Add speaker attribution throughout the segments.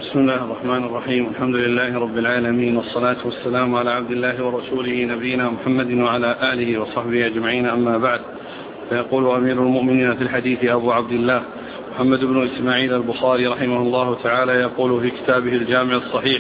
Speaker 1: بسم الله الرحمن الرحيم. الحمد لله رب العالمين، والصلاة والسلام على عبد الله ورسوله نبينا محمد وعلى آله وصحبه أجمعين، أما بعد. فيقول أمير المؤمنين في الحديث أبو عبد الله محمد بن إسماعيل البخاري رحمه الله تعالى يقول في كتابه الجامع الصحيح: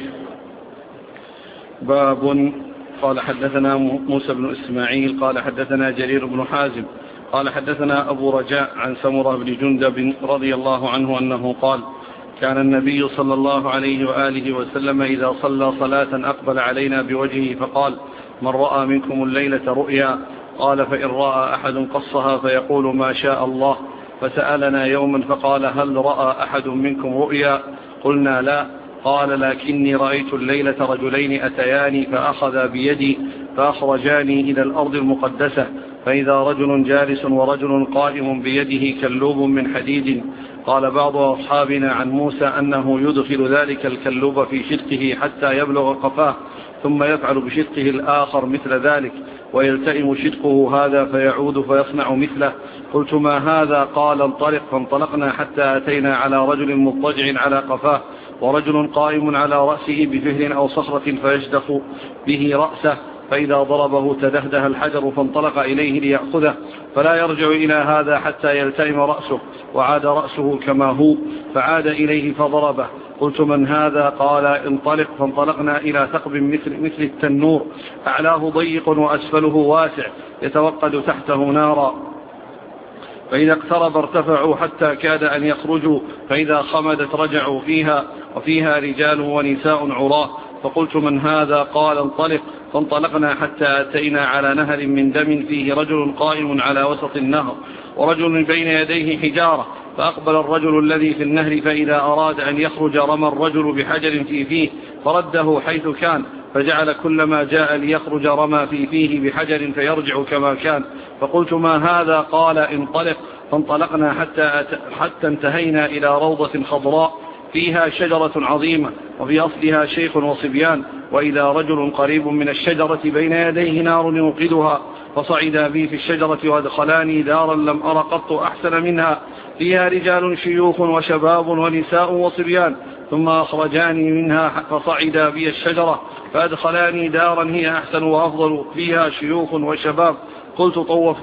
Speaker 1: باب. قال حدثنا موسى بن إسماعيل قال حدثنا جرير بن حازم قال حدثنا أبو رجاء عن سمرة بن جندب رضي الله عنه أنه قال: كان النبي صلى الله عليه وآله وسلم إذا صلى صلاة أقبل علينا بوجهه فقال: من رأى منكم الليلة رؤيا؟ قال: فإن رأى أحد قصها فيقول ما شاء الله. فسألنا يوما فقال: هل رأى أحد منكم رؤيا؟ قلنا لا. قال: لكني رأيت الليلة رجلين أتياني فأخذا بيدي فأخرجاني إلى الأرض المقدسة، فإذا رجل جالس ورجل قائم بيده كلوب من حديد. قال بعض أصحابنا عن موسى أنه يدخل ذلك الكلوب في شدقه حتى يبلغ قفاه، ثم يفعل بشدقه الآخر مثل ذلك، ويلتئم شدقه هذا فيعود فيصنع مثله. قلت: ما هذا؟ قال: انطلق. فانطلقنا حتى أتينا على رجل مضطجع على قفاه، ورجل قائم على رأسه بفهر أو صخرة فيشدق به رأسه، فإذا ضربه تدهده الحجر، فانطلق إليه ليأخذه، فلا يرجع إلى هذا حتى يلتئم رأسه، وعاد رأسه كما هو، فعاد إليه فضربه. قلت: من هذا؟ قال: انطلق. فانطلقنا إلى ثقب مثل التنور، أعلاه ضيق وأسفله واسع، يتوقد تحته نارا، فإذا اقترب ارتفعوا حتى كاد أن يخرجوا، فإذا خمدت رجعوا فيها، وفيها رجال ونساء عراه. فقلت: من هذا؟ قال: انطلق. فانطلقنا حتى أتينا على نهر من دم فيه رجل قائم على وسط النهر، ورجل بين يديه حجارة، فأقبل الرجل الذي في النهر، فإذا أراد أن يخرج رمى الرجل بحجر في فيه فرده حيث كان، فجعل كلما جاء ليخرج رمى في فيه بحجر فيرجع كما كان. فقلت: ما هذا؟ قال: انطلق. فانطلقنا حتى انتهينا إلى روضة خضراء فيها شجرة عظيمة، وفي أصلها شيخ وصبيان، وإذا رجل قريب من الشجرة بين يديه نار يوقدها، فصعدا بي في الشجرة وادخلاني دارا لم أر قط أحسن منها، فيها رجال شيوخ وشباب ونساء وصبيان، ثم أخرجاني منها فصعدا بي الشجرة فأدخلاني دارا هي أحسن وأفضل، فيها شيوخ وشباب. قلت: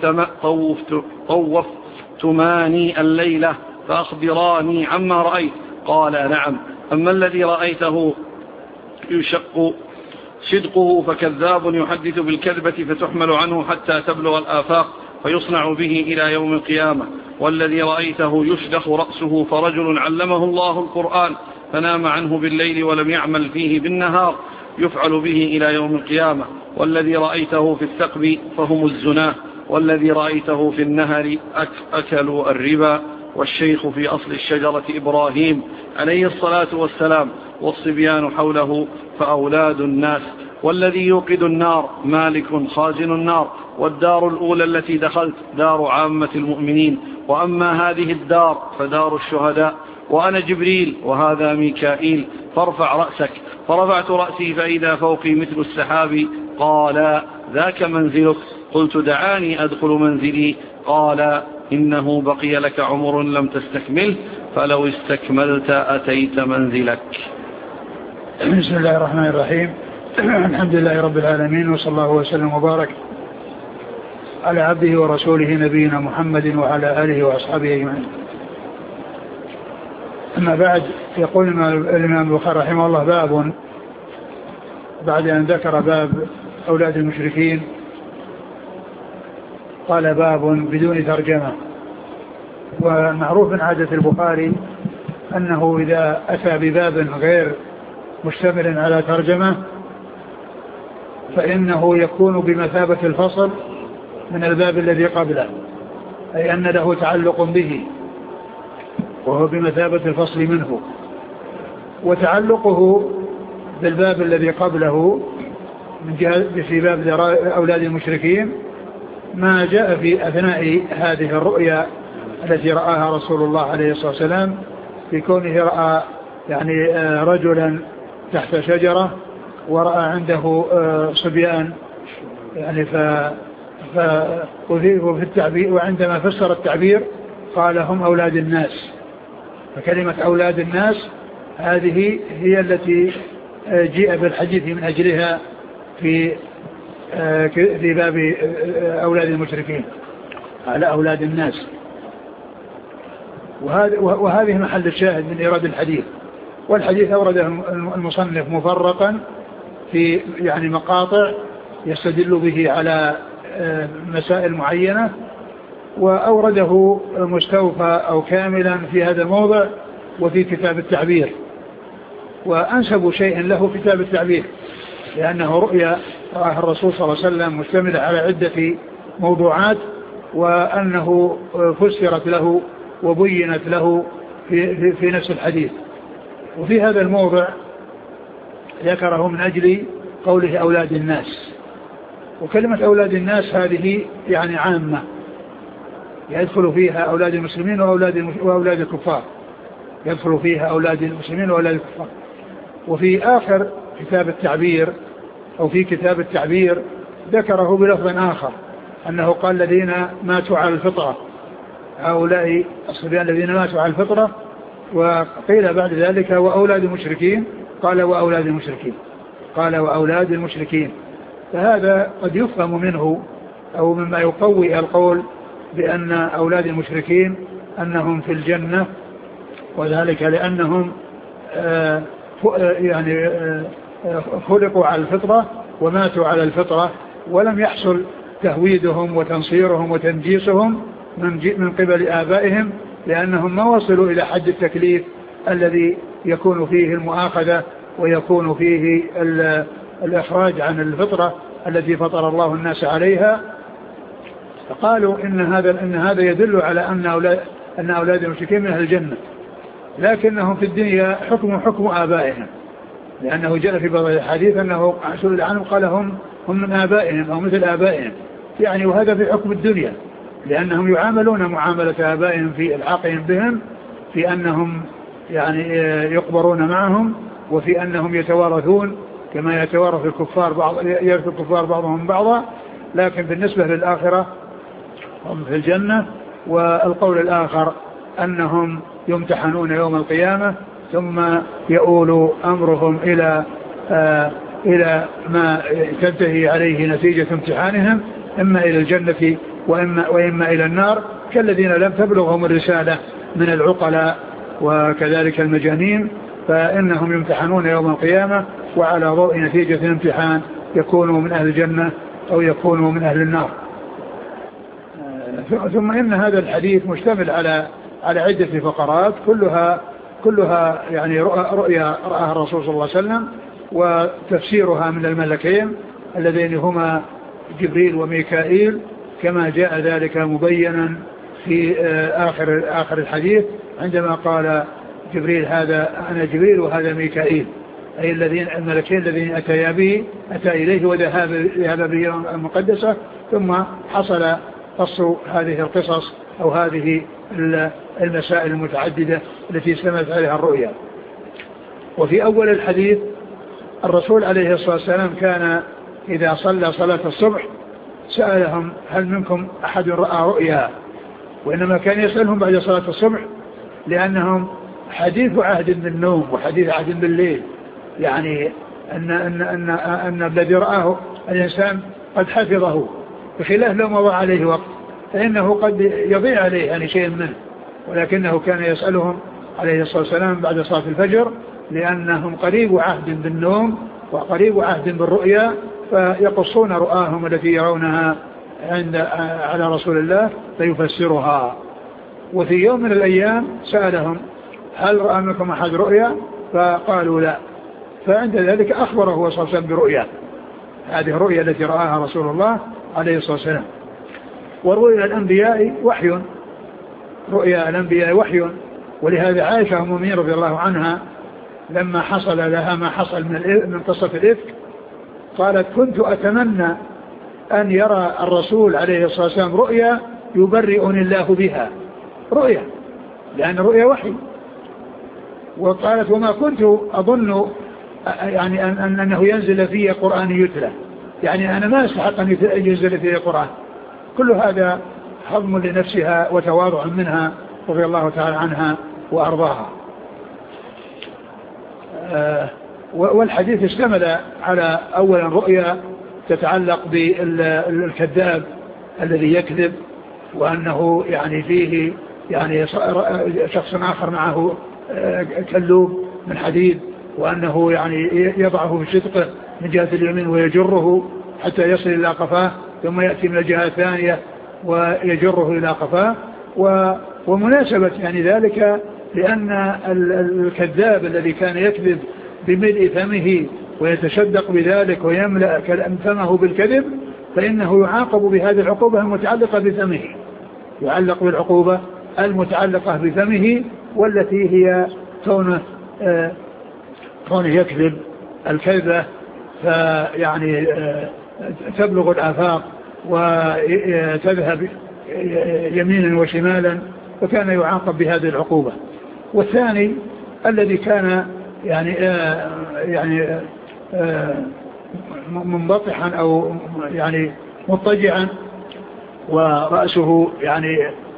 Speaker 1: طوفتماني الليلة فأخبراني عما رأيت. قال: نعم. أما الذي رأيته يشق صدقه فكذاب يحدث بالكذبة فتحمل عنه حتى تبلغ الآفاق فيصنع به إلى يوم القيامة. والذي رأيته يشدخ رأسه فرجل علمه الله القرآن فنام عنه بالليل ولم يعمل فيه بالنهار يفعل به إلى يوم القيامة. والذي رأيته في الثقب فهم الزناه. والذي رأيته في النهر أكلوا الربا. والشيخ في أصل الشجرة إبراهيم عليه الصلاة والسلام، والصبيان حوله فأولاد الناس. والذي يوقد النار مالك خازن النار. والدار الأولى التي دخلت دار عامة المؤمنين، وأما هذه الدار فدار الشهداء. وأنا جبريل وهذا ميكائيل، فارفع رأسك. فرفعت رأسي فإذا فوقي مثل السحاب. قال: ذاك منزلك. قلت: دعاني أدخل منزلي. قال: إنه بقي لك عمر لم تستكمله، فلو استكملت أتيت منزلك.
Speaker 2: بسم الله الرحمن الرحيم. الحمد لله رب العالمين، وصلى الله وسلم وبارك على عبده ورسوله نبينا محمد وعلى آله وأصحابه أجمعين. أما بعد، يقول الإمام البخاري رحمه الله: باب. بعد أن ذكر باب أولاد المشركين قال: باب بدون ترجمة. ومعروف من عادة البخاري أنه إذا أتى بباب غير مشتمل على ترجمة فإنه يكون بمثابة الفصل من الباب الذي قبله، أي أن له تعلق به، وهو بمثابة الفصل منه. وتعلقه بالباب الذي قبله في باب أولاد المشركين ما جاء في أثناء هذه الرؤيا التي رآها رسول الله عليه الصلاة والسلام، في كونه رأى يعني رجلا تحت شجرة، ورأى عنده صبيان، يعني وفي التعبير، وعندما فسر التعبير قال: هم أولاد الناس. فكلمة أولاد الناس هذه هي التي جيء بالحديث من أجلها في باب أولاد المشركين على أولاد الناس. وهذه محل الشاهد من إيراد الحديث. والحديث أورده المصنف مفرقا في يعني مقاطع يستدل به على مسائل معينة، وأورده مستوفى أو كاملا في هذا الموضع وفي كتاب التعبير. وأنسب شيء له كتاب التعبير، لأنه رؤيا رآها الرسول صلى الله عليه وسلم مشتملة على عدة موضوعات، وأنه فسرت له وبينت له في نفس الحديث. وفي هذا الموضع ذكره من أجل قوله أولاد الناس. وكلمة أولاد الناس هذه يعني عامة، يدخل فيها أولاد المسلمين وأولاد الكفار، يدخل فيها أولاد المسلمين وأولاد الكفار. وفي آخر كتاب التعبير أو في كتاب التعبير ذكره بلفظ آخر، أنه قال الذين ماتوا على الفطرة، هؤلاء الصبيان الذين ماتوا على الفطرة. وقيل بعد ذلك وأولاد المشركين، قال وأولاد المشركين، قال وأولاد المشركين. فهذا قد يفهم منه أو مما يقوي القول بأن أولاد المشركين أنهم في الجنة، وذلك لأنهم يعني خلقوا على الفطرة وماتوا على الفطرة، ولم يحصل تهويدهم وتنصيرهم وتنجيسهم من قبل آبائهم، لأنهم ما وصلوا إلى حد التكليف الذي يكون فيه المؤاخذة ويكون فيه الإخراج عن الفطرة التي فطر الله الناس عليها. فقالوا إن هذا يدل على أن أولاد المشركين من أهل الجنة، لكنهم في الدنيا حكم آبائهم، لأنه جاء في بعض الحديث أنه سئل عنهم قال هم من آبائهم أو مثل آبائهم، يعني وهذا في حكم الدنيا، لأنهم يعاملون معاملة آبائهم في إلحاقهم بهم، في أنهم يعني يقبرون معهم، وفي أنهم يتوارثون كما يتوارث الكفار يرث الكفار بعضهم بعضا. لكن بالنسبة للآخرة هم في الجنة. والقول الآخر أنهم يمتحنون يوم القيامة ثم يؤول أمرهم إلى ما تنتهي عليه نتيجة امتحانهم، إما إلى الجنة وإما إلى النار، كالذين لم تبلغهم الرسالة من العقلاء وكذلك المجانين، فإنهم يمتحنون يوم القيامة، وعلى ضوء نتيجة الامتحان يكونوا من أهل الجنة أو يكونوا من أهل النار. ثم إن هذا الحديث مشتمل على عدة فقرات كلها يعني رؤيا رآها الرسول صلى الله عليه وسلم، وتفسيرها من الملكين اللذين هما جبريل وميكائيل، كما جاء ذلك مبينا في آخر الحديث عندما قال جبريل هذا أنا جبريل وهذا ميكائيل، أي الملكين الذين أتى إليه وذهب به المقدسة. ثم حصل قص هذه القصص أو هذه المسائل المتعددة التي استمت عليها الرؤيا. وفي أول الحديث الرسول عليه الصلاة والسلام كان إذا صلى صلاة الصبح سألهم هل منكم أحد رأى رؤيا، وإنما كان يسألهم بعد صلاة الصبح، لأنهم حديث عهد بالنوم وحديث عهد بالليل، يعني أن الذي رآه الإنسان قد حفظه، بخلاف لو مضى عليه وقت فإنه قد يضيع عليه يعني شيء منه. ولكنه كان يسألهم عليه الصلاة والسلام بعد صلاة الفجر، لأنهم قريب عهد بالنوم وقريب عهد بالرؤيا، فيقصون رؤاهم التي يرونها على رسول الله فيفسرها. وفي يوم من الأيام سألهم هل رأى منكم أحد رؤيا؟ فقالوا لا. فعند ذلك أخبره صلى الله عليه وسلم برؤيا، هذه الرؤيا التي رآها رسول الله عليه الصلاة والسلام. ورؤيا الأنبياء وحي، رؤيا الأنبياء وحي. ولهذا عائشة أم المؤمنين رضي الله عنها لما حصل لها ما حصل من قصة الإفك قالت كنت أتمنى أن يرى الرسول عليه الصلاة والسلام رؤيا يبرئني الله بها، رؤيا، لأن الرؤيا وحي. وقالت وما كنت أظن يعني أنه ينزل فيه قرآن يتلى، يعني أنا ما أستحق أن ينزل فيه قرآن. كل هذا حظم لنفسها وتواضع منها رضي الله تعالى عنها وأرضاها. والحديث اشتمل على أولا رؤيا تتعلق بالكذاب الذي يكذب، وأنه يعني فيه يعني شخص آخر معه كلوب من حديد، وأنه يعني يضعه في شدقه من جهة اليمين ويجره حتى يصل إلى قفاه، ثم يأتي من الجهة الثانية ويجره إلى قفاه. ومناسبة يعني ذلك لأن الكذاب الذي كان يكذب بملء فمه ويتشدق بذلك ويملأ فمه بالكذب، فإنه يعاقب بهذه العقوبة المتعلقة بفمه، يعلق بالعقوبة المتعلقة بفمه، والتي هي كونه يكذب الكذبة فيعني تبلغ الآفاق وتذهب يمينا وشمالا، فكان يعاقب بهذه العقوبة. والثاني الذي كان يعني منبطحا أو يعني مضطجعا ورأسه يعني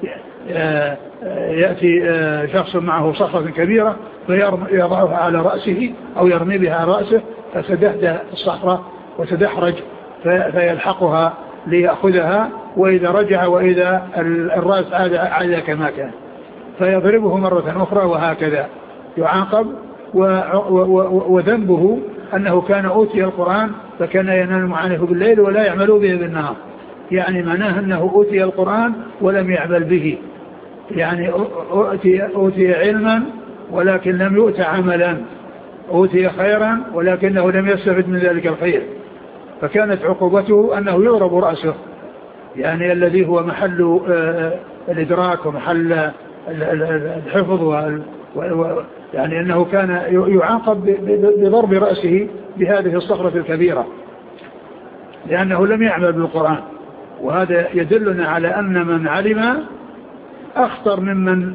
Speaker 2: يأتي شخص معه صخرة كبيرة فيضعها على رأسه أو يرمي بها رأسه، فتدهده الصخرة وتدحرج فيلحقها ليأخذها، وإذا رجع وإذا الرأس عاد كما كان فيضربه مرة أخرى، وهكذا يعاقب. وذنبه أنه كان أوتي القرآن فكان ينام معانه بالليل ولا يعمل به بالنهار، يعني معناه أنه أوتي القرآن ولم يعمل به، يعني أوتي علما ولكن لم يؤت عملا، أوتي خيرا ولكنه لم يستفد من ذلك الخير، فكانت عقوبته أنه يضرب رأسه، يعني الذي هو محل الإدراك ومحل الحفظ يعني أنه كان يعاقب بضرب رأسه بهذه الصخرة الكبيرة لأنه لم يعمل بالقرآن. وهذا يدلنا على أن من علم أخطر ممن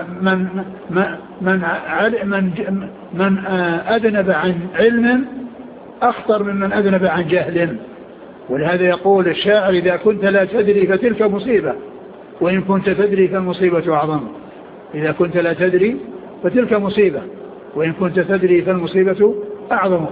Speaker 2: من أذنب عن علم أخطر ممن أذنب عن جهل. ولهذا يقول الشاعر: إذا كنت لا تدري فتلك مصيبة، وإن كنت تدري فالمصيبة أعظم. إذا كنت لا تدري فتلك مصيبة، وإن كنت تدري فالمصيبة أعظم.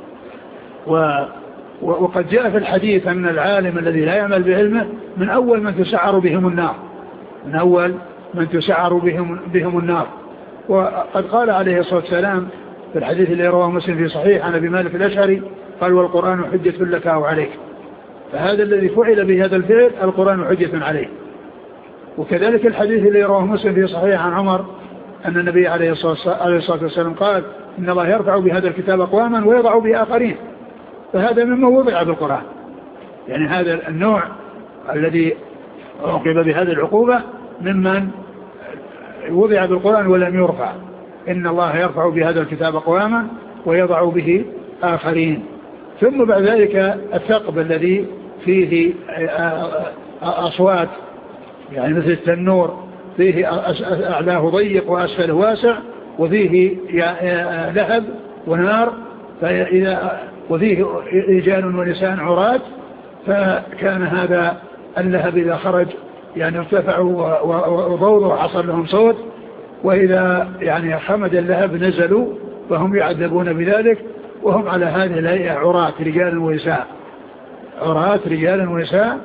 Speaker 2: وقد جاء في الحديث أن العالم الذي لا يعمل بعلمه من أول من تسعر بهم النار، من أول من تسعر بهم النار. وقد قال عليه الصلاة والسلام في الحديث اللي رواه مسلم في صحيح عن أبي مالك الأشعري قال: والقرآن حجة لك أو عليك. فهذا الذي فعل بهذا الفعل القرآن حجة عليه. وكذلك الحديث اللي رواه مسلم في صحيح عن عمر أن النبي عليه الصلاة والسلام قال: إن الله يرفع بهذا الكتاب أقواما ويضع به آخرين. فهذا مما وضع بالقرآن، يعني هذا النوع الذي عوقب بهذه العقوبة ممن وضع بالقرآن ولم يرفع. إن الله يرفع بهذا الكتاب أقواما ويضع به آخرين. ثم بعد ذلك الثقب الذي فيه أصوات، يعني مثل التنور، فيه أعلاه ضيق وأسفله واسع، وفيه لهب ونار، وفيه رجال ونساء عراة. فكان هذا اللهب إذا خرج يعني ارتفعوا وضوضوا وحصل لهم صوت، وإذا يعني خمد اللهب نزلوا فهم يعذبون بذلك، وهم على هذه الهيئة عراة رجال ونساء، عراة رجال ونساء.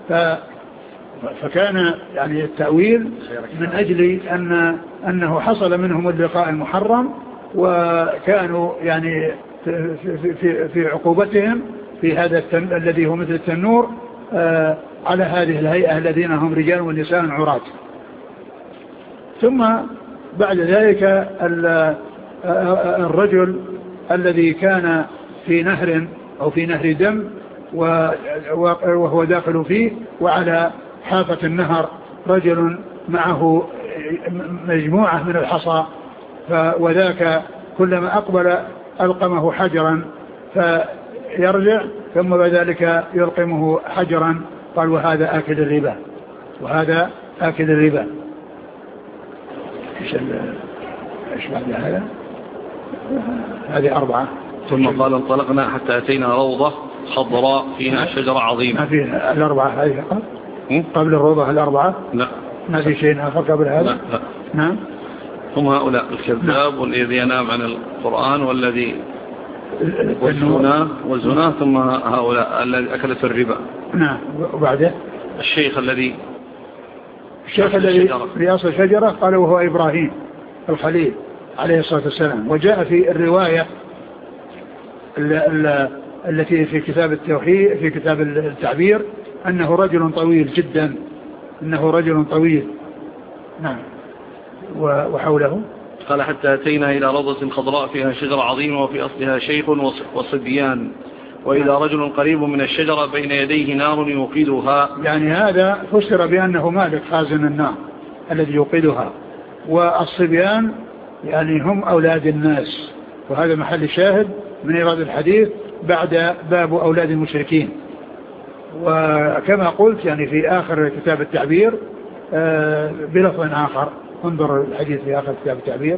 Speaker 2: فكان يعني التأويل من أجل أنه حصل منهم اللقاء المحرم، وكانوا يعني في عقوبتهم في هذا الذي هو مثل التنور على هذه الهيئة الذين هم رجال ونساء عراة. ثم بعد ذلك الرجل الذي كان في نهر أو في نهر دم وهو داخل فيه، وعلى حافة النهر رجل معه مجموعة من الحصى، وذاك كلما أقبل ألقمه حجرا فيرجع، ثم بعد ذلك يلقمه حجرا. قال: وهذا آكل الربا، وهذا آكل الربا. إيش بعد هذا؟ هذه 4.
Speaker 1: ثم قال: انطلقنا حتى أتينا روضة خضراء فيها شجرة عظيمة.
Speaker 2: ما في 4 هذه قبل الروضة 4؟
Speaker 1: لا،
Speaker 2: ما في شيء آخر قبل هذا؟
Speaker 1: لا.
Speaker 2: نعم.
Speaker 1: هم هؤلاء الكذاب والذي ينام عن القرآن والذي والزنا ثم هؤلاء الذي أكلت الربا.
Speaker 2: نعم. وبعده
Speaker 1: الشيخ الذي
Speaker 2: في أصل الشجرة قال وهو إبراهيم الخليل عليه الصلاة والسلام. وجاء في الرواية التي في كتاب التوحيد في كتاب التعبير أنه رجل طويل جدا، إنه رجل طويل. نعم. وحوله
Speaker 1: قال حتى أتينا إلى روضة خضراء فيها شجرة عظيمة وفي أصلها شيخ وصبيان وإذا رجل قريب من الشجرة بين يديه نار يوقدها.
Speaker 2: يعني هذا فسر بأنه مالك خازن النار الذي يوقدها، والصبيان يعني هم أولاد الناس، وهذا محل الشاهد من إيراد الحديث بعد باب أولاد المشركين. وكما قلت يعني في آخر كتاب التعبير بلفظ آخر، انظر الحديث في آخر كتاب التعبير،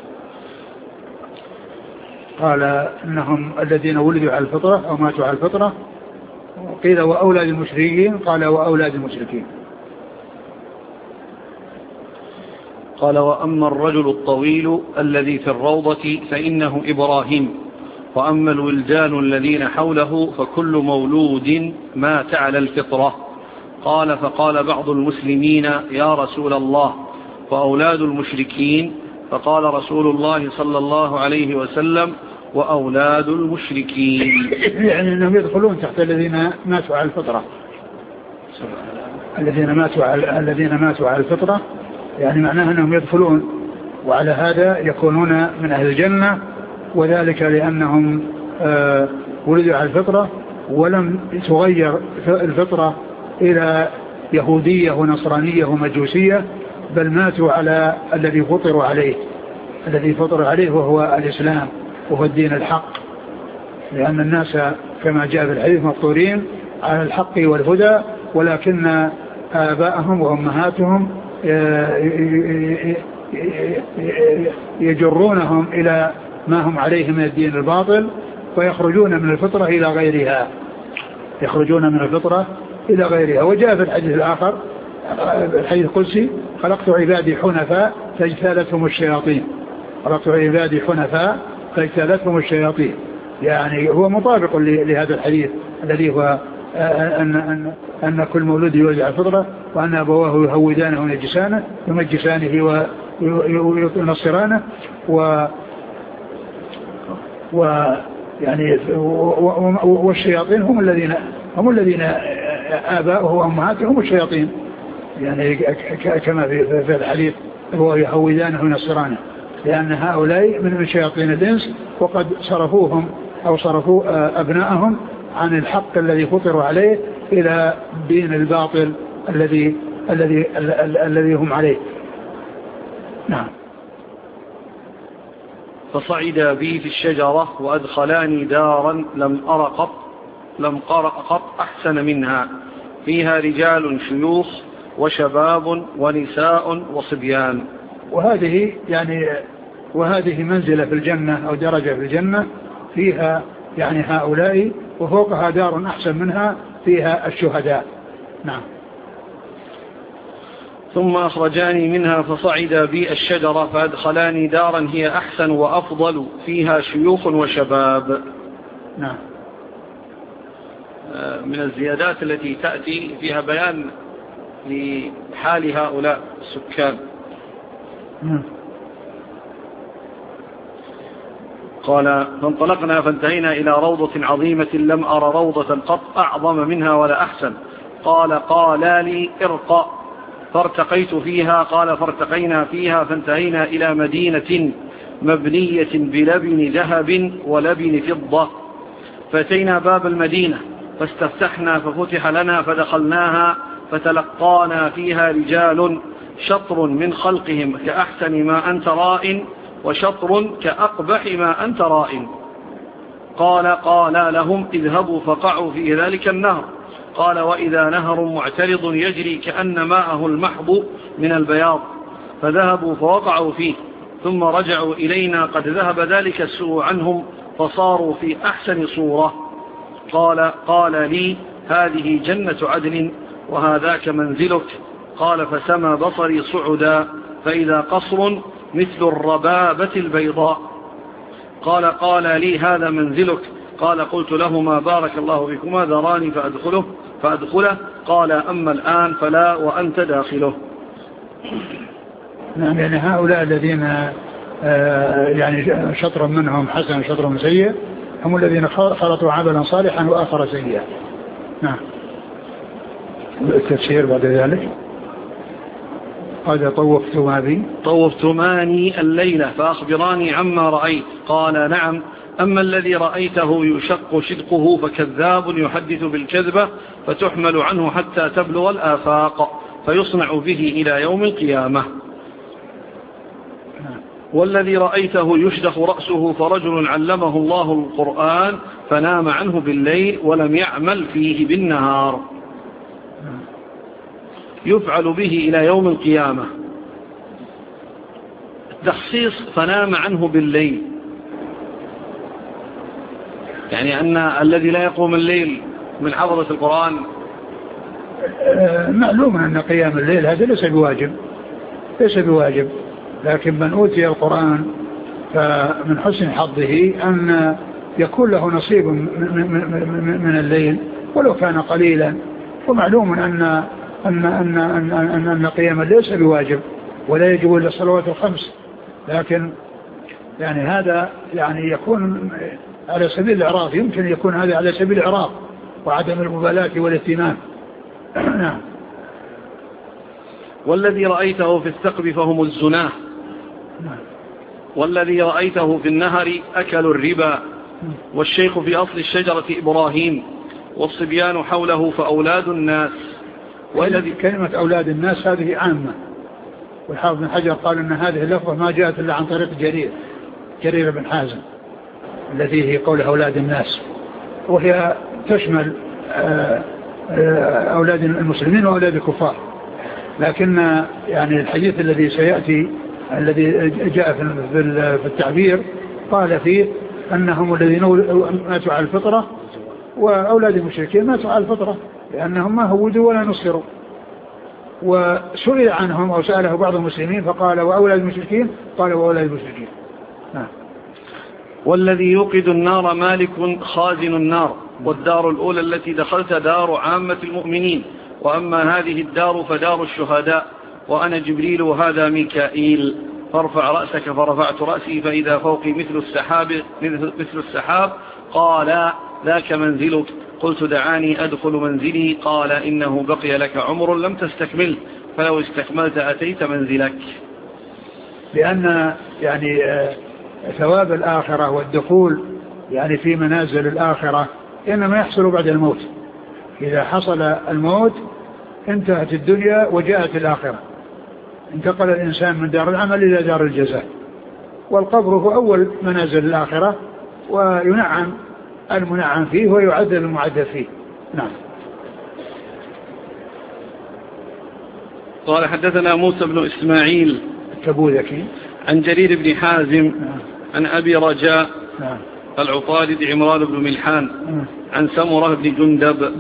Speaker 2: قال إنهم الذين ولدوا على الفطرة أو ماتوا على الفطرة، قيل وأولاد المشركين، قال وأولاد المشركين.
Speaker 1: قال وأما الرجل الطويل الذي في الروضة فإنه إبراهيم، وأما الولدان الذين حوله فكل مولود مات على الفطرة. قال فقال بعض المسلمين يا رسول الله وأولاد المشركين؟ فقال رسول الله صلى الله عليه وسلم وأولاد المشركين.
Speaker 2: يعني أنهم يدخلون تحت الذين ماتوا على الفطرة، الذين ماتوا على الفطرة، يعني معناها أنهم يدخلون، وعلى هذا يكونون من أهل الجنة، وذلك لأنهم ولدوا على الفطرة ولم تغير الفطرة إلى يهودية ونصرانية ومجوسية، بل ماتوا على الذي فطروا عليه وهو الإسلام وهو الدين الحق، لأن الناس كما جاء في الحديث مفطورين على الحق والهدى، ولكن آباءهم وأمهاتهم يجرونهم إلى ما هم عليه من الدين الباطل، فيخرجون من الفطرة إلى غيرها. وجاء في الحديث الآخر الحديث القدسي خلقت عبادي حنفاء فاجتالتهم الشياطين. يعني هو مطابق لهذا الحديث الذي هو أن كل مولود يولد على الفطرة، وأن أبواه يهودانه ويمجسانه وينصرانه يعني والشياطين هم الذين آباؤه وأمهاتهم الشياطين، يعني كما في الحديث هو يهودانه وينصرانه، لأن هؤلاء من شياطين الإنس، وقد صرفوا أبنائهم عن الحق الذي فطروا عليه إلى دين الباطل الذي هم عليه. نعم.
Speaker 1: فصعد بي في الشجرة وأدخلاني دارا لم أرى قط أحسن منها، فيها رجال شيوخ وشباب ونساء وصبيان.
Speaker 2: وهذه منزلة في الجنة أو درجة في الجنة، فيها يعني هؤلاء، وفوقها دار أحسن منها فيها الشهداء. نعم.
Speaker 1: ثم أخرجاني منها فصعد بي الشجرة فأدخلاني دارا هي أحسن وأفضل، فيها شيوخ وشباب.
Speaker 2: نعم.
Speaker 1: من الزيادات التي تأتي فيها بيان لحال هؤلاء السكان. قال فانطلقنا فانتهينا إلى روضة عظيمة لم أرى روضة قط أعظم منها ولا أحسن. قال لي ارقى، فارتقيت فيها. قال فارتقينا فيها فانتهينا إلى مدينة مبنية بلبن ذهب ولبن فضة، فأتينا باب المدينة فاستفتحنا ففتح لنا فدخلناها، فتلقانا فيها رجال شطر من خلقهم كأحسن ما أنت راء، وشطر كأقبح ما أنت راء. قال لهم اذهبوا فقعوا في ذلك النهر. قال وإذا نهر معترض يجري كأن ماءه المحض من البياض، فذهبوا فوقعوا فيه، ثم رجعوا إلينا قد ذهب ذلك السوء عنهم، فصاروا في أحسن صورة. قال لي هذه جنة عدن وهذاك منزلك. قال فسمى بصري صعدا، فإذا قصر مثل الربابة البيضاء. قال لي هذا منزلك؟ قال قلت لهما بارك الله فيكما داراني فأدخله. قال أما الآن فلا وأنت داخله.
Speaker 2: نعم، يعني هؤلاء الذين يعني شطر منهم حسن شطر سيء هم الذين خلطوا عملا صالحا وآخر سيئا. نعم. التفسير بعد ذلك قال
Speaker 1: طوفتماني الليلة فأخبراني عما رأيت. قال نعم، أما الذي رأيته يشق شدقه فكذاب يحدث بالكذبة فتحمل عنه حتى تبلغ الآفاق فيصنع به إلى يوم القيامة. والذي رأيته يشدخ رأسه فرجل علمه الله القرآن فنام عنه بالليل ولم يعمل فيه بالنهار يفعل به إلى يوم القيامة. تخصيص فنام عنه بالليل، يعني أن الذي لا يقوم الليل من حضرة القرآن
Speaker 2: معلوم أن قيام الليل هذا ليس بواجب، لكن من أوتي القرآن فمن حسن حظه أن يكون له نصيب من الليل ولو كان قليلا. ومعلوم أن قيام الليل ليس بواجب ولا يجب إلا الصلوات الخمس، لكن يعني هذا يعني يكون على سبيل الإعراض، يمكن يكون هذا على سبيل الإعراض وعدم المبالاة والاهتمام. نعم.
Speaker 1: والذي رأيته في الثقب فهم الزناه، والذي رأيته في النهر أكلوا الربا، والشيخ في أصل الشجرة إبراهيم، والصبيان حوله فأولاد الناس.
Speaker 2: والذي كلمة أولاد الناس هذه عامة، والحافظ بن حجر قال أن هذه اللفظة ما جاءت إلا عن طريق جرير بن حازم الذي هي قول أولاد الناس، وهي تشمل أولاد المسلمين وأولاد الكفار. لكن يعني الحديث الذي سيأتي الذي جاء في التعبير قال فيه أنهم الذين ماتوا على الفطرة، وأولاد المشركين ماتوا على الفطرة لأنهم ما هودوا ولا نصروا. وسئل عنهم أو سأله بعض المسلمين فقال وأولاد المشركين؟ قال وأولاد المشركين.
Speaker 1: والذي يوقد النار مالك خازن النار، والدار الأولى التي دخلت دار عامة المؤمنين، وأما هذه الدار فدار الشهداء، وأنا جبريل وهذا ميكائيل، فارفع رأسك فرفعت رأسي فإذا فوقي مثل السحاب. قال ذاك منزلك؟ قلت دعاني أدخل منزلي. قال إنه بقي لك عمر لم تستكمل، فلو استكملت أتيت منزلك.
Speaker 2: لأن يعني ثواب الآخرة والدخول يعني في منازل الآخرة إنما يحصل بعد الموت. إذا حصل الموت انتهت الدنيا وجاءت الآخرة، انتقل الإنسان من دار العمل إلى دار الجزاء، والقبر هو أول منازل الآخرة، وينعم المنعم فيه ويعذب المعذب فيه. نعم.
Speaker 1: قال حدثنا موسى بن إسماعيل
Speaker 2: التبوذكي
Speaker 1: عن جرير بن حازم عن أبي رجاء العطارد عمران بن ملحان عن سمرة بن جندب.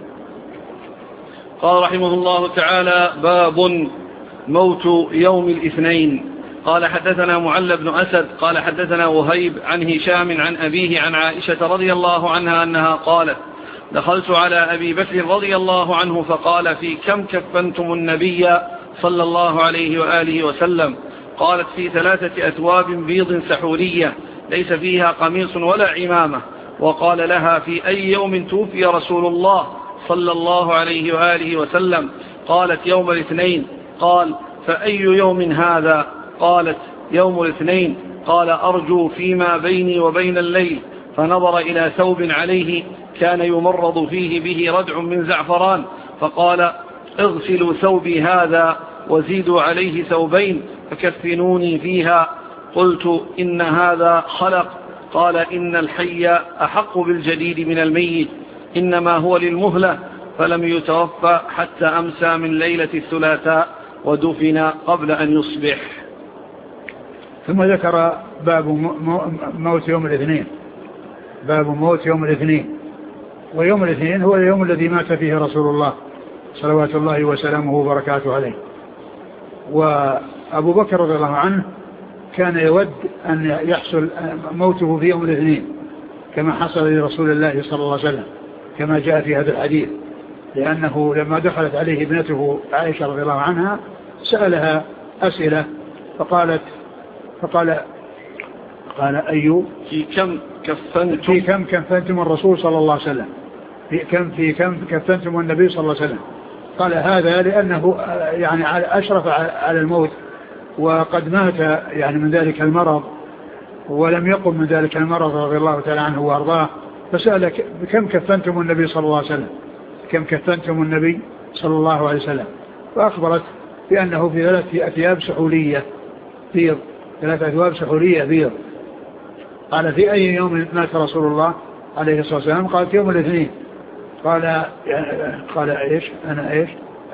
Speaker 1: قال رحمه الله تعالى باب موت يوم الاثنين. قال حدثنا معل بن أسد قال حدثنا وهيب عن هشام عن أبيه عن عائشة رضي الله عنها أنها قالت دخلت على أبي بكر رضي الله عنه فقال في كم كفنتم النبي صلى الله عليه وآله وسلم؟ قالت في 3 أثواب بيض سحورية ليس فيها قميص ولا عمامة. وقال لها في أي يوم توفي رسول الله صلى الله عليه وآله وسلم؟ قالت يوم الاثنين. قال فأي يوم هذا؟ قالت يوم الاثنين. قال أرجو فيما بيني وبين الليل. فنظر إلى ثوب عليه كان يمرض فيه به ردع من زعفران، فقال اغسلوا ثوبي هذا وزيدوا عليه ثوبين فكفنوني فيها. قلت إن هذا خلق. قال إن الحي أحق بالجديد من الميت، إنما هو للمهلة. فلم يتوفى حتى أمسى من ليلة الثلاثاء ودفن قبل أن يصبح.
Speaker 2: ثم ذكر باب موت يوم الاثنين. باب موت يوم الاثنين. ويوم الاثنين هو اليوم الذي مات فيه رسول الله صلوات الله وسلامه وبركاته عليه. وأبو بكر رضي الله عنه كان يود أن يحصل موته في يوم الاثنين كما حصل لرسول الله صلى الله عليه وسلم كما جاء في هذا الحديث، لأنه لما دخلت عليه ابنته عائشة رضي الله عنها سألها أسئلة فقال أي في كم كفنتم الرسول صلى الله عليه وسلم، في كم كفنتم النبي صلى الله عليه وسلم. قال هذا لأنه يعني أشرف على الموت وقد مات يعني من ذلك المرض ولم يقم من ذلك المرض رضي الله تعالى عنه وأرضاه، فسأل كم كفنتم النبي صلى الله عليه وسلم، كم كفنتم النبي صلى الله عليه وسلم، فأخبرت بأنه في 3 أثياب سحولية بيض، 3 أثواب سحولية بيض. قال في أي يوم مات رسول الله عليه الصلاة والسلام؟ قال في يوم الاثنين. قال إيش أنا إيش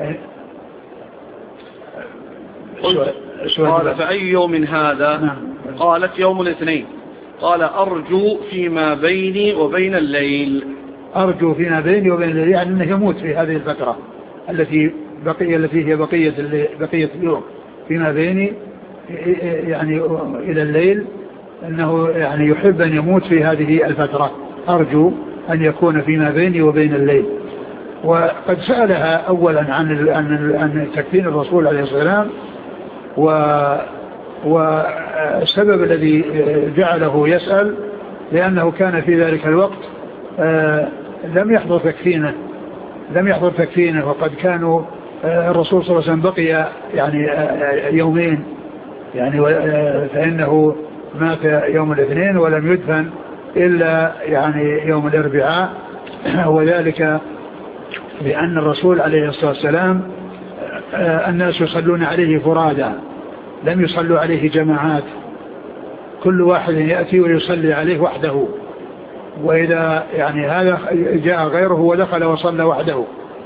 Speaker 1: قال فأي يوم هذا؟
Speaker 2: نعم.
Speaker 1: قالت يوم الاثنين. قال أرجو فيما بيني وبين الليل.
Speaker 2: أرجو فيما بيني وبين الليل يعني أنه يموت في هذه الفترة التي هي بقية اليوم فيما بيني يعني إلى الليل، أنه يعني يحب أن يموت في هذه الفترة، أرجو أن يكون فيما بيني وبين الليل. وقد سألها أولا عن تكفين الرسول عليه الصلاة والسلام، والسبب الذي جعله يسأل لأنه كان في ذلك الوقت لم يحضر تكفينه، وقد كانوا الرسول صلى الله عليه وسلم بقي يعني يومين يعني، فإنه مات يوم الاثنين ولم يدفن إلا يعني يوم الأربعاء، وذلك بأن الرسول عليه الصلاة والسلام الناس يصلون عليه فرادا، لم يصلوا عليه جماعات، كل واحد يأتي ويصلي عليه وحده، وإذا يعني هذا جاء غيره ودخل وصلى وحده،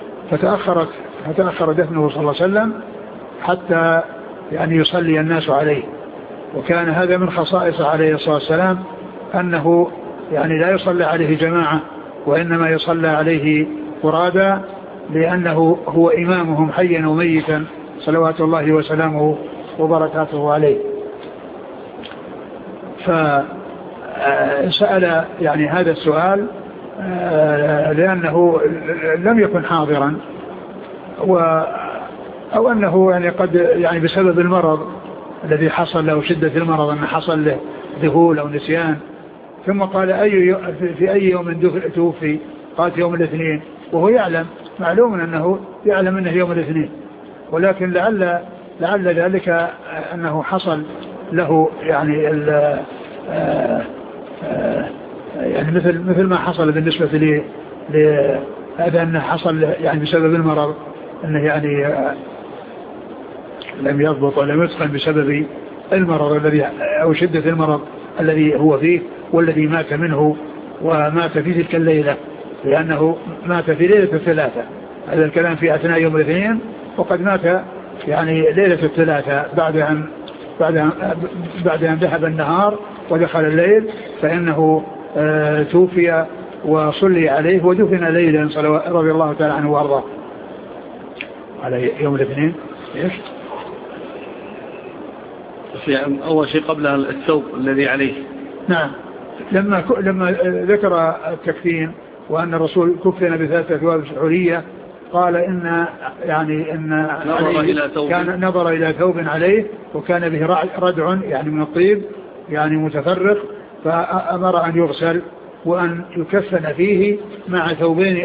Speaker 2: فتأخر دفنه صلى الله عليه وسلم حتى يعني يصلي الناس عليه. وكان هذا من خصائص عليه الصلاة والسلام أنه يعني لا يصلى عليه جماعة وإنما يصلى عليه فرادا، لأنه هو إمامهم حيا وميتا صلوات الله وسلامه وبركاته عليه. فسأل يعني هذا السؤال لأنه لم يكن حاضرا، أو أنه يعني قد يعني بسبب المرض الذي حصل له، شدة المرض أن حصل له ذهول أو نسيان. ثم قال في أي يوم توفي؟ قال يوم الاثنين، وهو يعلم، معلوم أنه يعلم أنه يوم الاثنين، ولكن لعل ذلك أنه حصل له يعني يعني مثل ما حصل بالنسبة لهذا، أنه حصل يعني بسبب المرض، أنه يعني لم يضبط ولم يتقن بسبب المرض الذي أو شدة المرض الذي هو فيه والذي مات منه، ومات في تلك الليلة، لأنه مات في ليلة الثلاثة. هذا الكلام في أثناء يوم الاثنين، وقد مات يعني ليلة الثلاثة بعد أن ذهب النهار ودخل الليل، فإنه توفي وصلي عليه ودفن ليلا رضي الله تعالى عنه وارضاه. على يوم الاثنين ايش؟
Speaker 1: أول شيء قبل الثوب الذي عليه.
Speaker 2: نعم، لما ذكر التكفين وأن الرسول كفن ب3 أثواب سحولية، قال إن كان نظر إلى ثوب عليه وكان به ردع يعني من الطيب يعني متفرق، فأمر أن يغسل وأن يكفن فيه مع ثوبين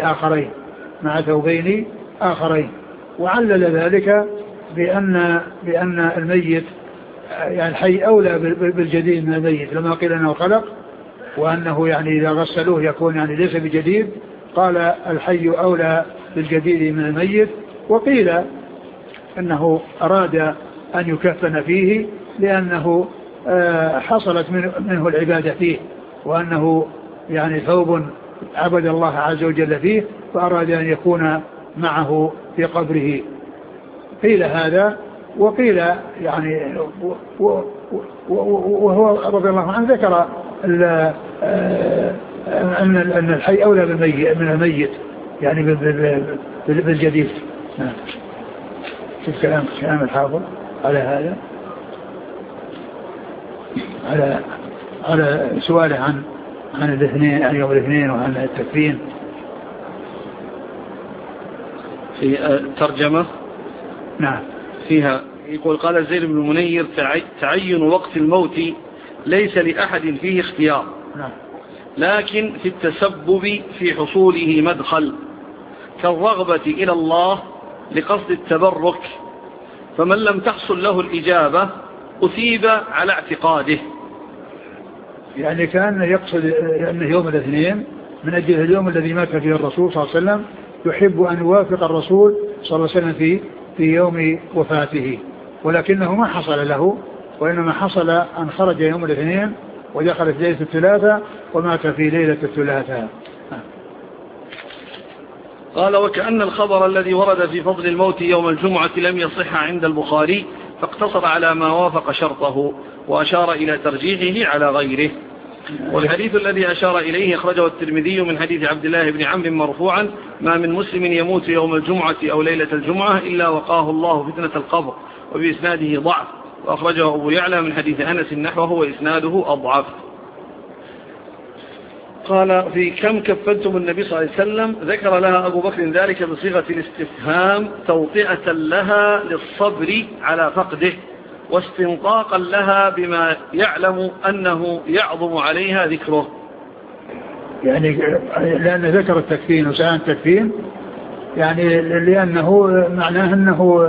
Speaker 2: آخرين، وعلل ذلك بأن الميت يعني الحي أولى بالجديد من الميت، لما قيل أنه خلق وأنه يعني إذا غسلوه يكون يعني ليس بجديد، قال الحي أولى بالجديد من الميت. وقيل أنه أراد أن يكفن فيه لأنه حصلت منه العبادة فيه، وأنه يعني ثوب عبد الله عز وجل فيه، فأراد أن يكون معه في قبره. قيل هذا، وقيل يعني وهو رضي الله عنه ذكر أن الحي أولى من الميت يعني بالجديد. شوف كلام الحافظ على هذا. على سؤاله عن الاثنين، عن يوم الاثنين وعن التكفين.
Speaker 1: في ترجمة
Speaker 2: نعم
Speaker 1: فيها يقول: قال زيد بن المنير: تعين وقت الموت ليس لأحد فيه اختيار،
Speaker 2: نعم،
Speaker 1: لكن في التسبب في حصوله مدخل، كالرغبة إلى الله لقصد التبرك، فمن لم تحصل له الإجابة أثيب على اعتقاده.
Speaker 2: يعني كان يقصد أنه يوم الاثنين من أجل اليوم الذي مات فيه الرسول صلى الله عليه وسلم، يحب أن يوافق الرسول صلى الله عليه وسلم في يوم وفاته، ولكنه ما حصل له، وإنما حصل أن خرج يوم الاثنين ودخل في ليلة الثلاثاء ومات في ليلة الثلاثاء.
Speaker 1: قال: وكأن الخبر الذي ورد في فضل الموت يوم الجمعة لم يصح عند البخاري، فاقتصر على ما وافق شرطه وأشار إلى ترجيحه على غيره. والحديث الذي أشار إليه أخرجه الترمذي من حديث عبد الله بن عمرو مرفوعا: ما من مسلم يموت يوم الجمعة أو ليلة الجمعة إلا وقاه الله فتنة القبر، وبإسناده ضعف، وأخرجه أبو يعلى من حديث أنس نحوه وإسناده أضعف. قال: في كم كفنتم النبي صلى الله عليه وسلم؟ ذكر لها أبو بكر ذلك بصيغة الاستفهام توطئة لها للصبر على فقده، واستنطاقا لها بما يعلم أنه يعظم عليها ذكره.
Speaker 2: يعني لأن ذكر التكفين وسأل التكفين، يعني لأنه معناه أنه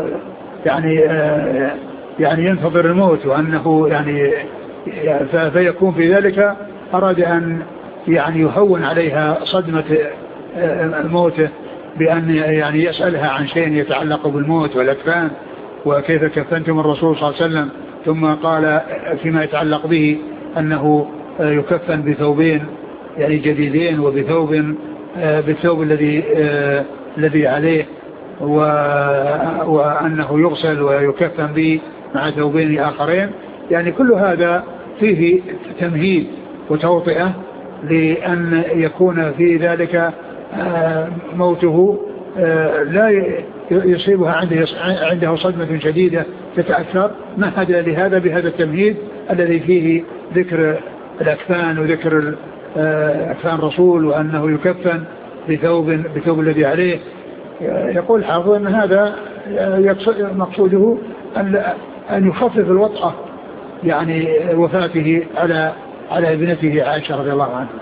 Speaker 2: يعني ينتظر الموت، وأنه يعني فيكون في ذلك أراد أن يعني يهون عليها صدمة موته بأن يعني يسألها عن شيء يتعلق بالموت والأكفان، وكيف كفنتم الرسول صلى الله عليه وسلم، ثم قال فيما يتعلق به أنه يكفن بثوبين يعني جديدين، بالثوب الذي عليه، وأنه يغسل ويكفن به مع ثوبين آخرين. يعني كل هذا فيه تمهيد وتوطئة لأن يكون في ذلك موته لا يصيبها عنده صدمة شديدة تتأثر، مهد لهذا بهذا التمهيد الذي فيه ذكر الأكفان وذكر أكفان الرسول، وأنه يكفن بثوب الذي عليه. يقول حافظ أن هذا مقصوده أن يخفف الوطأة يعني وفاته على ابنته عائشة رضي الله عنها.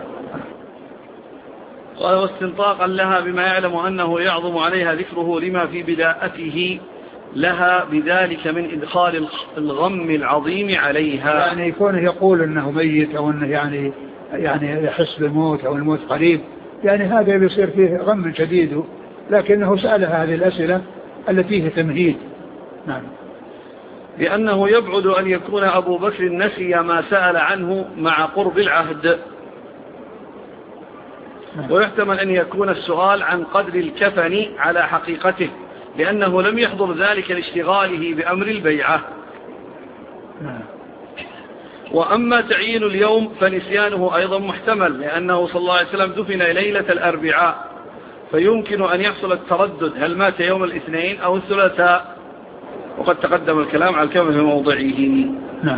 Speaker 1: قال: واستنطاقا لها بما يعلم أنه يعظم عليها ذكره لما في بداءته لها بذلك من إدخال الغم العظيم عليها.
Speaker 2: يعني يكون يقول أنه ميت، أو أنه يعني يحس بالموت أو الموت قريب، يعني هذا بيصير فيه غم شديد، لكنه سألها هذه الأسئلة التي هي تمهيد. نعم.
Speaker 1: لأنه يبعد أن يكون أبو بكر نسي ما سأل عنه مع قرب العهد، ويحتمل أن يكون السؤال عن قدر الكفن على حقيقته، لأنه لم يحضر ذلك لاشتغاله بأمر البيعة. وأما تعيين اليوم فنسيانه أيضا محتمل، لأنه صلى الله عليه وسلم دفن ليلة الأربعاء، فيمكن أن يحصل التردد هل مات يوم الاثنين أو الثلاثاء، وقد تقدم الكلام على الكلام في موضعه.
Speaker 2: نعم.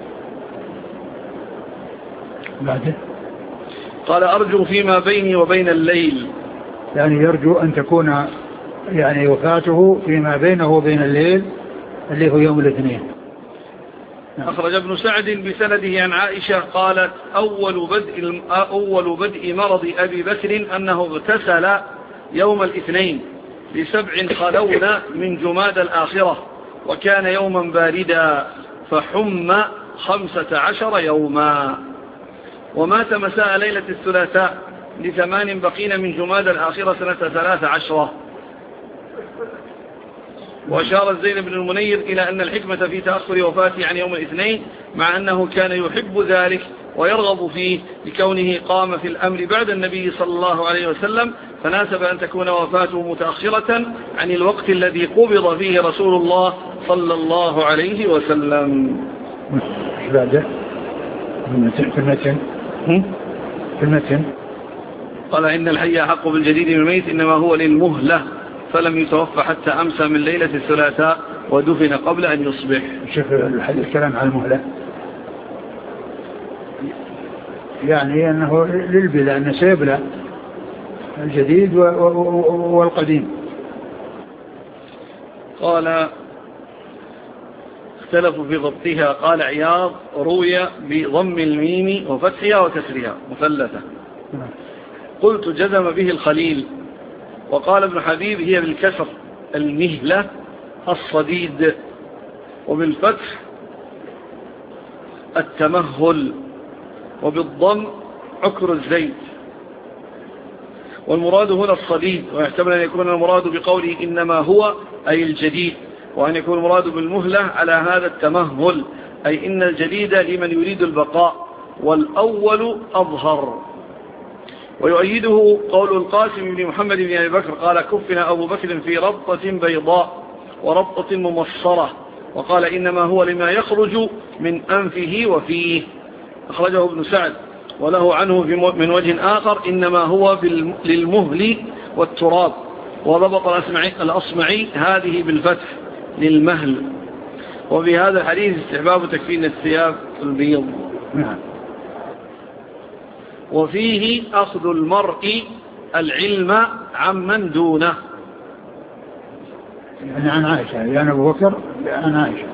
Speaker 2: بعده
Speaker 1: قال: أرجو فيما بيني وبين الليل،
Speaker 2: يعني يرجو أن تكون يعني وفاته فيما بينه وبين الليل اللي هو يوم الاثنين.
Speaker 1: أخرج ابن سعد بسنده عن عائشة قالت: أول بدء مرض أبي بكر أنه اغتسل يوم الاثنين ل7 خلون من جماد الآخرة، وكان يوما باردا فحم 15 يوما، ومات مساء ليلة الثلاثاء ل8 بقين من جماد الآخرة سنة 13. وأشار الزين بن المنير إلى أن الحكمة في تأخر وفاته عن يوم الاثنين مع أنه كان يحب ذلك ويرغب فيه لكونه قام في الأمر بعد النبي صلى الله عليه وسلم، فناسب أن تكون وفاته متأخرة عن الوقت الذي قبض فيه رسول الله صلى الله عليه وسلم.
Speaker 2: بعده في المتن
Speaker 1: قال: إن الحي حق بالجديد من الميت إنما هو للمهلة، فلم يتوفى حتى أمسى من ليلة الثلاثاء ودفن قبل أن يصبح.
Speaker 2: شوف الكلام عن المهلة. يعني أنه للبلاء، أنه سيبلى الجديد والقديم.
Speaker 1: قال اختلفوا في ضبطها. قال عياض روي بضم الميم وفتحها وكسرها مثلثة. قلت جزم به الخليل. وقال ابن حبيب هي بالكسر المهلة الصديد، وبالفتح التمهل، وبالضم عكر الزيت. والمراد هنا الصديد، ويحتمل أن يكون المراد بقوله إنما هو أي الجديد، وأن يكون المراد بالمهلة على هذا التمهل، أي إن الجديد لمن يريد البقاء، والأول أظهر. ويؤيده قول القاسم بن محمد بن أبي بكر قال كفنا أبو بكر في ربطة بيضاء وربطة ممصرة، وقال إنما هو لما يخرج من أنفه وفيه. أخرجه ابن سعد. وله عنه من وجه آخر إنما هو للمهل والتراب. وضبط الأصمعي هذه بالفتح للمهل. وبهذا الحديث استحباب تكفين الثياب البيض. وفيه أخذ المرء العلم عمن دونه.
Speaker 2: يعني عن عائشة، يعني أبو بكر عن عائشة.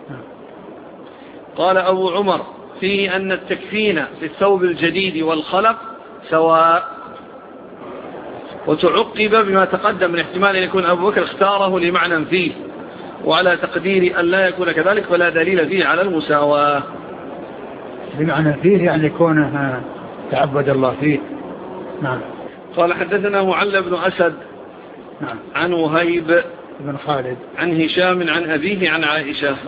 Speaker 1: قال أبو عمر فيه أن التكفين في الثوب الجديد والخلق سواء. وتعقب بما تقدم من احتمال أن يكون أبو بكر اختاره لمعنى فيه، وعلى تقدير أن لا يكون كذلك فلا دليل فيه على المساواة.
Speaker 2: بمعنى فيه يعني كونه تعبد الله فيه. نعم.
Speaker 1: قال حدثنا معل بن أسد.
Speaker 2: نعم.
Speaker 1: عن وهيب
Speaker 2: بن خالد
Speaker 1: عن هشام عن أبيه عن عائشة.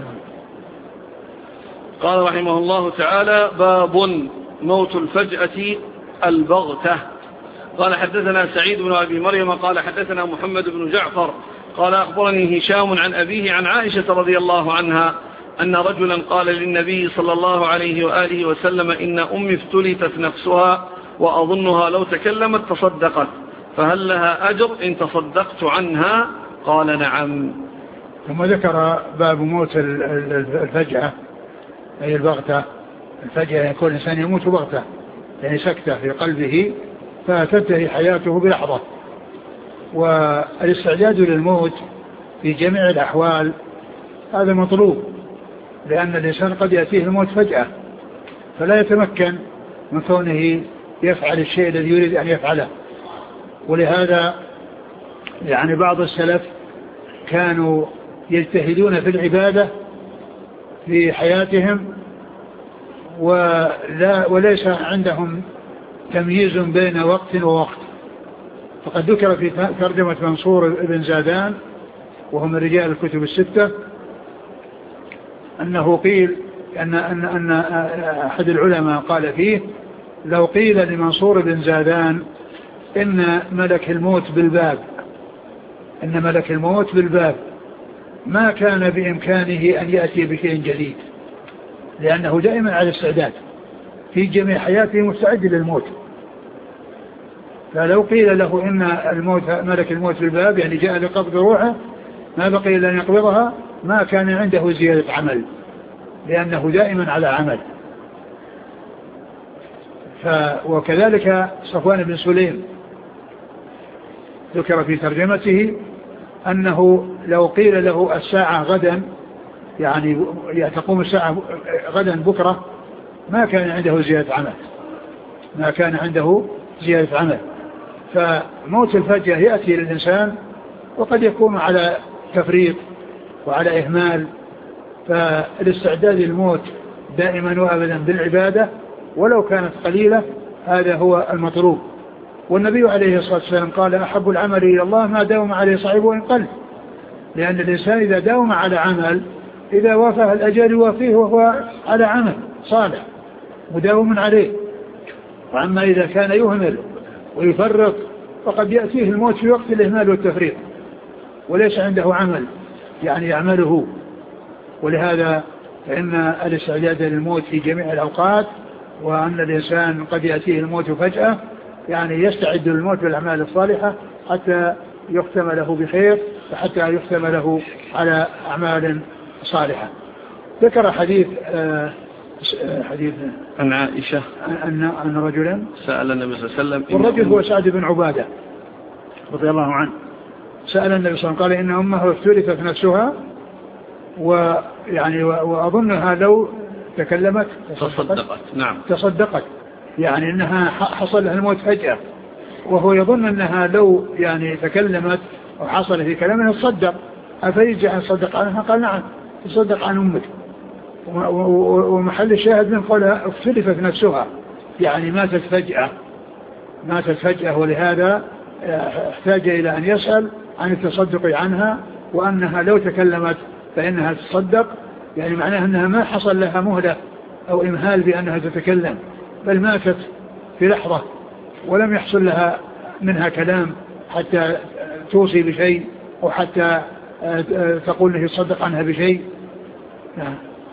Speaker 1: قال رحمه الله تعالى باب موت الفجأة البغتة. قال حدثنا سعيد بن أبي مريم قال حدثنا محمد بن جعفر قال أخبرني هشام عن أبيه عن عائشة رضي الله عنها أن رجلا قال للنبي صلى الله عليه وآله وسلم إن أمي افتلتت نفسها وأظنها لو تكلمت تصدقت، فهل لها أجر إن تصدقت عنها؟ قال نعم.
Speaker 2: ثم ذكر باب موت الفجأة أي البغتة. الفجأة يكون الإنسان يموت بغتة، يعني سكتة في قلبه فتنتهي حياته بلحظة. والاستعداد للموت في جميع الأحوال هذا مطلوب، لأن الإنسان قد يأتيه الموت فجأة فلا يتمكن من كونه يفعل الشيء الذي يريد أن يفعله. ولهذا يعني بعض السلف كانوا يجتهدون في العبادة في حياتهم وليس عندهم تمييز بين وقت ووقت. فقد ذكر في ترجمة منصور بن زادان وهو من رجال الكتب الستة أنه قيل أن أحد العلماء قال فيه لو قيل لمنصور بن زادان إن ملك الموت بالباب ما كان بإمكانه أن يأتي بشيء جديد، لأنه دائما على استعداد في جميع حياته مستعد للموت. فلو قيل له إن ملك الموت بالباب يعني جاء لقبض روحه ما بقي إلا أن يقبضها ما كان عنده زيادة عمل، لأنه دائما على عمل. وكذلك صفوان بن سليم ذكر في ترجمته أنه لو قيل له الساعة غدا يعني تقوم الساعة غدا بكرة ما كان عنده زيادة عمل. فموت الفجأة يأتي للإنسان وقد يكون على تفريط وعلى إهمال. فالاستعداد للموت دائما وأبدا بالعبادة ولو كانت قليلة هذا هو المطلوب. والنبي عليه الصلاة والسلام قال أحب العمل إلى الله ما داوم عليه صاحبه وإن قل، لأن الإنسان إذا داوم على عمل إذا وافاه الأجل يوافيه وهو على عمل صالح مداوم عليه. وعما إذا كان يهمل ويفرط فقد يأتيه الموت في وقت الإهمال والتفريط وليس عنده عمل يعني يعمله. ولهذا فإن الاستعداد للموت في جميع الأوقات، وأن الإنسان قد يأتيه الموت فجأة يعني يستعد للموت بالأعمال الصالحة حتى يختم له بخير وحتى يختم له على أعمال صالحة. ذكر حديث حديث
Speaker 1: عن عائشة
Speaker 2: أن رجلا
Speaker 1: سأل النبي صلى الله عليه وسلم،
Speaker 2: والرجل هو سعد بن عبادة رضي الله عنه، سأل النبي صلى الله عليه وسلم قال إن أمه افترثت نفسها، ويعني وأظنها لو تكلمت
Speaker 1: تصدقت. نعم
Speaker 2: تصدقت، يعني إنها حصل لها الموت فجأة، وهو يظن أنها لو يعني تكلمت وحصل في كلامها تصدق، أفيرجع يصدق عنها؟ قال نعم تصدق عن أمك. ومحل الشاهد من قولها افترثت نفسها، يعني ماتت فجأة، ولهذا احتاج إلى أن يسأل عن التصدق عنها، وأنها لو تكلمت فإنها تصدق، يعني معناها أنها ما حصل لها مهلة أو إمهال بأنها تتكلم، بل ماتت في لحظة ولم يحصل لها منها كلام حتى توصي بشيء أو حتى تقول له يصدق عنها بشيء. نعم.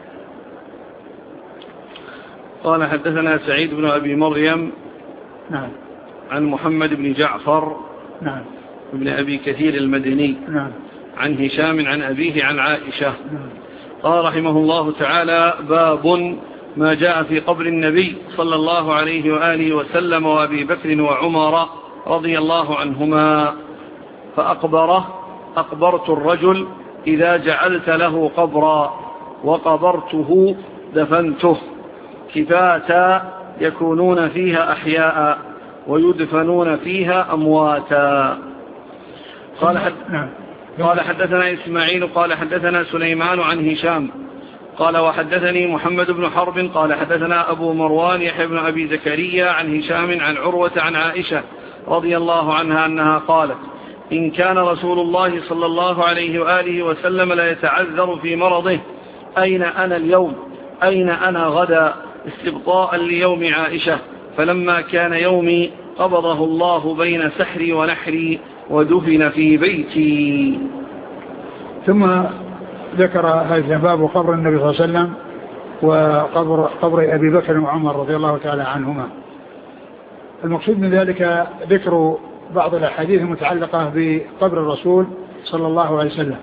Speaker 1: قال حدثنا سعيد بن أبي مريم
Speaker 2: نعم
Speaker 1: عن محمد بن جعفر
Speaker 2: نعم
Speaker 1: بن أبي كثير المدني
Speaker 2: نعم
Speaker 1: عن هشام عن أبيه عن عائشة
Speaker 2: نعم.
Speaker 1: قال رحمه الله تعالى: باب ما جاء في قبر النبي صلى الله عليه وآله وسلم وأبي بكر وعمر رضي الله عنهما، أقبرت الرجل إذا جعلت له قبرا وقبرته دفنته، كفاتا يكونون فيها أحياء ويدفنون فيها أمواتا. قال حدثنا إسماعيل قال حدثنا سليمان عن هشام قال وحدثني محمد بن حرب قال حدثنا أبو مروان يحيى بن أبي زكريا عن هشام عن عروة عن عائشة رضي الله عنها أنها قالت: إن كان رسول الله صلى الله عليه وآله وسلم لا يتعذر في مرضه أين أنا اليوم أين أنا غدا، استبطاء ليوم عائشة، فلما كان يومي قبضه الله بين سحري ونحري ودفن في بيتي.
Speaker 2: ثم ذكر هذا باب قبر النبي صلى الله عليه وسلم وقبر أبي بكر وعمر رضي الله تعالى عنهما. المقصود من ذلك ذكر بعض الأحاديث المتعلقة بقبر الرسول صلى الله عليه وسلم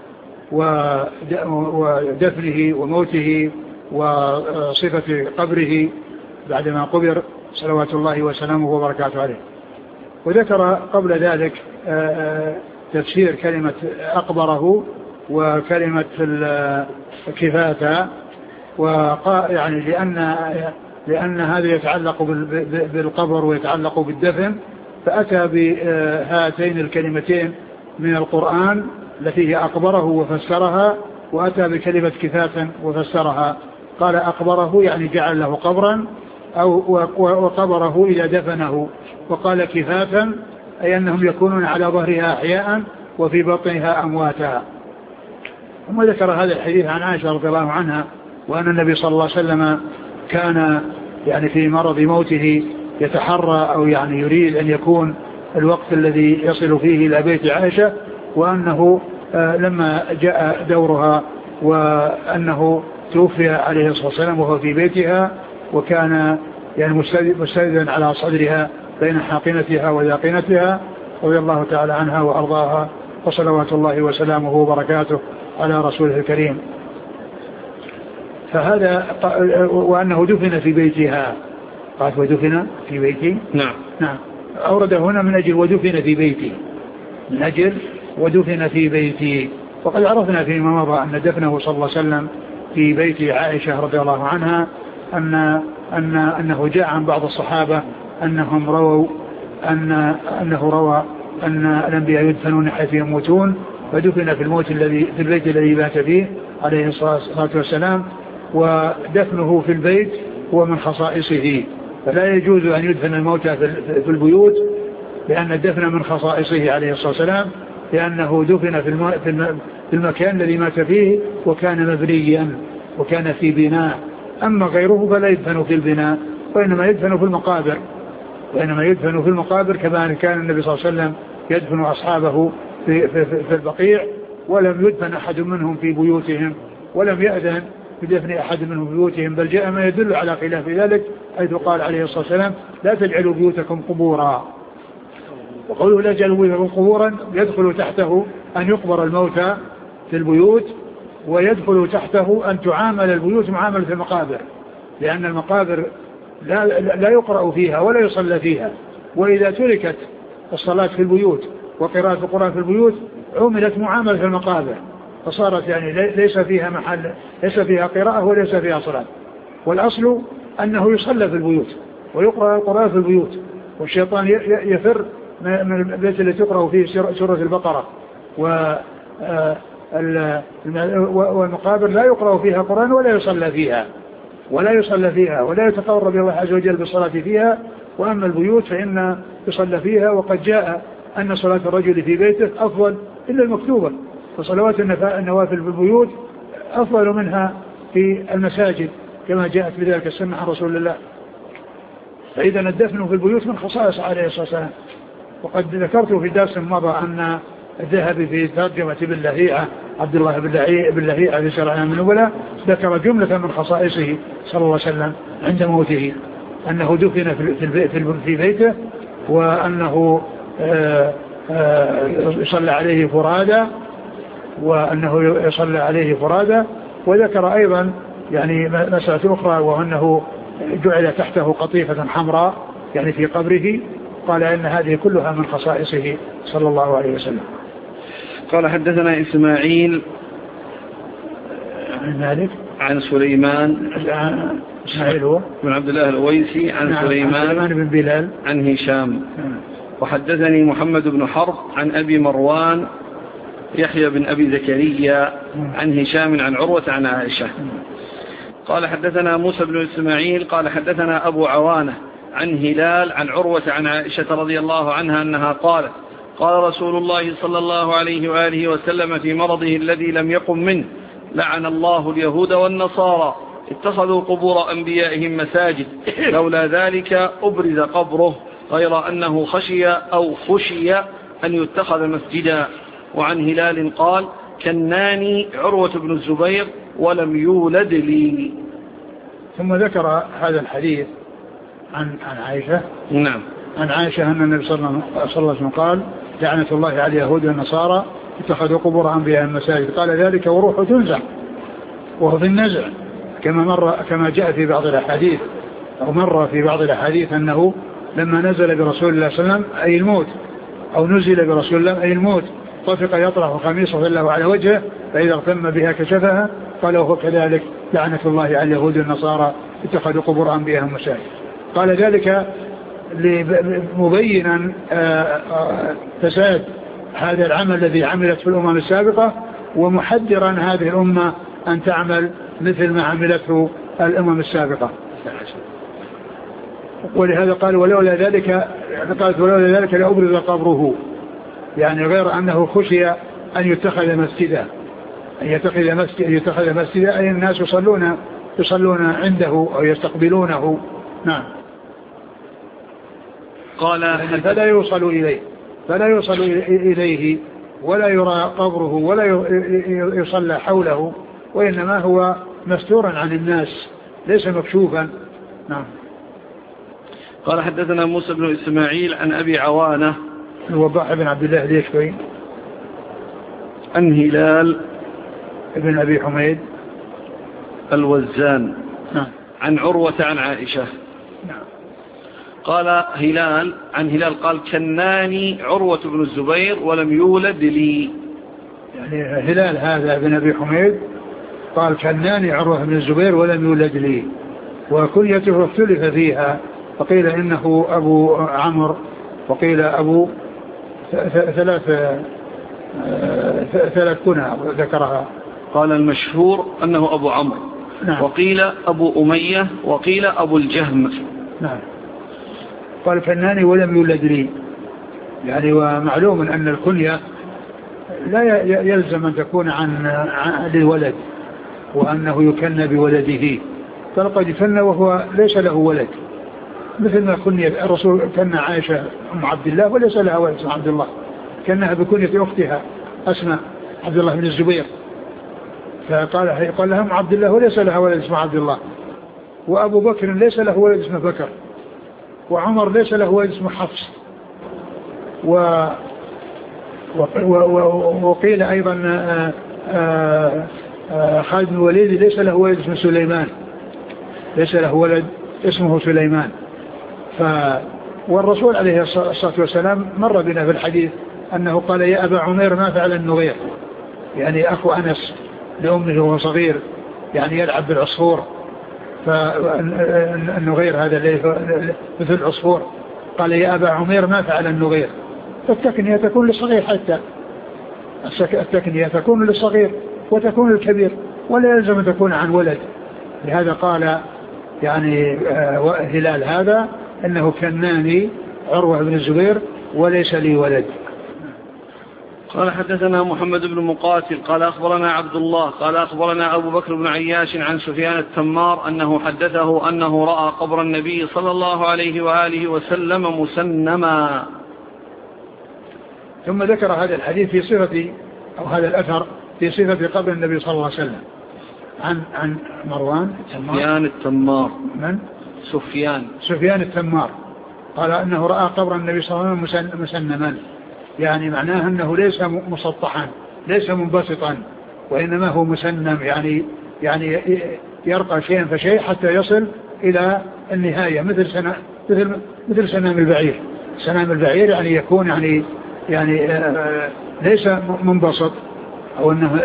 Speaker 2: ودفنه وموته وصفة قبره بعدما قبر صلوات الله وسلامه وبركاته عليه. وذكر قبل ذلك تفسير كلمة أقبره وكلمة الكفاتا، يعني لأن هذا يتعلق بالقبر ويتعلق بالدفن، فأتى بهاتين الكلمتين من القرآن التي هي أقبره وفسرها، وأتى بكلمة كفاتا وفسرها. قال أقبره يعني جعل له قبرا وقبره إذا دفنه، وقال كفاتا أي أنهم يكونون على ظهرها أحياء وفي بطنها أمواتا. ثم ذكر هذا الحديث عن عائشة رضي الله عنها، وأن النبي صلى الله عليه وسلم كان يعني في مرض موته يتحرى أو يعني يريد أن يكون الوقت الذي يصل فيه إلى بيت عائشة، وأنه لما جاء دورها وأنه توفي عليه الصلاة والسلام وهو في بيتها، وكان يعني مستندا على صدرها بين حاقنتها وذاقنتها رضي الله تعالى عنها وأرضاها، وصلوات الله وسلامه وبركاته على رسوله الكريم. فهذا وأنه دفن في بيتها، قال ودفن في بيتي. نعم أورد هنا من أجل ودفن في بيتي، من أجل ودفن في بيتي. وقد عرفنا فيما مضى أن دفنه صلى الله عليه وسلم في بيت عائشة رضي الله عنها أنه جاء عن بعض الصحابة أنهم رووا أنه روى أن الأنبياء يدفنون حيث يموتون، فدفن في البيت الذي بات فيه عليه الصلاة والسلام، ودفنه في البيت هو من خصائصه، فلا يجوز أن يدفن الموتى في البيوت، لأن الدفن من خصائصه عليه الصلاة والسلام، لأنه دفن في المكان الذي مات فيه وكان مبنيا وكان في بناء. أما غيره فلا يدفن في البناء، وإنما يدفن في المقابر، كما كان النبي صلى الله عليه وسلم يدفن أصحابه في البقيع، ولم يدفن أحد منهم في بيوتهم، ولم يأذن بدفن أحد منهم في بيوتهم، بل جاء ما يدل على خلاف ذلك، حيث قال عليه الصلاة والسلام: لا تجعلوا بيوتكم قبورا. وقوله لا تجعلوا بيوتكم قبورا يدخل تحته أن يقبر الموتى في البيوت، ويدخل تحته أن تعامل البيوت معاملة المقابر، لأن المقابر لا يقرأ فيها ولا يصلى فيها. وإذا تركت الصلاة في البيوت وقراءة القرآن في البيوت عملت معاملة المقابر، فصارت يعني ليس فيها محل، ليس فيها قراءة وليس فيها صلاة. والأصل أنه يصلى في البيوت ويقرأ القرآن في البيوت، والشيطان يفر من البيت التي تقرأ فيه سورة البقرة، والمقابر لا يقرأ فيها قرآن ولا يصلى فيها ولا يتقرب الله عز وجل بالصلاة فيها. وأما البيوت فإن يصلى فيها، وقد جاء أن صلاة الرجل في بيته أفضل إلا المكتوبة، فصلوات النوافل في البيوت أفضل منها في المساجد كما جاءت بذلك السنة عن رسول الله. فإذا الدفن في البيوت من خصائص عليه الصلاة والسلام. وقد ذكرت في درس مضى أن الذهبي في ترجمة ابن لهيعة عبد الله بن لهيعة في سير أعلام النبلاء ذكر جملة من خصائصه صلى الله عليه وسلم عند موته، أنه دفن في بيته، وأنه يصلى عليه فرادى، وذكر أيضا يعني مسألة أخرى، وأنه جعل تحته قطيفة حمراء يعني في قبره. قال إن هذه كلها من خصائصه صلى الله عليه وسلم.
Speaker 1: قال حدثنا إسماعيل
Speaker 2: عن مالك
Speaker 1: عن سليمان
Speaker 2: إسماعيل هو
Speaker 1: بن عبد الله الأويسي عن سليمان
Speaker 2: بن بلال
Speaker 1: عن هشام. وحدثني محمد بن حرب عن أبي مروان يحيى بن أبي زكريا عن هشام عن عروة عن عائشة. قال حدثنا موسى بن إسماعيل قال حدثنا أبو عوانة عن هلال عن عروة عن عائشة رضي الله عنها أنها قالت قال رسول الله صلى الله عليه وآله وسلم في مرضه الذي لم يقم منه لعن الله اليهود والنصارى اتخذوا قبور أنبيائهم مساجد لولا ذلك أبرز قبره غير أنه خشي أن يتخذ مسجدا. وعن هلال قال كناني عروة بن الزبير ولم يولد لي.
Speaker 2: ثم ذكر هذا الحديث عن عائشة.
Speaker 1: نعم.
Speaker 2: عن عائشة أن النبي صلى الله عليه وسلم قال لعنة الله على اليهود والنصارى اتخذوا قبور أنبيائهم مساجد. قال ذلك وروح تنزع وهو في النزع كما جاء في بعض الأحاديث أو مر في بعض الأحاديث أنه لما نزل برسول الله صلى الله عليه وسلم أي الموت أو نزل برسول الله أي الموت طفق يطرح خميصه الله على وجهه فإذا اغتم بها كشفها. قال وهو كذلك لعنة الله على اليهود والنصارى اتخذوا قبور أنبيائهم مساجد. قال ذلك مبينا فساد هذا العمل الذي عملت في الأمم السابقة، ومحذرا هذه الأمة أن تعمل مثل ما عملته الأمم السابقة. ولهذا قال ولولا ذلك لأبرز قبره، يعني غير أنه خشي أن يتخذ مسجدا، يتخذ مسجدا أي الناس يصلون عنده أو يستقبلونه. نعم.
Speaker 1: قال
Speaker 2: فلا يوصل إليه ولا يرى قبره ولا يصلى حوله، وإنما هو مستورا عن الناس ليس مكشوفا. نعم.
Speaker 1: قال حدثنا موسى بن إسماعيل عن أبي عوانة
Speaker 2: الوضاح بن عبد الله اليشكري
Speaker 1: عن هلال
Speaker 2: ابن أبي حميد
Speaker 1: الوزان.
Speaker 2: نعم.
Speaker 1: عن عروة عن عائشة.
Speaker 2: نعم.
Speaker 1: قال هلال قال كناني عروة بن الزبير ولم يولد لي.
Speaker 2: يعني هلال هذا بن أبي حميد قال كناني عروة بن الزبير ولم يولد لي، وكنيته اختلف فيها، فقيل إنه أبو عمرو وقيل أبو ثلاث كنى ذكرها.
Speaker 1: قال المشهور أنه أبو عمرو.
Speaker 2: نعم.
Speaker 1: وقيل أبو أمية وقيل أبو الجهم.
Speaker 2: نعم. قال كناني ولم يولد لي، يعني ومعلوم أن الكنية لا يلزم أن تكون عن الولد وأنه يكنى بولده، فلقد يكنى وهو ليس له ولد، مثل ما كنية الرسول كنى عائشة أم عبد الله وليس لها ولد اسمه عبد الله، كنها بكنية أختها أسماء عبد الله بن الزبير، فقال لها أم عبد الله وليس لها ولد اسمه عبد الله. وأبو بكر ليس له ولد اسمه بكر، وعمر ليس له ولد اسمه حفص، وقيل أيضا خالد بن الوليد ليس له ولد اسمه سليمان، ليس له ولد اسمه سليمان. والرسول عليه الصلاة والسلام مر بنا في الحديث أنه قال يا أبا عمير ما فعل النغير، يعني أخو أنس لأمه وهو صغير، يعني يلعب بالعصفور، فالنغير هذا مثل العصفور. قال يا أبا عمير ما فعل النغير. فالتكنية تكون للصغير، حتى التكنية تكون للصغير وتكون للكبير، ولا يلزم أن تكون عن ولد. لهذا قال يعني هلال هذا أنه كناني عروة بن الزبير وليس لي ولد.
Speaker 1: قال حدثنا محمد بن مقاتل قال أخبرنا عبد الله قال أخبرنا أبو بكر بن عياش عن سفيان التمار أنه حدثه أنه رأى قبر النبي صلى الله عليه وآله وسلم مسنما.
Speaker 2: ثم ذكر هذا الحديث في صفة، أو هذا الأثر في صفة قبر النبي صلى الله عليه وسلم عن مروان
Speaker 1: سفيان التمار.
Speaker 2: من؟
Speaker 1: سفيان
Speaker 2: التمار قال أنه رأى قبر النبي صلى الله عليه وسلم مسنما، يعني معناه أنه ليس مسطحا ليس منبسطا، وإنما هو مسنم، يعني يرقى شيئا فشيء حتى يصل إلى النهاية، مثل سنام البعير. سنام البعير يعني يكون يعني ليس منبسط، أو أنه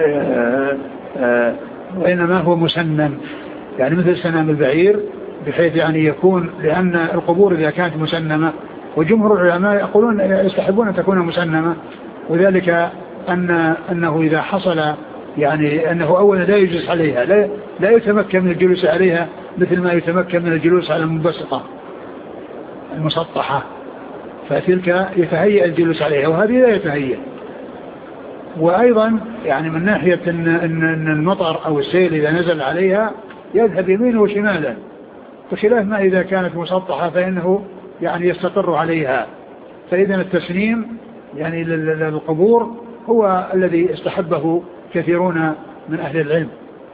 Speaker 2: وإنما هو مسنم، يعني مثل سنام البعير، بحيث يعني يكون، لأن القبور إذا كانت مسنمة، وجمهور العلماء يقولون يستحبون أن تكون مسنمة، وذلك أنه إذا حصل يعني أنه أولا لا يجلس عليها، لا يتمكن من الجلوس عليها مثل ما يتمكن من الجلوس على المنبسطة المسطحة، فتلك يتهيأ الجلوس عليها وهذه لا يتهيأ. وأيضا يعني من ناحية أن المطر أو السيل إذا نزل عليها يذهب يمينه وشمالا، بخلاف ما إذا كانت مسطحة فإنه يعني يستقر عليها. فإذا التسنيم يعني للقبور هو الذي استحبه كثيرون من أهل العلم.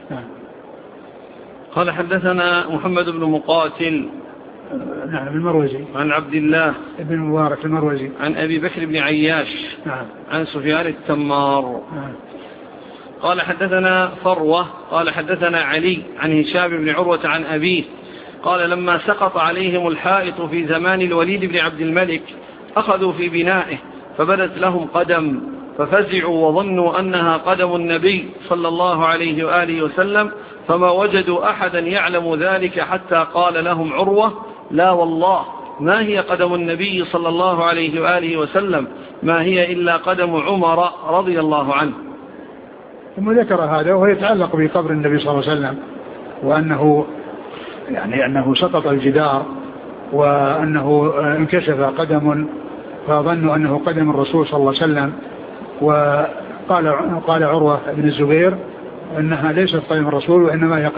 Speaker 1: قال حدثنا محمد بن مقاتل
Speaker 2: نعم المروزي
Speaker 1: عن عبد الله
Speaker 2: بن مبارك المروزي
Speaker 1: عن أبي بكر بن عياش
Speaker 2: نعم
Speaker 1: عن سفيان التمار
Speaker 2: نعم.
Speaker 1: قال حدثنا فروة قال حدثنا علي عن هشام بن عروة عن أبيه قال لما سقط عليهم الحائط في زمان الوليد بن عبد الملك أخذوا في بنائه فبدت لهم قدم ففزعوا وظنوا أنها قدم النبي صلى الله عليه وآله وسلم، فما وجدوا أحدا يعلم ذلك حتى قال لهم عروة لا والله ما هي قدم النبي صلى الله عليه وآله وسلم، ما هي إلا قدم عمر رضي الله عنه.
Speaker 2: ثم ذكر هذا وهو يتعلق بقبر النبي صلى الله عليه وسلم، وأنه يعني أنه سقط الجدار وأنه انكشف قدم فظنوا أنه قدم الرسول صلى الله عليه وسلم، وقال عروة بن الزبير أنها ليست قدم الرسول وإنما هي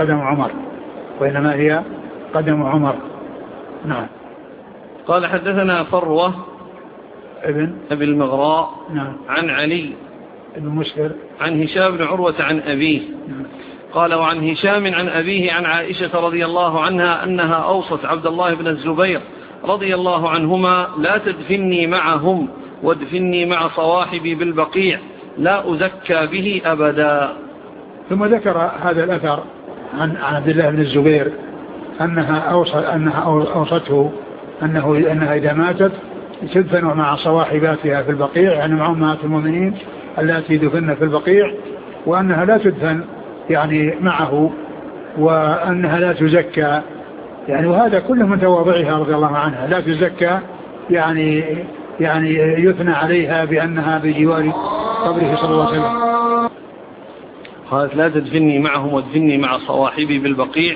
Speaker 2: قدم عمر. نعم.
Speaker 1: قال حدثنا فروة
Speaker 2: ابن
Speaker 1: المغراء
Speaker 2: نعم.
Speaker 1: عن علي
Speaker 2: ابن مسهر
Speaker 1: عن هشام بن عروة عن أبيه
Speaker 2: نعم.
Speaker 1: قال وعن هشام عن أبيه عن عائشة رضي الله عنها أنها أوصت عبد الله بن الزبير رضي الله عنهما لا تدفني معهم وادفني مع صواحبي بالبقيع لا أزكى به أبدا.
Speaker 2: ثم ذكر هذا الأثر عن عبد الله بن الزبير أنها أوصته أنها إذا ماتت تدفن مع صواحباتها في البقيع، يعني مع أمهات المؤمنين التي دفن في البقيع، وأنها لا تدفن يعني معه، وأنها لا تزكى، يعني وهذا كله من تواضعها رضي الله عنها، لا تزكى يعني يثنى عليها بأنها بجوار قبره صلى الله عليه وسلم.
Speaker 1: قالت لا تدفني معهم وادفني مع صواحبي بالبقيع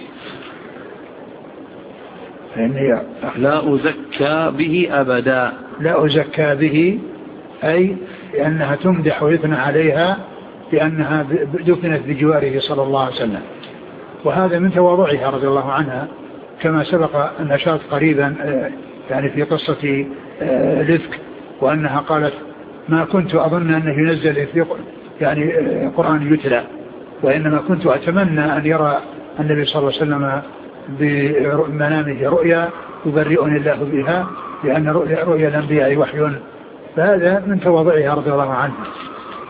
Speaker 1: لا أزكى به أبدا.
Speaker 2: لا أزكى به أي لأنها تمدح ويثنى عليها بأنها دفنت بجواره صلى الله عليه وسلم، وهذا من تواضعها رضي الله عنها، كما سبق النشاط قريبا يعني في قصة الإفك، وأنها قالت ما كنت أظن أنه ينزل في يعني قرآن يتلى، وإنما كنت أتمنى أن يرى النبي صلى الله عليه وسلم بمنامه رؤيا يبرئني الله بها، لأن رؤيا الأنبياء وحي. فهذا من تواضعها رضي الله عنها.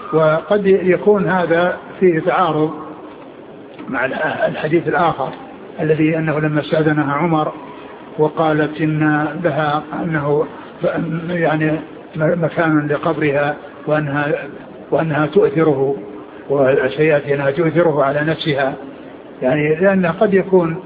Speaker 2: وقد يكون هذا فيه تعارض مع الحديث الآخر الذي أنه لما استأذنها عمر وقالت إن لها أنه يعني مكان لقبرها وأنها تؤثره، وسيأتي أنها تؤثره على نفسها، يعني لأنه قد يكون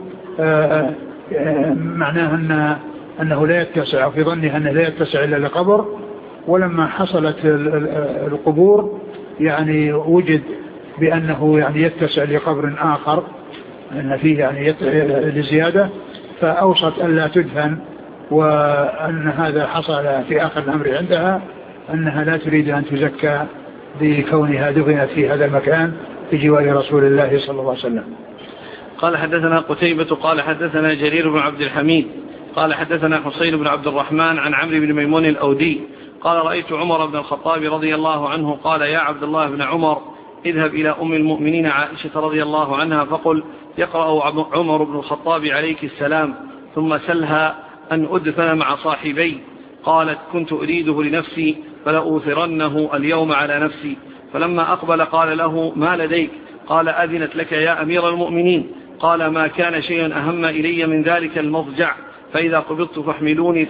Speaker 2: معناه أنه لا يتسع، في ظنها أنه لا يتسع إلا لقبر، ولما حصلت القبور يعني وجد بأنه يعني يتسع لقبر آخر، أن فيه يعني لزيادة، فأوصت ألا تدفن، وأن هذا حصل في آخر الأمر عندها، أنها لا تريد أن تزكى بكونها دفنت في هذا المكان في جوار رسول الله صلى الله عليه وسلم.
Speaker 1: قال حدثنا قتيبة قال حدثنا جرير بن عبد الحميد قال حدثنا حسين بن عبد الرحمن عن عمرو بن ميمون الأودي قال رأيت عمر بن الخطاب رضي الله عنه قال يا عبد الله بن عمر اذهب إلى أم المؤمنين عائشة رضي الله عنها فقل يقرأ عمر بن الخطاب عليك السلام ثم سلها أن أدفن مع صاحبي. قالت كنت أريده لنفسي فلأوثرنه اليوم على نفسي. فلما أقبل قال له ما لديك؟ قال أذنت لك يا أمير المؤمنين. قال ما كان شيء أهم إلي من ذلك المضجع، فإذا قبضت فاحملوني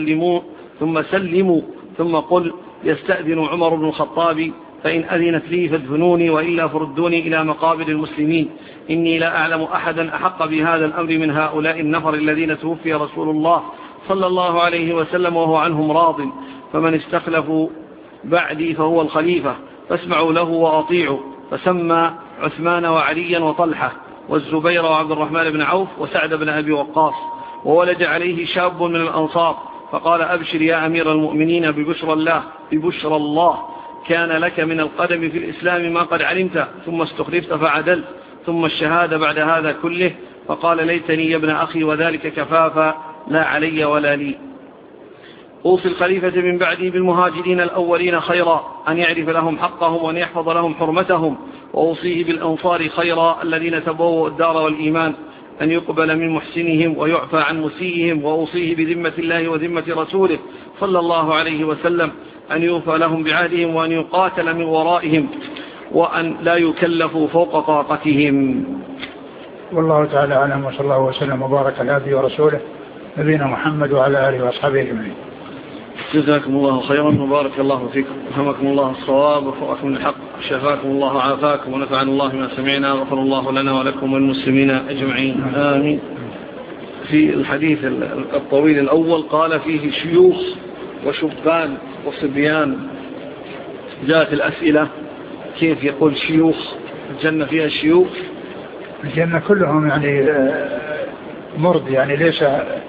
Speaker 1: ثم سلموا ثم قل يستأذن عمر بن الخطاب فإن أذنت لي فادفنوني وإلا فردوني إلى مقابر المسلمين. إني لا أعلم أحدا أحق بهذا الأمر من هؤلاء النفر الذين توفي رسول الله صلى الله عليه وسلم وهو عنهم راض، فمن استخلفوا بعدي فهو الخليفة فاسمعوا له وأطيعوا. فسمى عثمان وعليا وطلحة والزبير وعبد الرحمن بن عوف وسعد بن أبي وقاص. وولد عليه شاب من الأنصار فقال أبشر يا أمير المؤمنين ببشر الله كان لك من القدم في الإسلام ما قد علمت، ثم استخلفت فعدلت، ثم الشهادة بعد هذا كله. فقال ليتني يا ابن أخي وذلك كفافا لا علي ولا لي. أوصي الخليفة من بعدي بالمهاجرين الأولين خيرا، أن يعرف لهم حقهم وأن يحفظ لهم حرمتهم. وأوصيه بالأنصار خيرا الذين تبووا الدار والإيمان، أن يقبل من محسنهم ويعفى عن مسيئهم. وأوصيه بذمة الله وذمة رسوله صلى الله عليه وسلم أن يوفى لهم بعهدهم وأن يقاتل من ورائهم وأن لا يكلفوا فوق طاقتهم.
Speaker 2: والله تعالى أعلم، وصلى الله وسلم وبارك على عبده ورسوله نبينا محمد وعلى آله وأصحابه أجمعين.
Speaker 1: جزاكم الله خيرا وبارك الله فيكم، رحمكم الله الصواب وفقكم الحق، شفاكم الله عافاكم ونفعنا الله ما سمعنا، غفر الله لنا ولكم والمسلمين أجمعين آمين. في الحديث الطويل الأول قال فيه شيوخ وشبان وصبيان. جاءت الأسئلة كيف يقول شيوخ؟ الجنة فيها شيوخ؟
Speaker 2: الجنة كلهم يعني مرض، يعني ليس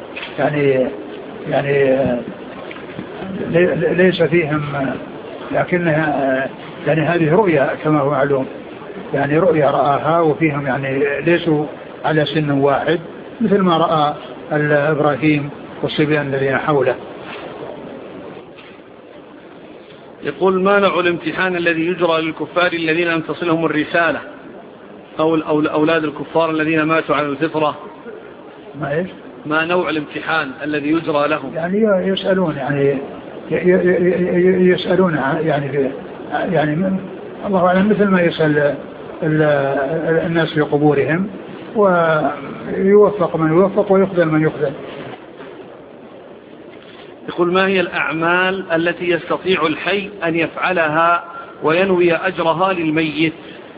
Speaker 2: ليس فيهم، لكنها يعني هذه رؤيا كما هو معلوم، يعني رؤيا رآها، وفيهم يعني ليسوا على سن واحد مثل ما رأى إبراهيم والصبيان الذين حوله.
Speaker 1: يقول ما نوع الامتحان الذي يجرى للكفار الذين لم تصلهم الرسالة أو أولاد الكفار الذين ماتوا على الفطرة؟ ما نوع الامتحان الذي يجرى لهم؟
Speaker 2: يعني يسألون يعني الله أعلم مثل ما يسأل الناس في قبورهم، ويوفق من يوفق ويخذل من يخذل.
Speaker 1: يقول ما هي الأعمال التي يستطيع الحي أن يفعلها وينوي أجرها للميت؟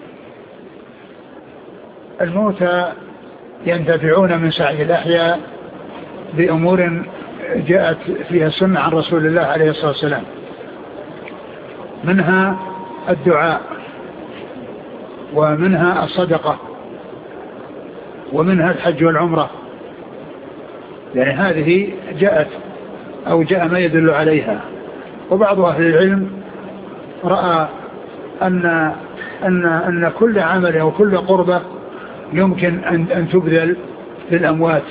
Speaker 2: الموتى ينتفعون من سعي الأحياء بأمور جاءت فيها السنة عن رسول الله عليه الصلاة والسلام، منها الدعاء، ومنها الصدقة، ومنها الحج والعمرة. يعني هذه جاءت أو جاء ما يدل عليها. وبعض أهل العلم رأى أن كل عمل أو كل قربة يمكن أن تبذل للأموات،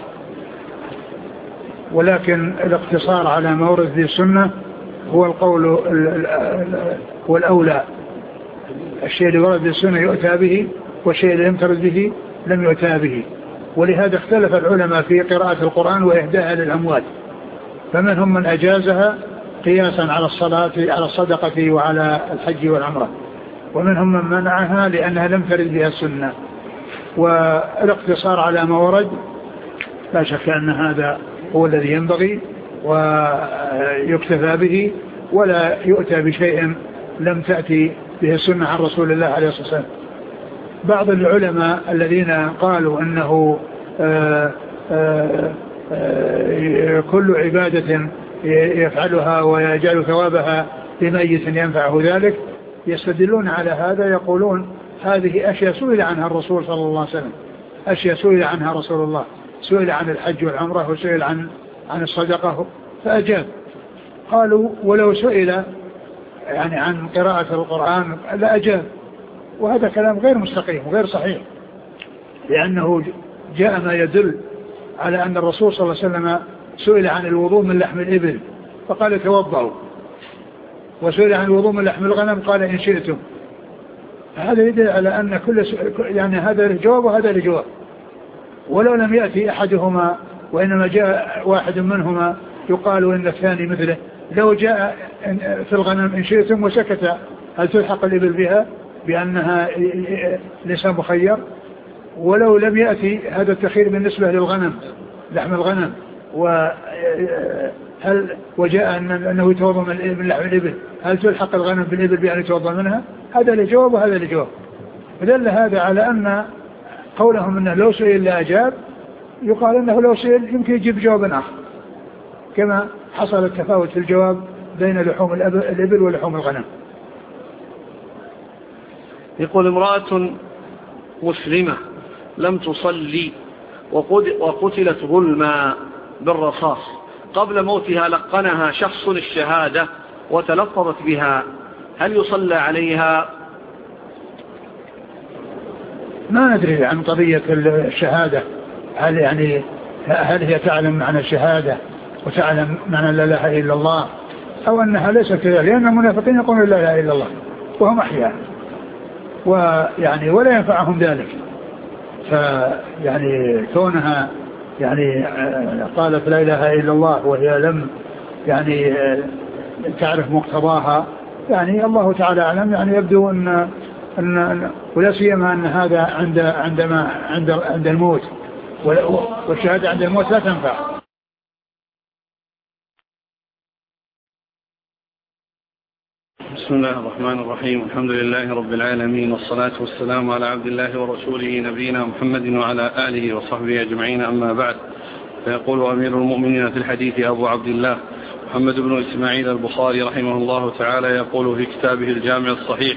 Speaker 2: ولكن الاقتصار على ما ورد في السنة هو القول والأولى. الشيء اللي ورد في السنة يؤتى به، والشيء اللي لم ترد به لم يؤتى به. ولهذا اختلف العلماء في قراءة القرآن وإهداءها للأموات، فمنهم من أجازها قياسا على الصلاة على الصدقة وعلى الحج والعمرة، ومنهم من منعها لأنها لم ترد بها السنة. والاقتصار على ما ورد لا شك أن هذا هو الذي ينبغي ويكتفى به، ولا يؤتى بشيء لم تأتي به السنة عن رسول الله عليه الصلاة والسلام. بعض العلماء الذين قالوا أنه كل عبادة يفعلها ويجعل ثوابها لميت ينفعه ذلك يستدلون على هذا، يقولون هذه أشياء سئل عنها الرسول صلى الله عليه وسلم، أشياء سئل عنها رسول الله، سئل عن الحج والعمرة وسئل عن الصدقة فأجاب. قالوا ولو سئل يعني عن قراءة القرآن لا أجاب، وهذا كلام غير مستقيم وغير صحيح، لأنه جاء ما يدل على أن الرسول صلى الله عليه وسلم سئل عن الوضوء من لحم الإبل فقال توضعوا، وسئل عن الوضوء من لحم الغنم قال إن شئتم. هذا يدل على أن يعني هذا الجواب وهذا الجواب، ولو لم يأتي أحدهما وإنما جاء واحد منهما يقال إن الثاني مثله. لو جاء في الغنم إن شئتم وسكت هل تلحق الإبل بها بأنها ليس مخير؟ ولو لم يأتي هذا التخير بالنسبة للغنم لحم الغنم وجاء أنه يتوضأ من لحم الإبل هل تلحق الغنم بالإبل بأن يتوضأ منها؟ هذا الجواب وهذا الجواب. فدل هذا على أن قولهم أنه لو سئل لا أجاب يقال أنه لو سئل يمكن يجيب جوابا آخر، كما حصل التفاوت في الجواب بين لحوم الإبل ولحوم الغنم.
Speaker 1: يقول امرأة مسلمة لم تصلي وقتلت ظلما بالرصاص، قبل موتها لقنها شخص الشهادة وتلفظت بها، هل يصلى عليها؟
Speaker 2: ما ندري عن قضية الشهادة، هل هي تعلم معنى الشهادة وتعلم معنى لا إله إلا الله أو أنها ليست كذلك، لأن المنافقين يقولون لا إله إلا الله وهم أحياء ويعني ولا ينفعهم ذلك. فيعني كونها يعني قالت لا إله إلا الله وهي لم يعني تعرف مقتضاها، يعني الله تعالى أعلم، يعني يبدو أن ولا سيما أن هذا عند الموت، والشهادة عند الموت لا تنفع.
Speaker 1: بسم الله الرحمن الرحيم، الحمد لله رب العالمين، والصلاة والسلام على عبد الله ورسوله نبينا محمد وعلى آله وصحبه أجمعين، أما بعد. فيقول أمير المؤمنين في الحديث أبو عبد الله محمد بن إسماعيل البخاري رحمه الله تعالى يقول في كتابه الجامع الصحيح: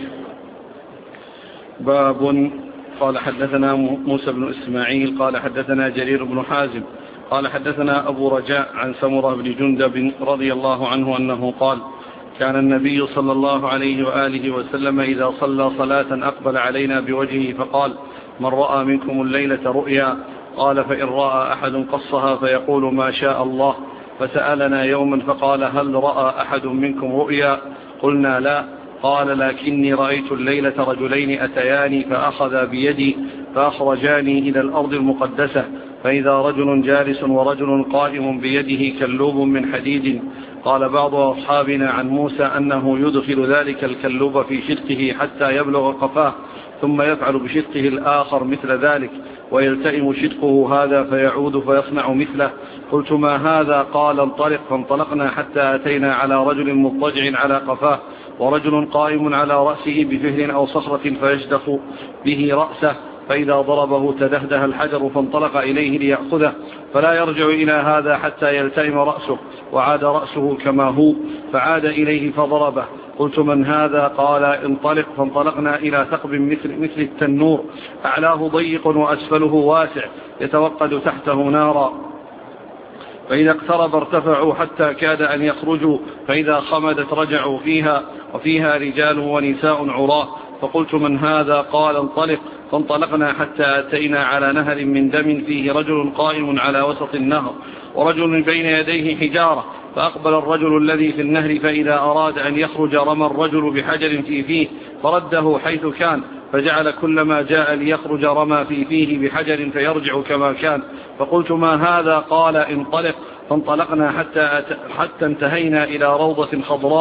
Speaker 1: باب. قال حدثنا موسى بن إسماعيل قال حدثنا جرير بن حازم قال حدثنا أبو رجاء عن سمرة بن جندب رضي الله عنه أنه قال: كان النبي صلى الله عليه وآله وسلم إذا صلى صلاة أقبل علينا بوجهه فقال: من رأى منكم الليلة رؤيا؟ قال: فإن رأى أحد قصها فيقول ما شاء الله. فسألنا يوما فقال: هل رأى أحد منكم رؤيا؟ قلنا لا. قال: لكني رأيت الليلة رجلين أتياني فأخذا بيدي فأخرجاني إلى الأرض المقدسة، فإذا رجل جالس ورجل قائم بيده كلوب من حديد. قال بعض أصحابنا عن موسى أنه يدخل ذلك الكلوب في شدقه حتى يبلغ قفاه، ثم يفعل بشدقه الآخر مثل ذلك، ويلتئم شدقه هذا فيعود فيصنع مثله. قلت: ما هذا؟ قال: انطلق. فانطلقنا حتى أتينا على رجل مضطجع على قفاه، ورجل قائم على رأسه بفهر أو صخرة فيشدق به رأسه، فإذا ضربه تدهده الحجر، فانطلق إليه ليأخذه، فلا يرجع إلى هذا حتى يلتئم رأسه، وعاد رأسه كما هو، فعاد إليه فضربه. قلت: من هذا؟ قال: انطلق. فانطلقنا إلى ثقب مثل التنور، أعلاه ضيق وأسفله واسع، يتوقد تحته نارا، فإذا اقترب ارتفعوا حتى كاد أن يخرجوا، فإذا خمدت رجعوا فيها، وفيها رجال ونساء عراه. فقلت: من هذا؟ قال: انطلق. فانطلقنا حتى أتينا على نهر من دم فيه رجل قائم على وسط النهر، ورجل بين يديه حجارة، فأقبل الرجل الذي في النهر، فإذا أراد أن يخرج رمى الرجل بحجر في فيه فرده حيث كان، فجعل كلما جاء ليخرج رمى في فيه بحجر فيرجع كما كان. فقلت: ما هذا؟ قال: انطلق. فانطلقنا حتى انتهينا إلى روضة خضراء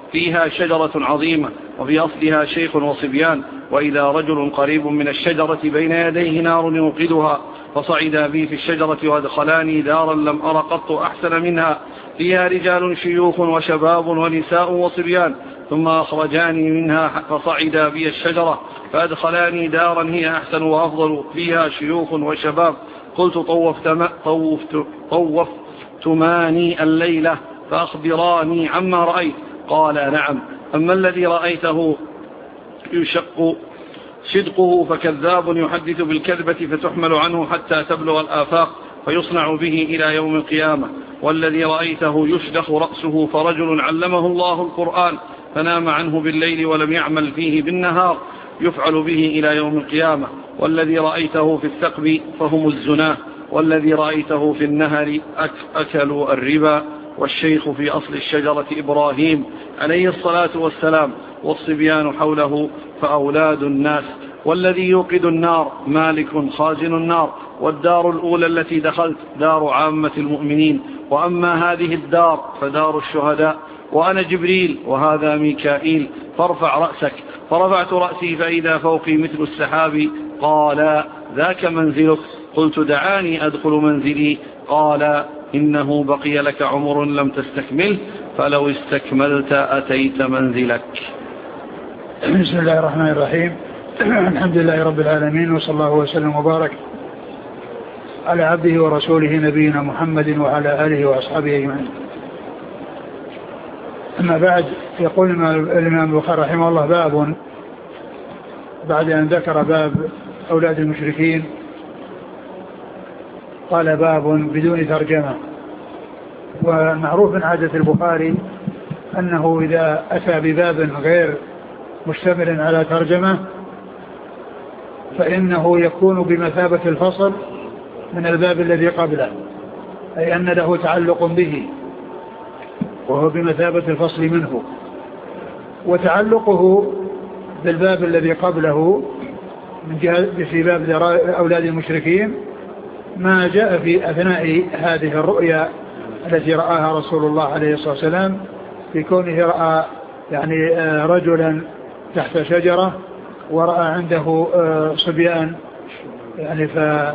Speaker 1: فيها شجرة عظيمة وفي أصلها شيخ وصبيان، وإذا رجل قريب من الشجرة بين يديه نار يوقدها، فصعدا بي في الشجرة وادخلاني دارا لم أر قط أحسن منها، فيها رجال شيوخ وشباب ونساء وصبيان، ثم أخرجاني منها فصعدا بي الشجرة فأدخلاني دارا هي أحسن وأفضل، فيها شيوخ وشباب. قلت طوفتماني الليلة فأخبراني عما رأيت. قال نعم، أما الذي رأيته يشق صدقه فكذاب يحدث بالكذبة فتحمل عنه حتى تبلغ الآفاق فيصنع به إلى يوم القيامة، والذي رأيته يشدخ رأسه فرجل علمه الله القرآن فنام عنه بالليل ولم يعمل فيه بالنهار يفعل به إلى يوم القيامة، والذي رأيته في الثقب فهم الزناه، والذي رأيته في النهر أكلوا الربا، والشيخ في أصل الشجرة إبراهيم عليه الصلاة والسلام، والصبيان حوله فأولاد الناس، والذي يوقد النار مالك خازن النار، والدار الأولى التي دخلت دار عامة المؤمنين، وأما هذه الدار فدار الشهداء، وأنا جبريل وهذا ميكائيل، فارفع رأسك. فرفعت رأسي فإذا فوقي مثل السحاب. قال ذاك منزلك. قلت دعاني أدخل منزلي. قال إنه بقي لك عمر لم تستكمله، فلو استكملت أتيت منزلك.
Speaker 2: بسم الله الرحمن الرحيم. الحمد لله رب العالمين، وصلى الله وسلم وبارك على عبده ورسوله نبينا محمد وعلى آله وأصحابه أجمعين. أما بعد، يقول الإمام البخاري رحمه الله باب، بعد أن ذكر باب أولاد المشركين قال باب بدون ترجمة. ومعروف من عادة البخاري أنه إذا أتى بباب غير مشتمل على ترجمة فإنه يكون بمثابة الفصل من الباب الذي قبله، أي أن له تعلق به، وهو بمثابة الفصل منه. وتعلقه بالباب الذي قبله في باب أولاد المشركين ما جاء في أثناء هذه الرؤيا التي رآها رسول الله عليه الصلاة والسلام، في كونه رأى يعني رجلا تحت شجرة ورأى عنده صبيان، يعني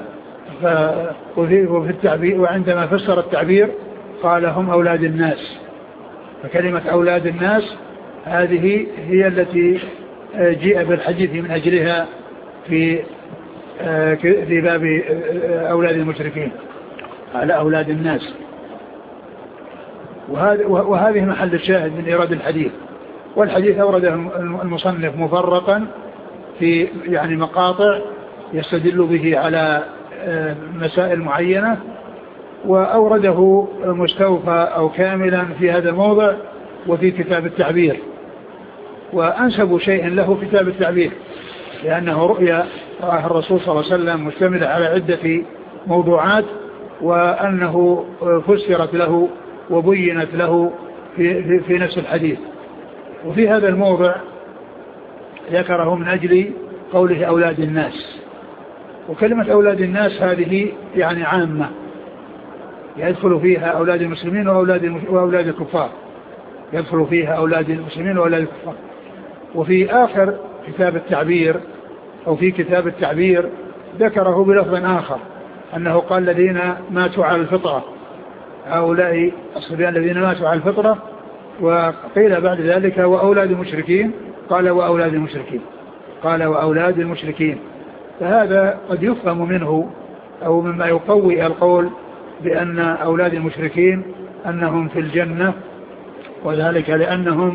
Speaker 2: وفي التعبير، وعندما فسر التعبير قال هم أولاد الناس. فكلمة أولاد الناس هذه هي التي جاء بالحديث من أجلها في باب أولاد المشركين على أولاد الناس. وهذه محل الشاهد من إيراد الحديث. والحديث أورده المصنف مفرقا في يعني مقاطع يستدل به على مسائل معينة، وأورده مستوفى أو كاملا في هذا الموضع وفي كتاب التعبير. وأنسب شيء له كتاب التعبير، لأنه رؤيا رآها الرسول صلى الله عليه وسلم مشتملة على عدة موضوعات، وأنه فسرت له وبينت له في نفس الحديث. وفي هذا الموضع ذكره من أجل قوله أولاد الناس. وكلمة أولاد الناس هذه يعني عامة، يدخل فيها أولاد المسلمين وأولاد الكفار، يدخل فيها أولاد المسلمين وأولاد الكفار. وفي آخر كتاب التعبير أو في كتاب التعبير ذكره بلفظ آخر، أنه قال الذين ماتوا على الفطرة، هؤلاء الصبيان الذين ماتوا على الفطرة. وقيل بعد ذلك وأولاد المشركين، قال وأولاد المشركين، قال وأولاد المشركين. فهذا قد يفهم منه أو مما يقوي القول بأن أولاد المشركين أنهم في الجنة، وذلك لأنهم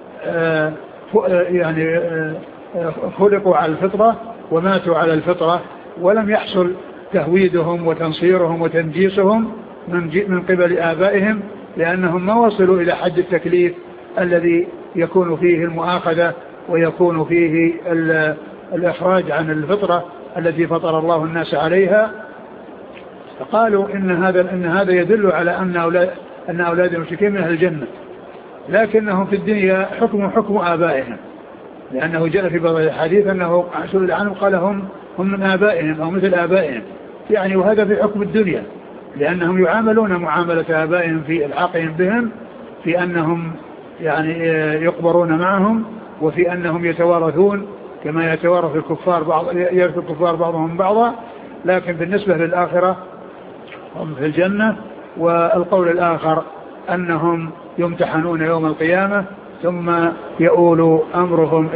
Speaker 2: يعني خلقوا على الفطرة وماتوا على الفطرة، ولم يحصل تهويدهم وتنصيرهم وتنجيسهم من قبل آبائهم، لأنهم ما وصلوا إلى حد التكليف الذي يكون فيه المؤاخذة ويكون فيه الإخراج عن الفطرة التي فطر الله الناس عليها. فقالوا إن هذا يدل على أن أولاد المشركين من أهل الجنة، لكنهم في الدنيا حكم آبائهم، لأنه جاء في بعض الحديث أنه سئل عنهم قال هم من آبائهم أو مثل آبائهم، يعني وهذا في حكم الدنيا، لأنهم يعاملون معاملة آبائهم في إلحاقهم بهم، في أنهم يعني يقبرون معهم، وفي أنهم يتوارثون كما يتوارث الكفار يرث الكفار بعضهم بعضا، لكن بالنسبة للآخرة هم في الجنة. والقول الآخر أنهم يمتحنون يوم القيامة ثم يؤول أمرهم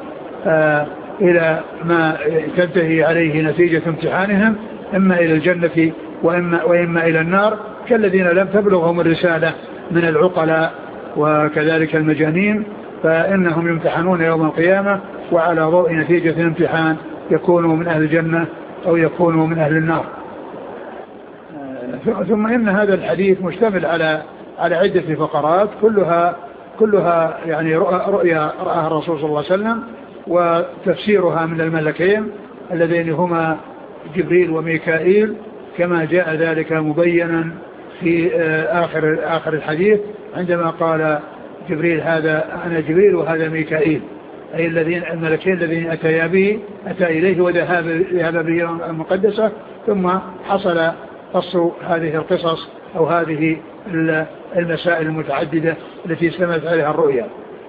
Speaker 2: إلى ما تنتهي عليه نتيجة امتحانهم، إما إلى الجنة وإما إلى النار، كالذين لم تبلغهم الرسالة من العقلاء وكذلك المجانين، فإنهم يمتحنون يوم القيامة، وعلى ضوء نتيجة الامتحان يكونوا من أهل الجنة أو يكونوا من أهل النار. ثم إن هذا الحديث مشتمل على عدة فقرات كلها يعني رؤيا رآها الرسول صلى الله عليه وسلم، وتفسيرها من الملكين اللذين هما جبريل وميكائيل، كما جاء ذلك مبينا في آخر الحديث عندما قال جبريل هذا أنا جبريل وهذا ميكائيل، أي الملكين الذين أتى إليه وذهب به المقدسة. ثم حصل قص هذه القصص أو هذه المسائل المتعددة التي استمت عليها الرؤيا.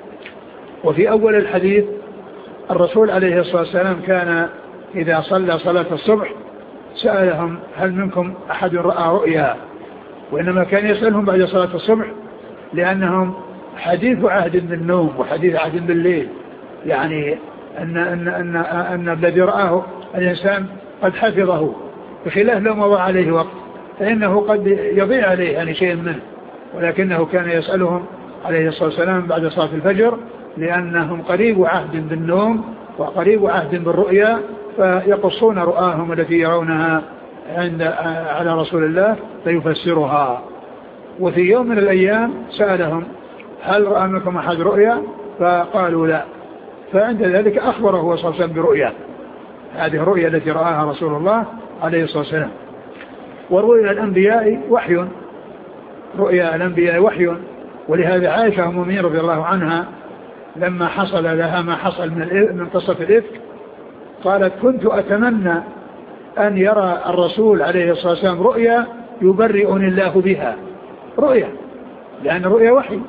Speaker 2: وفي أول الحديث الرسول عليه الصلاة والسلام كان إذا صلى صلاة الصبح سألهم هل منكم أحد رأى رؤيا، وإنما كان يسألهم بعد صلاة الصبح لأنهم حديث عهد بالنوم وحديث عهد بالليل، يعني أن الذي رآه الإنسان قد حفظه، بخلاف لو مضى عليه وقت فإنه قد يضيع عليه يعني شيء منه، ولكنه كان يسألهم عليه الصلاة والسلام بعد صلاة الفجر لأنهم قريب عهد بالنوم وقريب عهد بالرؤيا، فيقصون رؤاهم التي يرونها على رسول الله فيفسرها. وفي يوم من الأيام سألهم هل رأى منكم أحد رؤيا؟ فقالوا لا، فعند ذلك أخبره صلى الله عليه وسلم برؤيا، هذه الرؤيا التي رآها رسول الله عليه الصلاة والسلام. ورؤيا الأنبياء وحي، رؤيا الأنبياء وحي، ولهذا عائشة أم المؤمنين رضي الله عنها لما حصل لها ما حصل من قصة الإفك قالت كنت أتمنى أن يرى الرسول عليه الصلاة والسلام رؤيا يبرئني الله بها، رؤيا لأن رؤيا وحي.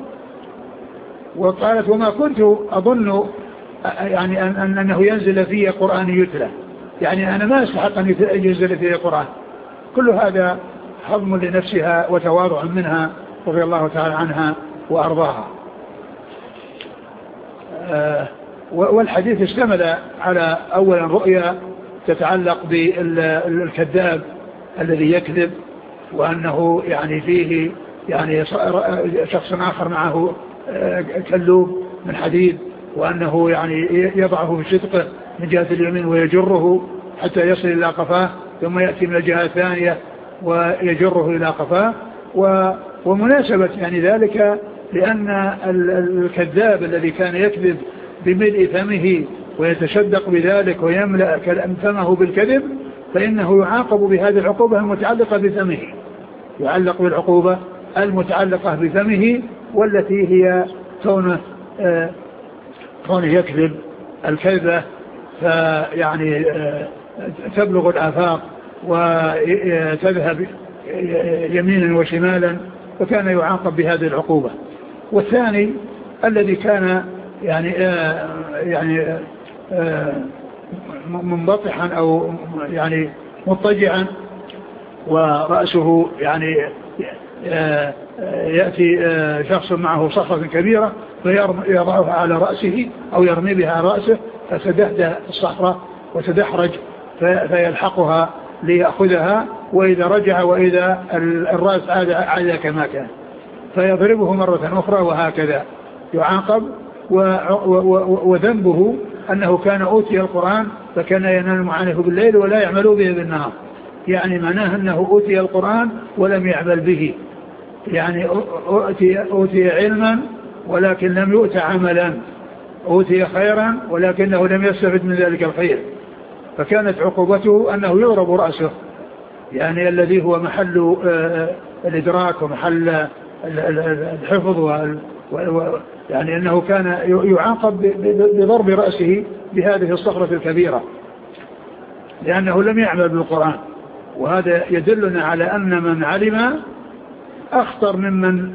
Speaker 2: وقالت وما كنت أظن يعني أنه ينزل فيه قرآن يتلى، يعني أنا ما أستحق أن ينزل فيه قرآن. كل هذا حظم لنفسها وتواضع منها رضي الله تعالى عنها وأرضاها. والحديث اشتمل على أولا رؤيا تتعلق بالكذاب الذي يكذب، وأنه يعني فيه يعني شخص آخر معه كلوب من حديد، وأنه يعني يضعه في شدقه من جهة اليمين ويجره حتى يصل إلى قفاه، ثم يأتي من الجهة الثانية ويجره إلى قفاه. ومناسبة يعني ذلك لأن الكذاب الذي كان يكذب بملء فمه ويتشدق بذلك ويملأ فمه بالكذب فإنه يعاقب بهذه العقوبة المتعلقة بفمه، يعلق بالعقوبة المتعلقة بفمه، والتي هي كونه يكذب الكذبة فيعني تبلغ الآفاق وتذهب يمينا وشمالا، فكان يعاقب بهذه العقوبة. والثاني الذي كان يعني منبطحا أو يعني مضطجعا ورأسه يعني يأتي شخص معه صخرة كبيرة فيضعها على رأسه أو يرمي بها رأسه فتدهده الصخرة وتدحرج فيلحقها ليأخذها، وإذا رجع وإذا الرأس عاد كما كان فيضربه مرة أخرى، وهكذا يعاقب. وذنبه أنه كان أوتي القرآن فكان ينام عنه بالليل ولا يعمل به بالنهار، يعني معناه أنه أوتي القرآن ولم يعمل به، يعني أوتي علما ولكن لم يؤت عملا، أوتي خيرا ولكنه لم يستفد من ذلك الخير، فكانت عقوبته أنه يضرب رأسه، يعني الذي هو محل الإدراك ومحل الحفظ يعني أنه كان يعاقب بضرب رأسه بهذه الصخرة الكبيرة لأنه لم يعمل بالقرآن. وهذا يدلنا على أن من علم أخطر ممن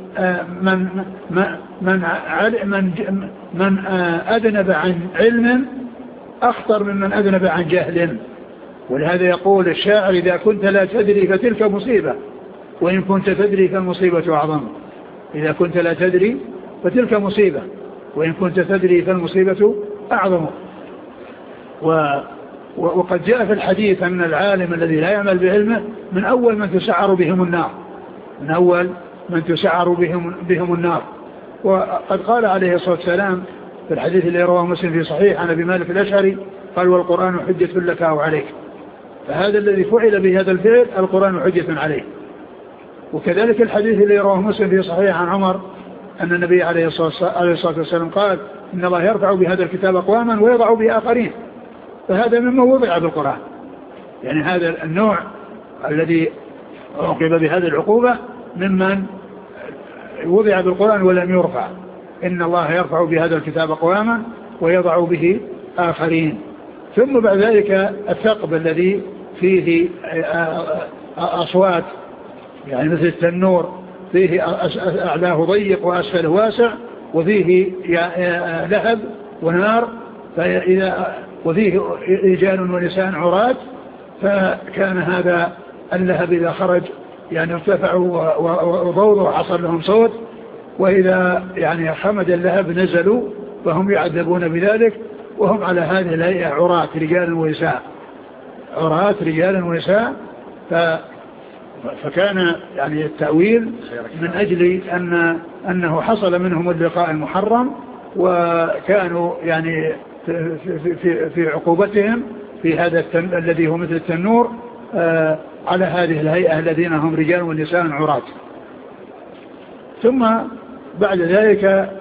Speaker 2: من أذنب عن علم، أخطر ممن أذنب عن جهل. ولهذا يقول الشاعر: إذا كنت لا تدري فتلك مصيبة، وإن كنت تدري فالمصيبة أعظم. إذا كنت لا تدري فتلك مصيبة، وإن كنت تدري فالمصيبة أعظم. وقد جاء في الحديث أن العالم الذي لا يعمل بعلمه من أول من تسعر بهم النار، من أول من تسعر بهم النار. وقد قال عليه الصلاة والسلام في الحديث اللي رواه مسلم في صحيح عن أبي مالك الأشعري قال: والقرآن حجة لك أو عليك. فهذا الذي فعل بهذا الفعل القرآن حجة عليه. وكذلك الحديث اللي رواه مسلم في صحيح عن عمر أن النبي عليه الصلاة والسلام قال: إن الله يرفع بهذا الكتاب أقواما ويضع به آخرين. فهذا مما وضع بالقرآن، يعني هذا النوع الذي عوقب بهذه العقوبة ممن وضع بالقرآن ولم يرفع. إن الله يرفع بهذا الكتاب أقواما ويضع به آخرين. ثم بعد ذلك الثقب الذي فيه أصوات، يعني مثل التنور، فيه أعلاه ضيق وأسفله واسع، وفيه لهب ونار، وفيه رجال ونساء عراة. فكان هذا اللهب إذا خرج يعني ارتفعوا وضوضوا وحصل لهم صوت، وإذا يعني خمد اللهب نزلوا فهم يعذبون بذلك، وهم على هذه الهيئة عراة رجال ونساء، عراة رجال ونساء. فكان يعني التأويل من أجل أنه حصل منهم اللقاء المحرم، وكانوا يعني في عقوبتهم في هذا الذي هو مثل التنور على هذه الهيئة الذين هم رجال ونساء عراة. ثم بعد ذلك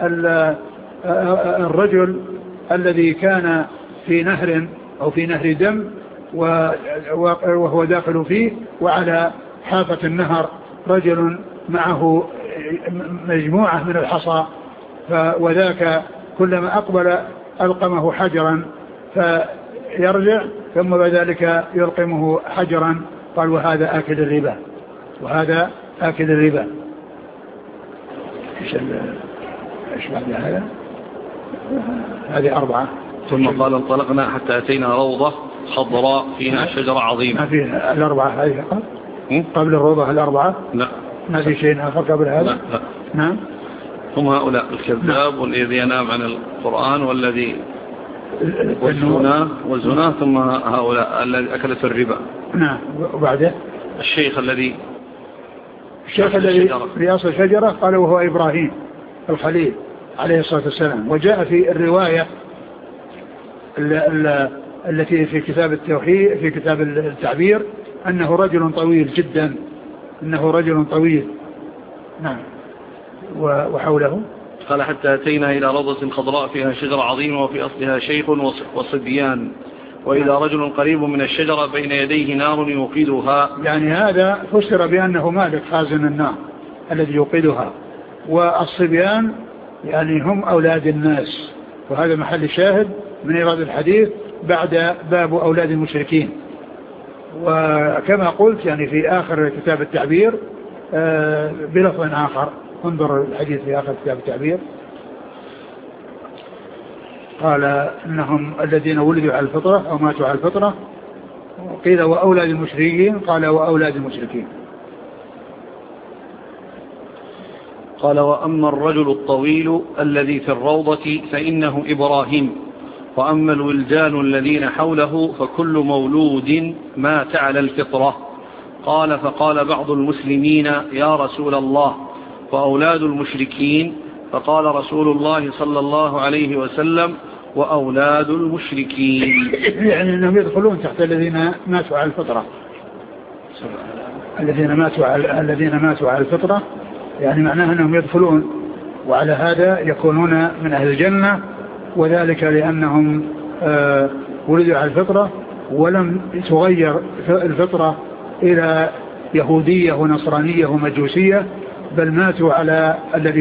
Speaker 2: الرجل الذي كان في نهر أو في نهر دم وهو داخل فيه، وعلى حافة النهر رجل معه مجموعة من الحصى، وذاك كلما أقبل ألقمه حجرا فيرجع، ثم بعد ذلك يلقمه حجرا. قال: وهذا آكل الربا، وهذا آكل الربا. إيش بعد هذا؟ هذه 4.
Speaker 1: ثم قال: انطلقنا حتى أتينا روضة خضراء فيها شجرة عظيمة.
Speaker 2: ما في 4 هذه قبل الروضة 4؟ لا، ما في شيء آخر قبل هذا؟
Speaker 1: لا.
Speaker 2: نعم.
Speaker 1: ثم هؤلاء الكذاب والذي ينام عن القرآن والذي والزنا، ثم هؤلاء الذي أكلت الربا.
Speaker 2: نعم. وبعده
Speaker 1: الشيخ الذي
Speaker 2: في أصل الشجرة قال وهو إبراهيم الخليل عليه الصلاة والسلام. وجاء في الرواية التي في كتاب التوحيد في كتاب التعبير أنه رجل طويل جدا، أنه رجل طويل. نعم. وحوله
Speaker 1: قال: حتى أتينا إلى روضة خضراء فيها شجرة عظيمة وفي أصلها شيخ وصبيان، وإذا رجل قريب من الشجرة بين يديه نار يوقدها.
Speaker 2: يعني هذا فسر بأنه مالك خازن النار الذي يوقدها، والصبيان يعني هم أولاد الناس. وهذا محل الشاهد من إيراد الحديث بعد باب أولاد المشركين. وكما قلت يعني في آخر كتاب التعبير بلفظ آخر، انظر الحديث في آخر كتاب التعبير، قال إنهم الذين ولدوا على الفطرة أو ماتوا على الفطرة. قيل وأولاد المشركين، قال وأولاد المشركين.
Speaker 1: قال: وأما الرجل الطويل الذي في الروضة فإنه إبراهيم، وأما الولدان الذين حوله فكل مولود مات على الفطرة. قال: فقال بعض المسلمين: يا رسول الله، وأولاد المشركين؟ فقال رسول الله صلى الله عليه وسلم: وأولاد المشركين.
Speaker 2: يعني أنهم يدخلون تحت الذين ماتوا على الفطرة، الذين ماتوا على الفطرة، يعني معناها أنهم يدخلون، وعلى هذا يكونون من أهل الجنة. وذلك لأنهم ولدوا على الفطرة ولم تغير الفطرة إلى يهودية ونصرانية ومجوسية، بل ماتوا على الذي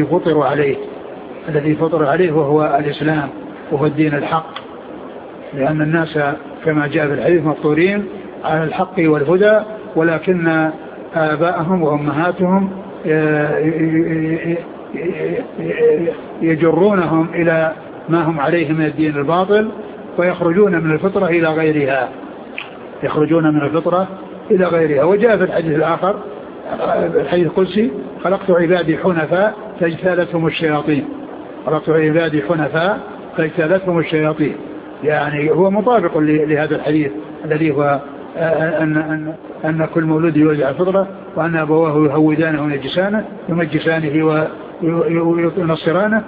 Speaker 2: فطر عليه وهو الإسلام، وهو الدين الحق. لأن الناس كما جاء في الحديث مفطورين على الحق والهدى، ولكن آباءهم وأمهاتهم يجرونهم إلى ما هم عليه من الدين الباطل، ويخرجون من الفطرة إلى غيرها، يخرجون من الفطرة إلى غيرها. وجاء في الحديث الآخر، الحديث القدسي: خلقت عبادي حنفاء فاجتالتهم الشياطين. خلقت عبادي حنفاء فاجتالتهم الشياطين. يعني هو مطابق لهذا الحديث الذي هو أن كل مولود يولد على الفطرة، وأن أبواه يهودانه ويمجسانه وينصرانه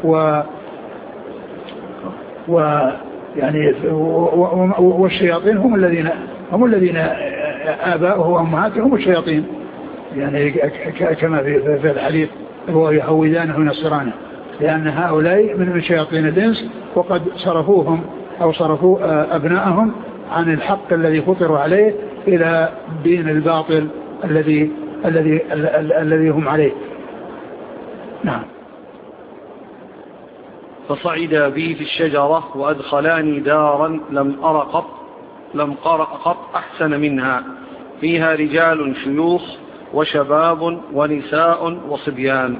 Speaker 2: يعني والشياطين هم الذين آباؤه وأمهاتهم الشياطين، يعني كما في الحديث: هو يهودانه وينصرانه، لأن هؤلاء من شياطين الإنس، وقد صرفوهم أو صرفوا أبنائهم عن الحق الذي فطروا عليه إلى دين الباطل الذي هم عليه. نعم.
Speaker 1: فصعدا بي في الشجرة وأدخلاني دارا لم قرأ قط أحسن منها، فيها رجال شيوخ وشباب ونساء وصبيان.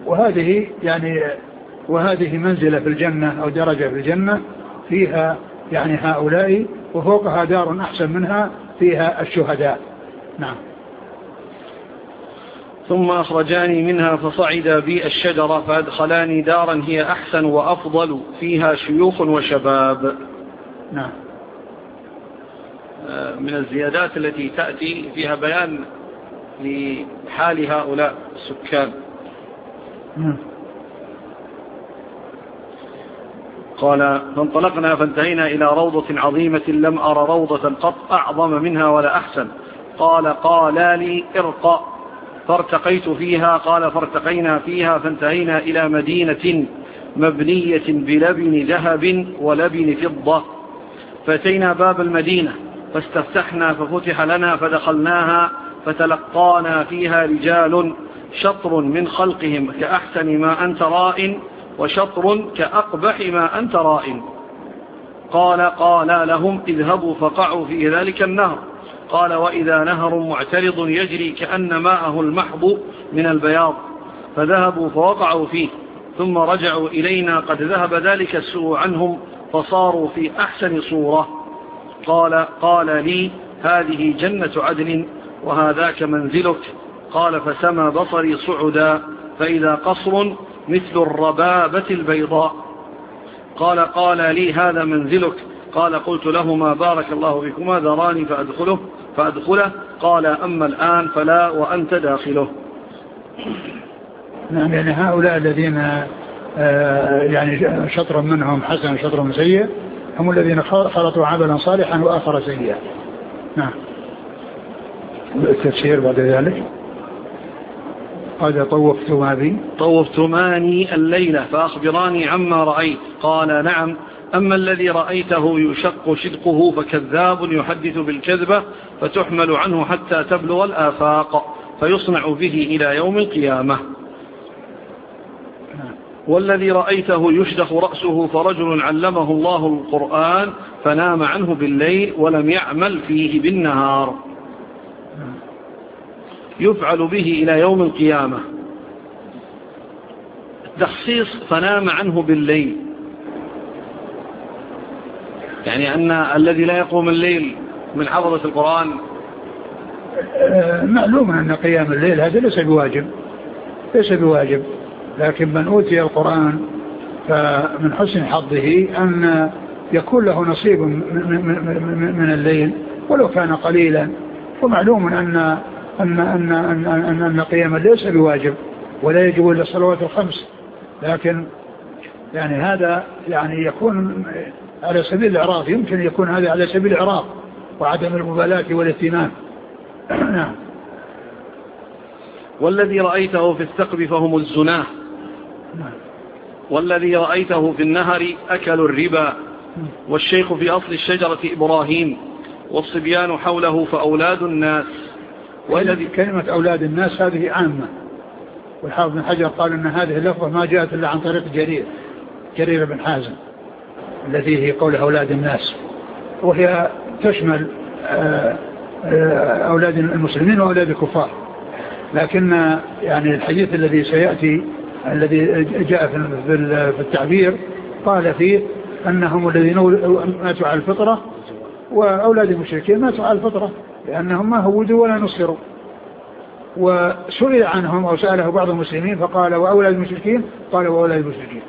Speaker 2: وهذه منزلة في الجنة أو درجة في الجنة، فيها يعني هؤلاء، وفوقها دار أحسن منها فيها الشهداء. نعم.
Speaker 1: ثم أخرجاني منها فصعدا بي الشجرة فأدخلاني دارا هي أحسن وأفضل، فيها شيوخ وشباب.
Speaker 2: نعم.
Speaker 1: من الزيادات التي تأتي فيها بيان لحال هؤلاء السكان. قال: فانطلقنا فانتهينا إلى روضة عظيمة لم أر روضة قط أعظم منها ولا أحسن. قال لي: ارقى. فارتقيت فيها. قال: فارتقينا فيها فانتهينا إلى مدينة مبنية بلبن ذهب ولبن فضة، فأتينا باب المدينة فاستفتحنا ففتح لنا فدخلناها، فتلقانا فيها رجال شطر من خلقهم كأحسن ما أنت راء، وشطر كأقبح ما أنت راء. قال لهم: اذهبوا فقعوا في ذلك النهر. قال: وإذا نهر معترض يجري كأن ماءه المحض من البياض. فذهبوا فوقعوا فيه، ثم رجعوا إلينا قد ذهب ذلك السوء عنهم، فصاروا في أحسن صورة. قال لي: هذه جنة عدن وهذاك منزلك. قال: فسمى بصري صعدا فإذا قصر مثل الربابة البيضاء. قال لي: هذا منزلك. قال: قلت لهما: بارك الله فيكما، ذراني فأدخله. قال: أما الآن فلا وأنت داخله.
Speaker 2: نعم. يعني هؤلاء الذين يعني شطر منهم حسن شطر سيء هم الذين خلطوا عملا صالحا وآخر سيئا. نعم. التفسير بعد ذلك: قد
Speaker 1: طوفتماني الليلة فأخبراني عما رأيت. قال: نعم. أما الذي رأيته يشق شدقه فكذاب يحدث بالكذبة فتحمل عنه حتى تبلغ الآفاق، فيصنع به إلى يوم القيامة. والذي رأيته يشدخ رأسه فرجل علمه الله القرآن فنام عنه بالليل ولم يعمل فيه بالنهار، يفعل به إلى يوم القيامة. تخصيص فنام عنه بالليل، يعني أن الذي لا يقوم الليل من حفظة القرآن
Speaker 2: معلوم أن قيام الليل هذا ليس بواجب، لكن من أوتي القرآن فمن حسن حظه أن يكون له نصيب من الليل ولو كان قليلا. ومعلوم أن قيام الليل ليس بواجب ولا يجب إلا الصلوات الخمس، لكن يعني هذا يعني يكون على سبيل الإعراض، يمكن يكون هذا على سبيل الإعراض وعدم المبالاة والاهتمام. نعم.
Speaker 1: والذي رأيته في الثقب فهم الزناه، والذي رأيته في النهر أكلوا الربا، والشيخ في أصل الشجرة إبراهيم، والصبيان حوله فأولاد الناس.
Speaker 2: والذي كلمة أولاد الناس هذه عامة، والحافظ بن حجر قال أن هذه اللفظة ما جاءت إلا عن طريق جرير بن حازم الذي هي قول أولاد الناس، وهي تشمل أولاد المسلمين وأولاد الكفار. لكن يعني الحديث الذي سيأتي الذي جاء في التعبير قال فيه أنهم الذين ماتوا على الفطرة وأولاد المشركين ماتوا على الفطرة لأنهم ما هودوا ولا نصروا. وسئل عنهم أو سأله بعض المسلمين فقال وأولاد المشركين؟ قال وأولاد المشركين.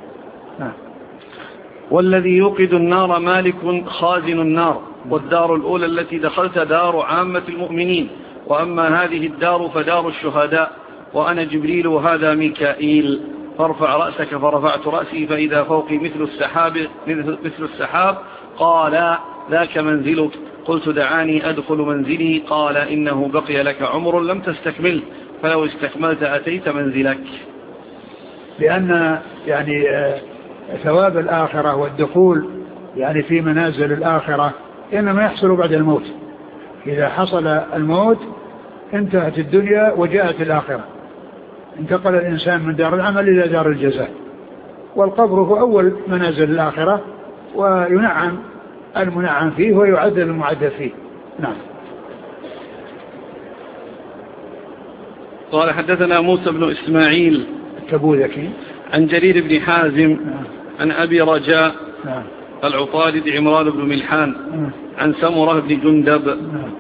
Speaker 1: والذي يوقد النار مالك خازن النار، والدار الأولى التي دخلت دار عامة المؤمنين، وأما هذه الدار فدار الشهداء، وأنا جبريل وهذا ميكائيل، فارفع رأسك، فرفعت رأسي فإذا فوقي مثل السحاب. قال ذاك منزلك. قلت دعاني أدخل منزلي. قال إنه بقي لك عمر لم تستكمل، فلو استكملت أتيت منزلك.
Speaker 2: لأن يعني ثواب الآخرة والدخول يعني في منازل الآخرة إنما يحصل بعد الموت. إذا حصل الموت انتهت الدنيا وجاءت الآخرة، انتقل الإنسان من دار العمل إلى دار الجزاء، والقبر هو أول منازل الآخرة، وينعم المنعم فيه ويعذب المعذب فيه. نعم.
Speaker 1: قال حدثنا موسى بن إسماعيل
Speaker 2: التبوذكي
Speaker 1: عن جرير بن حازم عن أبي رجاء العطارد عمران بن ملحان عن سمرة بن جندب.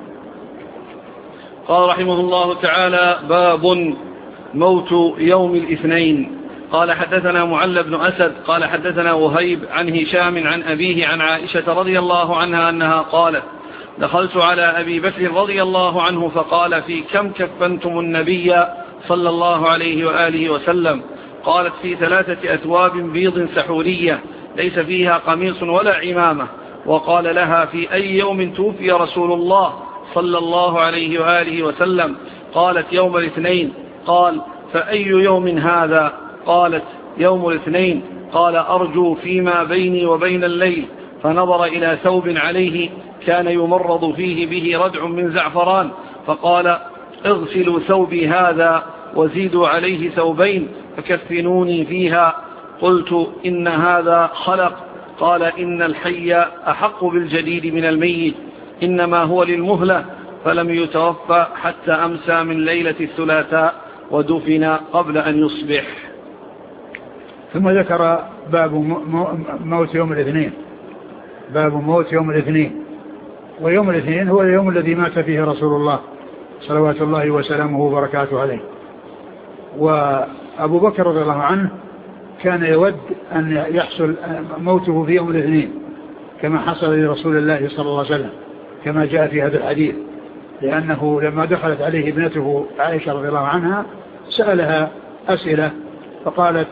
Speaker 1: قال رحمه الله تعالى: باب موت يوم الاثنين. قال حدثنا معل بن أسد قال حدثنا وهيب عن هشام عن أبيه عن عائشة رضي الله عنها أنها قالت: دخلت على أبي بكر رضي الله عنه فقال: في كم كفنتم النبي صلى الله عليه وآله وسلم؟ قالت: في 3 أثواب بيض سحورية ليس فيها قميص ولا عمامة. وقال لها: في أي يوم توفي رسول الله صلى الله عليه وآله وسلم؟ قالت: يوم الاثنين. قال: فأي يوم هذا؟ قالت: يوم الاثنين. قال: أرجو فيما بيني وبين الليل. فنظر إلى ثوب عليه كان يمرض فيه به ردع من زعفران، فقال: اغسلوا ثوبي هذا وزيدوا عليه ثوبين فكفنوني فيها. قلت: إن هذا خلق. قال: إن الحي أحق بالجديد من الميت، إنما هو للمهلة. فلم يتوفى حتى أمسى من ليلة الثلاثاء ودفن قبل أن يصبح.
Speaker 2: ثم ذكر باب موت يوم الاثنين. باب موت يوم الاثنين. ويوم الاثنين هو اليوم الذي مات فيه رسول الله صلوات الله وسلامه وبركاته عليه. وأبو بكر رضي الله عنه كان يود أن يحصل موته في يوم الاثنين كما حصل لرسول الله صلى الله عليه وسلم كما جاء في هذا الحديث، لأنه لما دخلت عليه ابنته عائشة رضي الله عنها سألها أسئلة فقال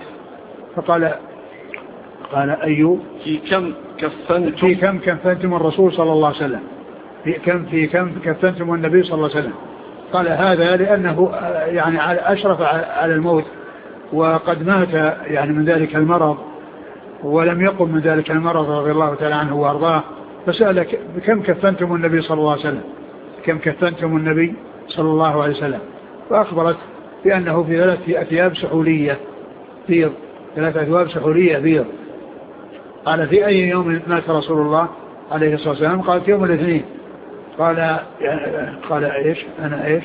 Speaker 2: أي
Speaker 1: في كم
Speaker 2: كفنتم الرسول صلى الله عليه وسلم؟ في كم كفنتم النبي صلى الله عليه وسلم؟ قال هذا لأنه يعني أشرف على الموت وقد مات يعني من ذلك المرض ولم يقم من ذلك المرض رضي الله تعالى عنه وأرضاه، فسأل كم كفنتم النبي صلى الله عليه وسلم؟ كم كفنتم النبي صلى الله عليه وسلم؟ فأخبرت بأنه في 3 أثياب سحولية بيض، 3 أثواب سحولية بيض. قال: في أي يوم مات رسول الله عليه الصلاة والسلام؟ قال: في يوم الاثنين. قال إيش؟ أنا إيش؟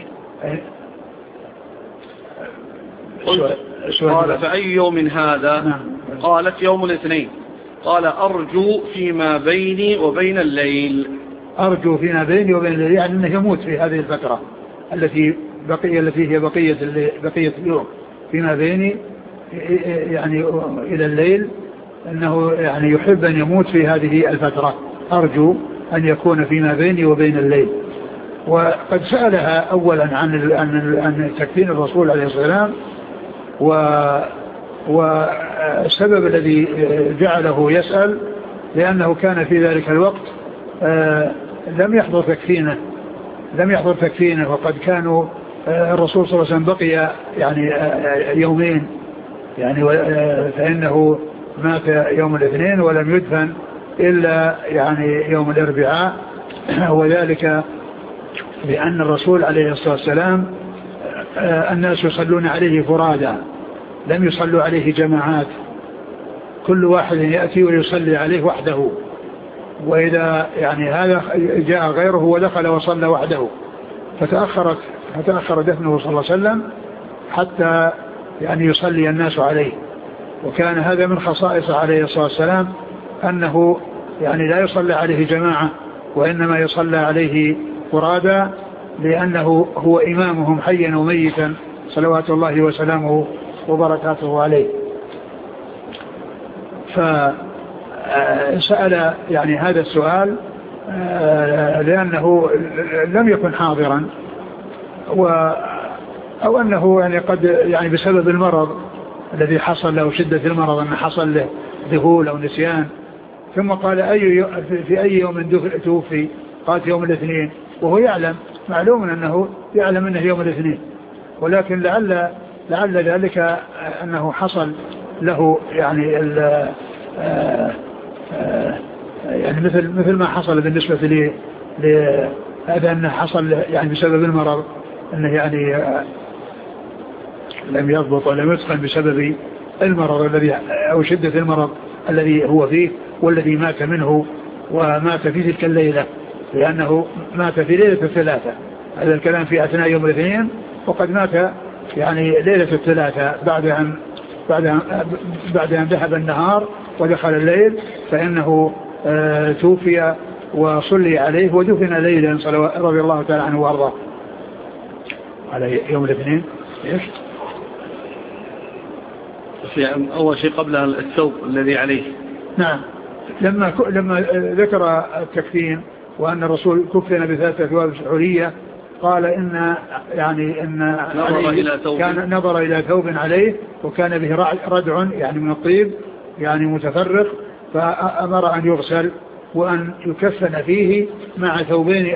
Speaker 1: قال: فأي يوم هذا؟
Speaker 2: نعم.
Speaker 1: قالت: يوم الاثنين. قال: أرجو فيما بيني وبين الليل.
Speaker 2: أرجو فيما بيني وبين الليل يعني أنه يموت في هذه الفترة التي هي بقية اليوم فيما بيني يعني إلى الليل، أنه يعني يحب أن يموت في هذه الفترة. أرجو أن يكون فيما بيني وبين الليل. وقد سألها أولا عن تكفين الرسول عليه الصلاة والسلام، والسبب الذي جعله يسأل لأنه كان في ذلك الوقت لم يحضر تكفينه، وقد كانوا الرسول صلى الله عليه وسلم بقي يعني يومين يعني، فإنه مات يوم الاثنين ولم يدفن إلا يعني يوم الأربعاء، وذلك لأن الرسول عليه الصلاة والسلام الناس يصلون عليه فرادا، لم يصلوا عليه جماعات، كل واحد يأتي ويصلي عليه وحده، وإذا يعني هذا جاء غيره ودخل وصلى وحده، فتأخر دفنه صلى الله عليه وسلم حتى يعني يصلي الناس عليه. وكان هذا من خصائصه عليه الصلاة والسلام أنه يعني لا يصلى عليه جماعة وإنما يصلى عليه فرادا، لأنه هو إمامهم حيا وميتا صلوات الله وسلامه وبركاته عليه. فسأل يعني هذا السؤال لأنه لم يكن حاضرا، أو أنه يعني قد يعني بسبب المرض الذي حصل له، شدة المرض أنه حصل له ذهول أو نسيان. ثم قال في أي يوم توفي؟ قال في يوم الاثنين، وهو يعلم، معلوم أنه يعلم أنه يوم الاثنين، ولكن لعل ذلك أنه حصل له يعني يعني مثل ما حصل بالنسبة لهذا، أنه حصل يعني بسبب المرض، أنه يعني لم يضبط ولم يتقن بسبب المرض الذي أو شدة المرض الذي هو فيه والذي مات منه، ومات في تلك الليلة، لأنه مات في ليلة الثلاثة. هذا الكلام في أثناء يوم الاثنين، وقد مات يعني ليلة الثلاثة بعد أن ذهب النهار ودخل الليل، فإنه توفي وصلي عليه ودفن ليلا رضي الله تعالى عنه وارضاه على يوم الاثنين. ايش
Speaker 1: في أول شيء قبل الثوب الذي عليه؟
Speaker 2: نعم، لما ذكر التكفين وأن الرسول كفن بثلاثة ثواب حلية، قال إن كان نظر إلى ثوب عليه وكان به ردع يعني من الطيب يعني متفرق، فأمر أن يغسل وأن يكفن فيه مع ثوبين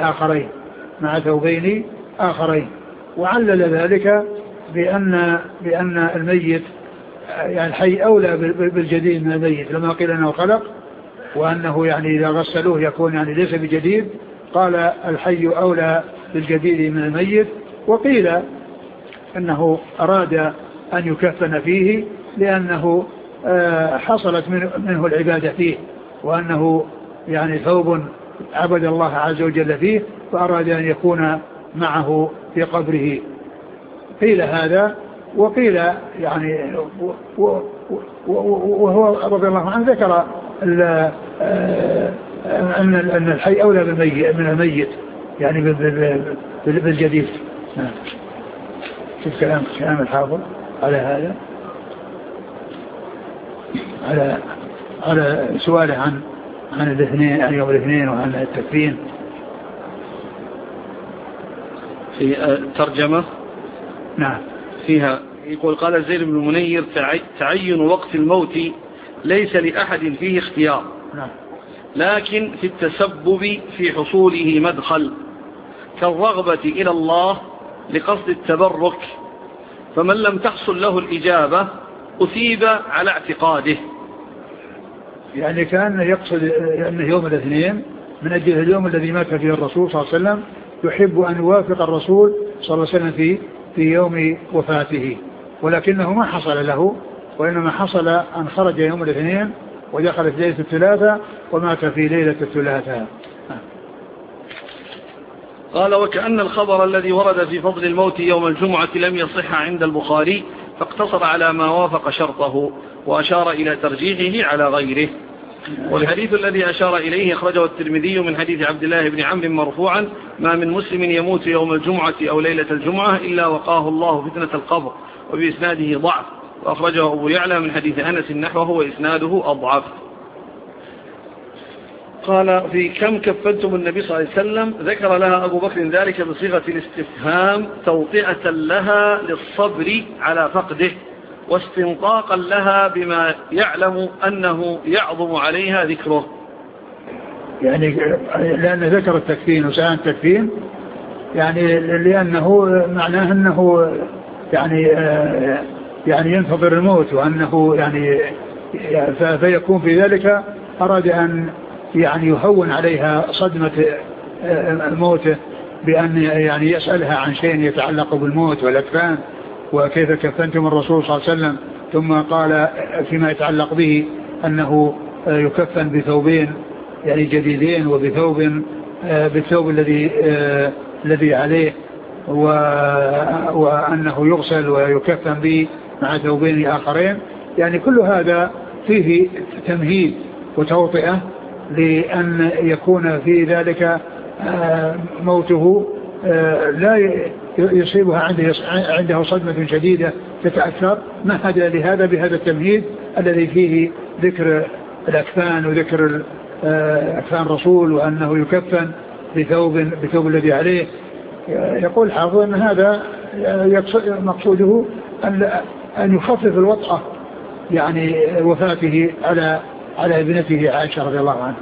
Speaker 2: آخرين. وعلل ذلك بأن الميت يعني الحي أولى بالجديد من الميت، لما قيل أنه خلق وأنه يعني إذا غسلوه يكون يعني ليس بجديد، قال الحي أولى بالجديد من الميت. وقيل أنه أراد أن يكفن فيه لأنه حصلت منه العبادة فيه، وأنه يعني ثوب عبد الله عز وجل فيه، فأراد أن يكون معه في قبره. قيل هذا، وقيل يعني وهو رضي الله عنه ذكر أن الحي أولى من الميت يعني بالجديد. شوف كلام الحافظ على هذا، على سؤاله عن الاثنين، عن يوم الاثنين وعن التكفين.
Speaker 1: في الترجمة
Speaker 2: نعم
Speaker 1: فيها يقول: قال زيد بن المنير: تعين وقت الموت ليس لأحد فيه اختيار،
Speaker 2: نعم،
Speaker 1: لكن في التسبب في حصوله مدخل، كالرغبة إلى الله لقصد التبرك، فمن لم تحصل له الإجابة أثيب على اعتقاده.
Speaker 2: يعني كان يقصد أن يوم الاثنين من أجل اليوم الذي مات فيه الرسول صلى الله عليه وسلم، يحب أن يوافق الرسول صلى الله عليه وسلم في يوم وفاته، ولكنه ما حصل له، وإنما حصل أن خرج يوم الاثنين ودخل في ليلة الثلاثة ومات في ليلة الثلاثة.
Speaker 1: قال: وكأن الخبر الذي ورد في فضل الموت يوم الجمعة لم يصح عند البخاري، فاقتصر على ما وافق شرطه وأشار إلى ترجيحه على غيره. والحديث الذي أشار إليه أخرجه الترمذي من حديث عبد الله بن عمرو مرفوعا: ما من مسلم يموت يوم الجمعة أو ليلة الجمعة إلا وقاه الله فتنة القبر، وبإسناده ضعف. وأخرجه أبو يعلى من حديث أنس نحوه وإسناده أضعف. قال: في كم كفنتم النبي صلى الله عليه وسلم؟ ذكر لها أبو بكر ذلك بصيغة الاستفهام توطئة لها للصبر على فقده، واستنطاقا لها بما يعلم أنه يعظم عليها ذكره.
Speaker 2: يعني لأن ذكر التكفين وسأل التكفين يعني لأنه معناه أنه يعني ينتظر الموت، وأنه يعني فيكون في ذلك أراد أن يعني يهون عليها صدمة موته بأن يعني يسألها عن شيء يتعلق بالموت والأكفان، وكيف كفنتم الرسول صلى الله عليه وسلم، ثم قال فيما يتعلق به أنه يكفن بثوبين يعني جديدين، وبالثوب الذي عليه وأنه يغسل ويكفن به مع ثوبين آخرين. يعني كل هذا فيه تمهيد وتوطئة لأن يكون في ذلك موته لا يصيبها عنده صدمة شديدة تتأثر. ما هذا لهذا بهذا التمهيد الذي فيه ذكر الأكفان وذكر أكفان رسول وأنه يكفن بثوب الذي عليه. يقول حافظ أن هذا مقصوده أن يخفف الوطأة يعني وفاته على ابنته عائشة رضي الله عنها.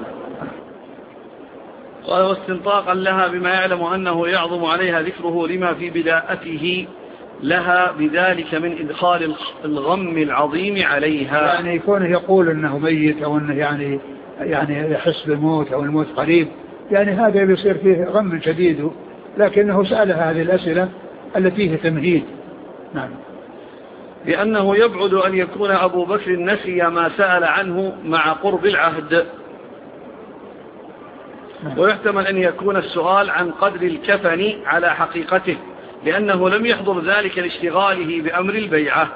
Speaker 1: قال واستنطاقا لها بما يعلم أنه يعظم عليها ذكره لما في بداءته لها بذلك من إدخال الغم العظيم عليها.
Speaker 2: يعني يكون يقول أنه ميت أو أنه يعني يحس بالموت أو الموت قريب، يعني هذا يصير فيه غم شديد، لكنه سألها هذه الأسئلة التي فيها تمهيد. نعم.
Speaker 1: لأنه يبعد أن يكون أبو بكر نسي ما سأل عنه مع قرب العهد، ويحتمل أن يكون السؤال عن قدر الكفن على حقيقته لأنه لم يحضر ذلك لاشتغاله بأمر البيعة.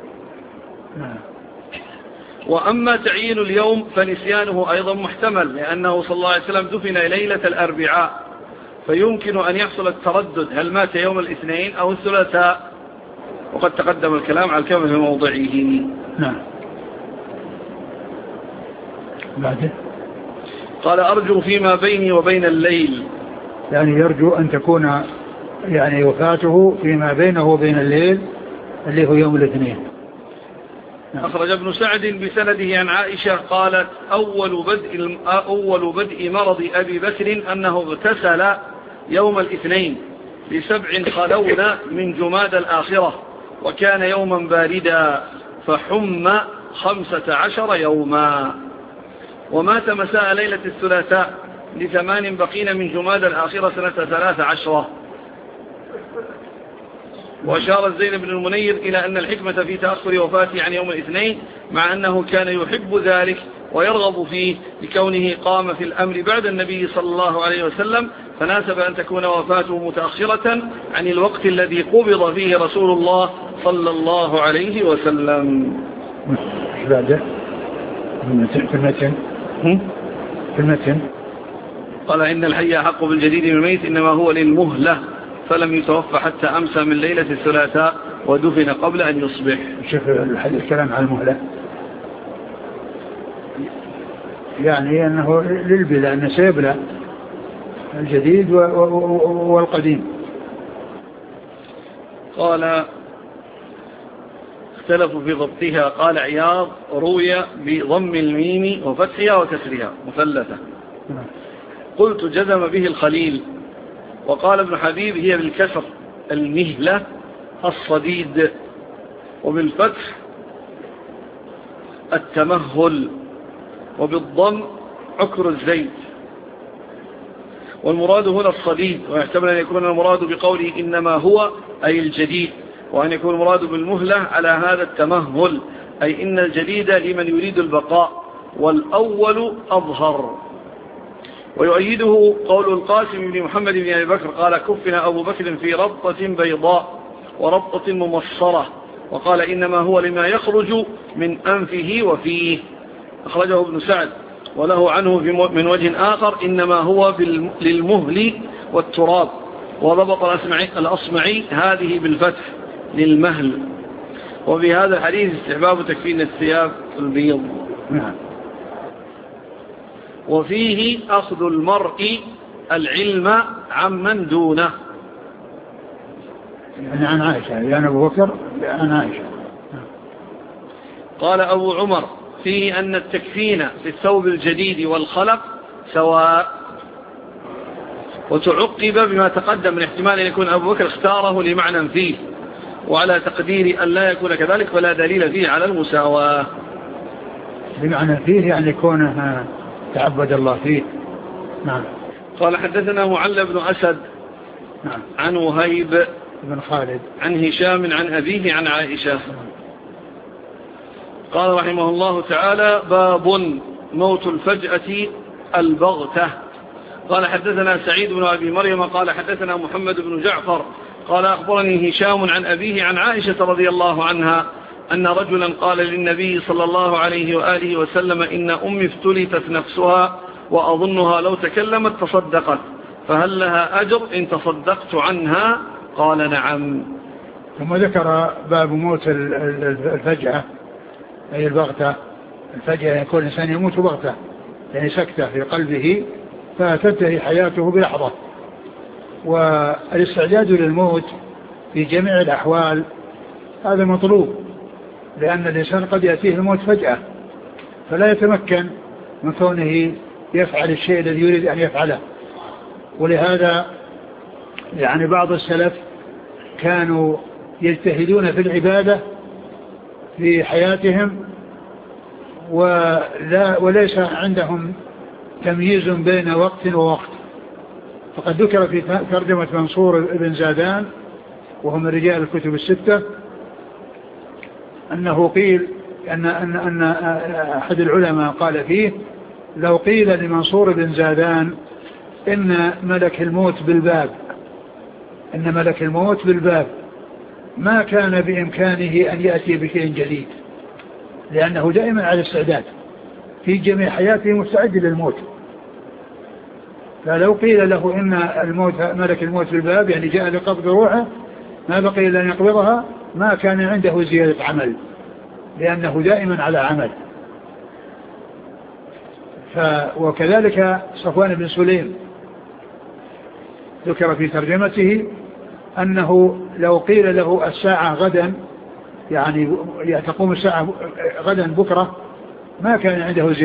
Speaker 1: وأما تعيين اليوم فنسيانه أيضا محتمل لأنه صلى الله عليه وسلم دفن ليلة الأربعاء، فيمكن أن يحصل التردد هل مات يوم الاثنين أو الثلاثاء، وقد تقدم الكلام على الكلام في موضعه.
Speaker 2: نعم. بعده
Speaker 1: قال أرجو فيما بيني وبين الليل،
Speaker 2: يعني يرجو أن تكون يعني وفاته فيما بينه وبين الليل اللي هو يوم الاثنين.
Speaker 1: أخرج ابن سعد بسنده عن عائشة قالت أول بدء مرض أبي بكر أنه اغتسل يوم الاثنين ل7 خلون من جماد الآخرة، وكان يوما باردا فحم 15 يوما، ومات مساء ليلة الثلاثاء ل8 بقين من جماد الآخرة سنة 13. وأشار زينب بن المنير إلى أن الحكمة في تأخر وفاته عن يوم الاثنين مع أنه كان يحب ذلك ويرغب فيه لكونه قام في الأمر بعد النبي صلى الله عليه وسلم، فناسب أن تكون وفاته متأخرة عن الوقت الذي قبض فيه رسول الله صلى الله عليه وسلم.
Speaker 2: بعده في المتن
Speaker 1: قال إن الحي حق بالجديد من الميت إنما هو للمهلة، فلم يتوفى حتى أمسى من ليلة الثلاثاء ودفن قبل أن يصبح.
Speaker 2: شوف الكلام على المهلة يعني أنه للبلاء أنه سيبلى الجديد والقديم.
Speaker 1: قال اختلفوا في ضبطها. قال عياض روي بضم الميم وفتحها وكسرها مثلثة. قلت جزم به الخليل. وقال ابن حبيب هي بالكسر المهلة الصديد، وبالفتح التمهل، وبالضم عكر الزيت. والمراد هنا الصديد، ويحتمل أن يكون المراد بقوله إنما هو أي الجديد، وأن يكون المراد بالمهلة على هذا التمهل أي إن الجديد لمن يريد البقاء، والأول أظهر. ويؤيده قول القاسم بن محمد بن أبي بكر قال كفن أبو بكر في ربطة بيضاء وربطة ممصرة، وقال إنما هو لما يخرج من أنفه وفيه. أخرجه ابن سعد وله عنه من وجه آخر إنما هو للمهل والتراب، وضبط الأصمعي هذه بالفتح للمهل. وبهذا الحديث استحباب تكفين الثياب البيض. وفيه أخذ المرء العلم عمن دونه،
Speaker 2: يعني عن عائشة، يعني أبو بكر عن عائشة.
Speaker 1: قال أبو عمر فيه أن التكفين في الثوب الجديد والخلق سواء. وتعقب بما تقدم من احتمال أن يكون أبو بكر اختاره لمعنى فيه، وعلى تقدير أن لا يكون كذلك فلا دليل فيه على المساواة.
Speaker 2: بمعنى فيه يعني يكون تعبد الله فيه. نعم.
Speaker 1: قال حدثنا معل بن أسد
Speaker 2: نعم.
Speaker 1: عن وهيب
Speaker 2: بن خالد
Speaker 1: عن هشام عن أبيه عن عائشة. قال رحمه الله تعالى باب موت الفجأة البغتة. قال حدثنا سعيد بن أبي مريم قال حدثنا محمد بن جعفر قال أخبرني هشام عن أبيه عن عائشة رضي الله عنها أن رجلا قال للنبي صلى الله عليه وآله وسلم إن أمي افتلتت نفسها وأظنها لو تكلمت تصدقت فهل لها أجر إن تصدقت عنها؟ قال نعم.
Speaker 2: ثم ذكر باب موت الفجأة أي البغتة. الفجأة يكون الإنسان يموت بغتة يعني سكتة في قلبه فتنتهي حياته بلحظة. والاستعداد للموت في جميع الأحوال هذا مطلوب لأن الإنسان قد يأتيه الموت فجأة فلا يتمكن من كونه يفعل الشيء الذي يريد أن يفعله. ولهذا يعني بعض السلف كانوا يجتهدون في العبادة في حياتهم وليس عندهم تمييز بين وقت ووقت. فقد ذكر في ترجمة منصور بن زادان وهو من رجال الكتب الستة أنه قيل أن أحد العلماء قال فيه لو قيل لمنصور بن زادان إن ملك الموت بالباب ما كان بإمكانه أن يأتي بشيء جديد لأنه دائما على استعداد في جميع حياته مستعد للموت. فلو قيل له إن ملك الموت بالباب يعني جاء لقبض روحه ما بقي إلا أن يقبضها ما كان عنده زيادة عمل لأنه دائما على عمل. وكذلك صفوان بن سليم ذكر في ترجمته أنه لو قيل له الساعة غدا يعني تقوم الساعة غدا بكرة ما كان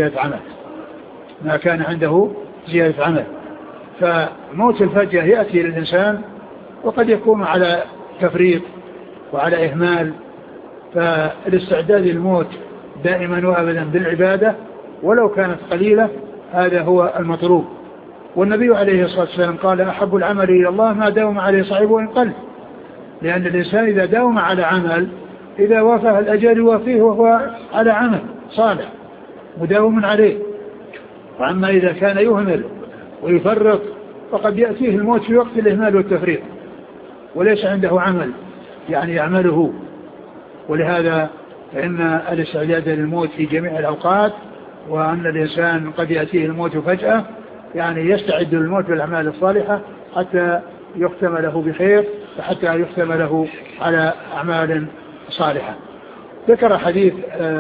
Speaker 2: عنده زيادة عمل. فموت الفجأة يأتي للإنسان وقد يكون على تفريط وعلى إهمال. فالاستعداد للموت دائما وأبدا بالعبادة ولو كانت قليلة هذا هو المطلوب. والنبي عليه الصلاة والسلام قال أحب العمل إلى الله ما داوم عليه صاحبه وإن قل لأن الإنسان إذا داوم على عمل إذا وافاه الأجر يوافيه وهو على عمل صالح مداوم عليه. وأما إذا كان يهمل ويفرط فقد يأتيه الموت في وقت الإهمال والتفريط وليس عنده عمل يعني يعمله. ولهذا فإن الاستعداد للموت في جميع الأوقات وأن الإنسان قد يأتيه الموت فجأة يعني يستعد للموت بالأعمال الصالحة حتى يختم له بخير وحتى يختم له على أعمال صالحة. ذكر حديث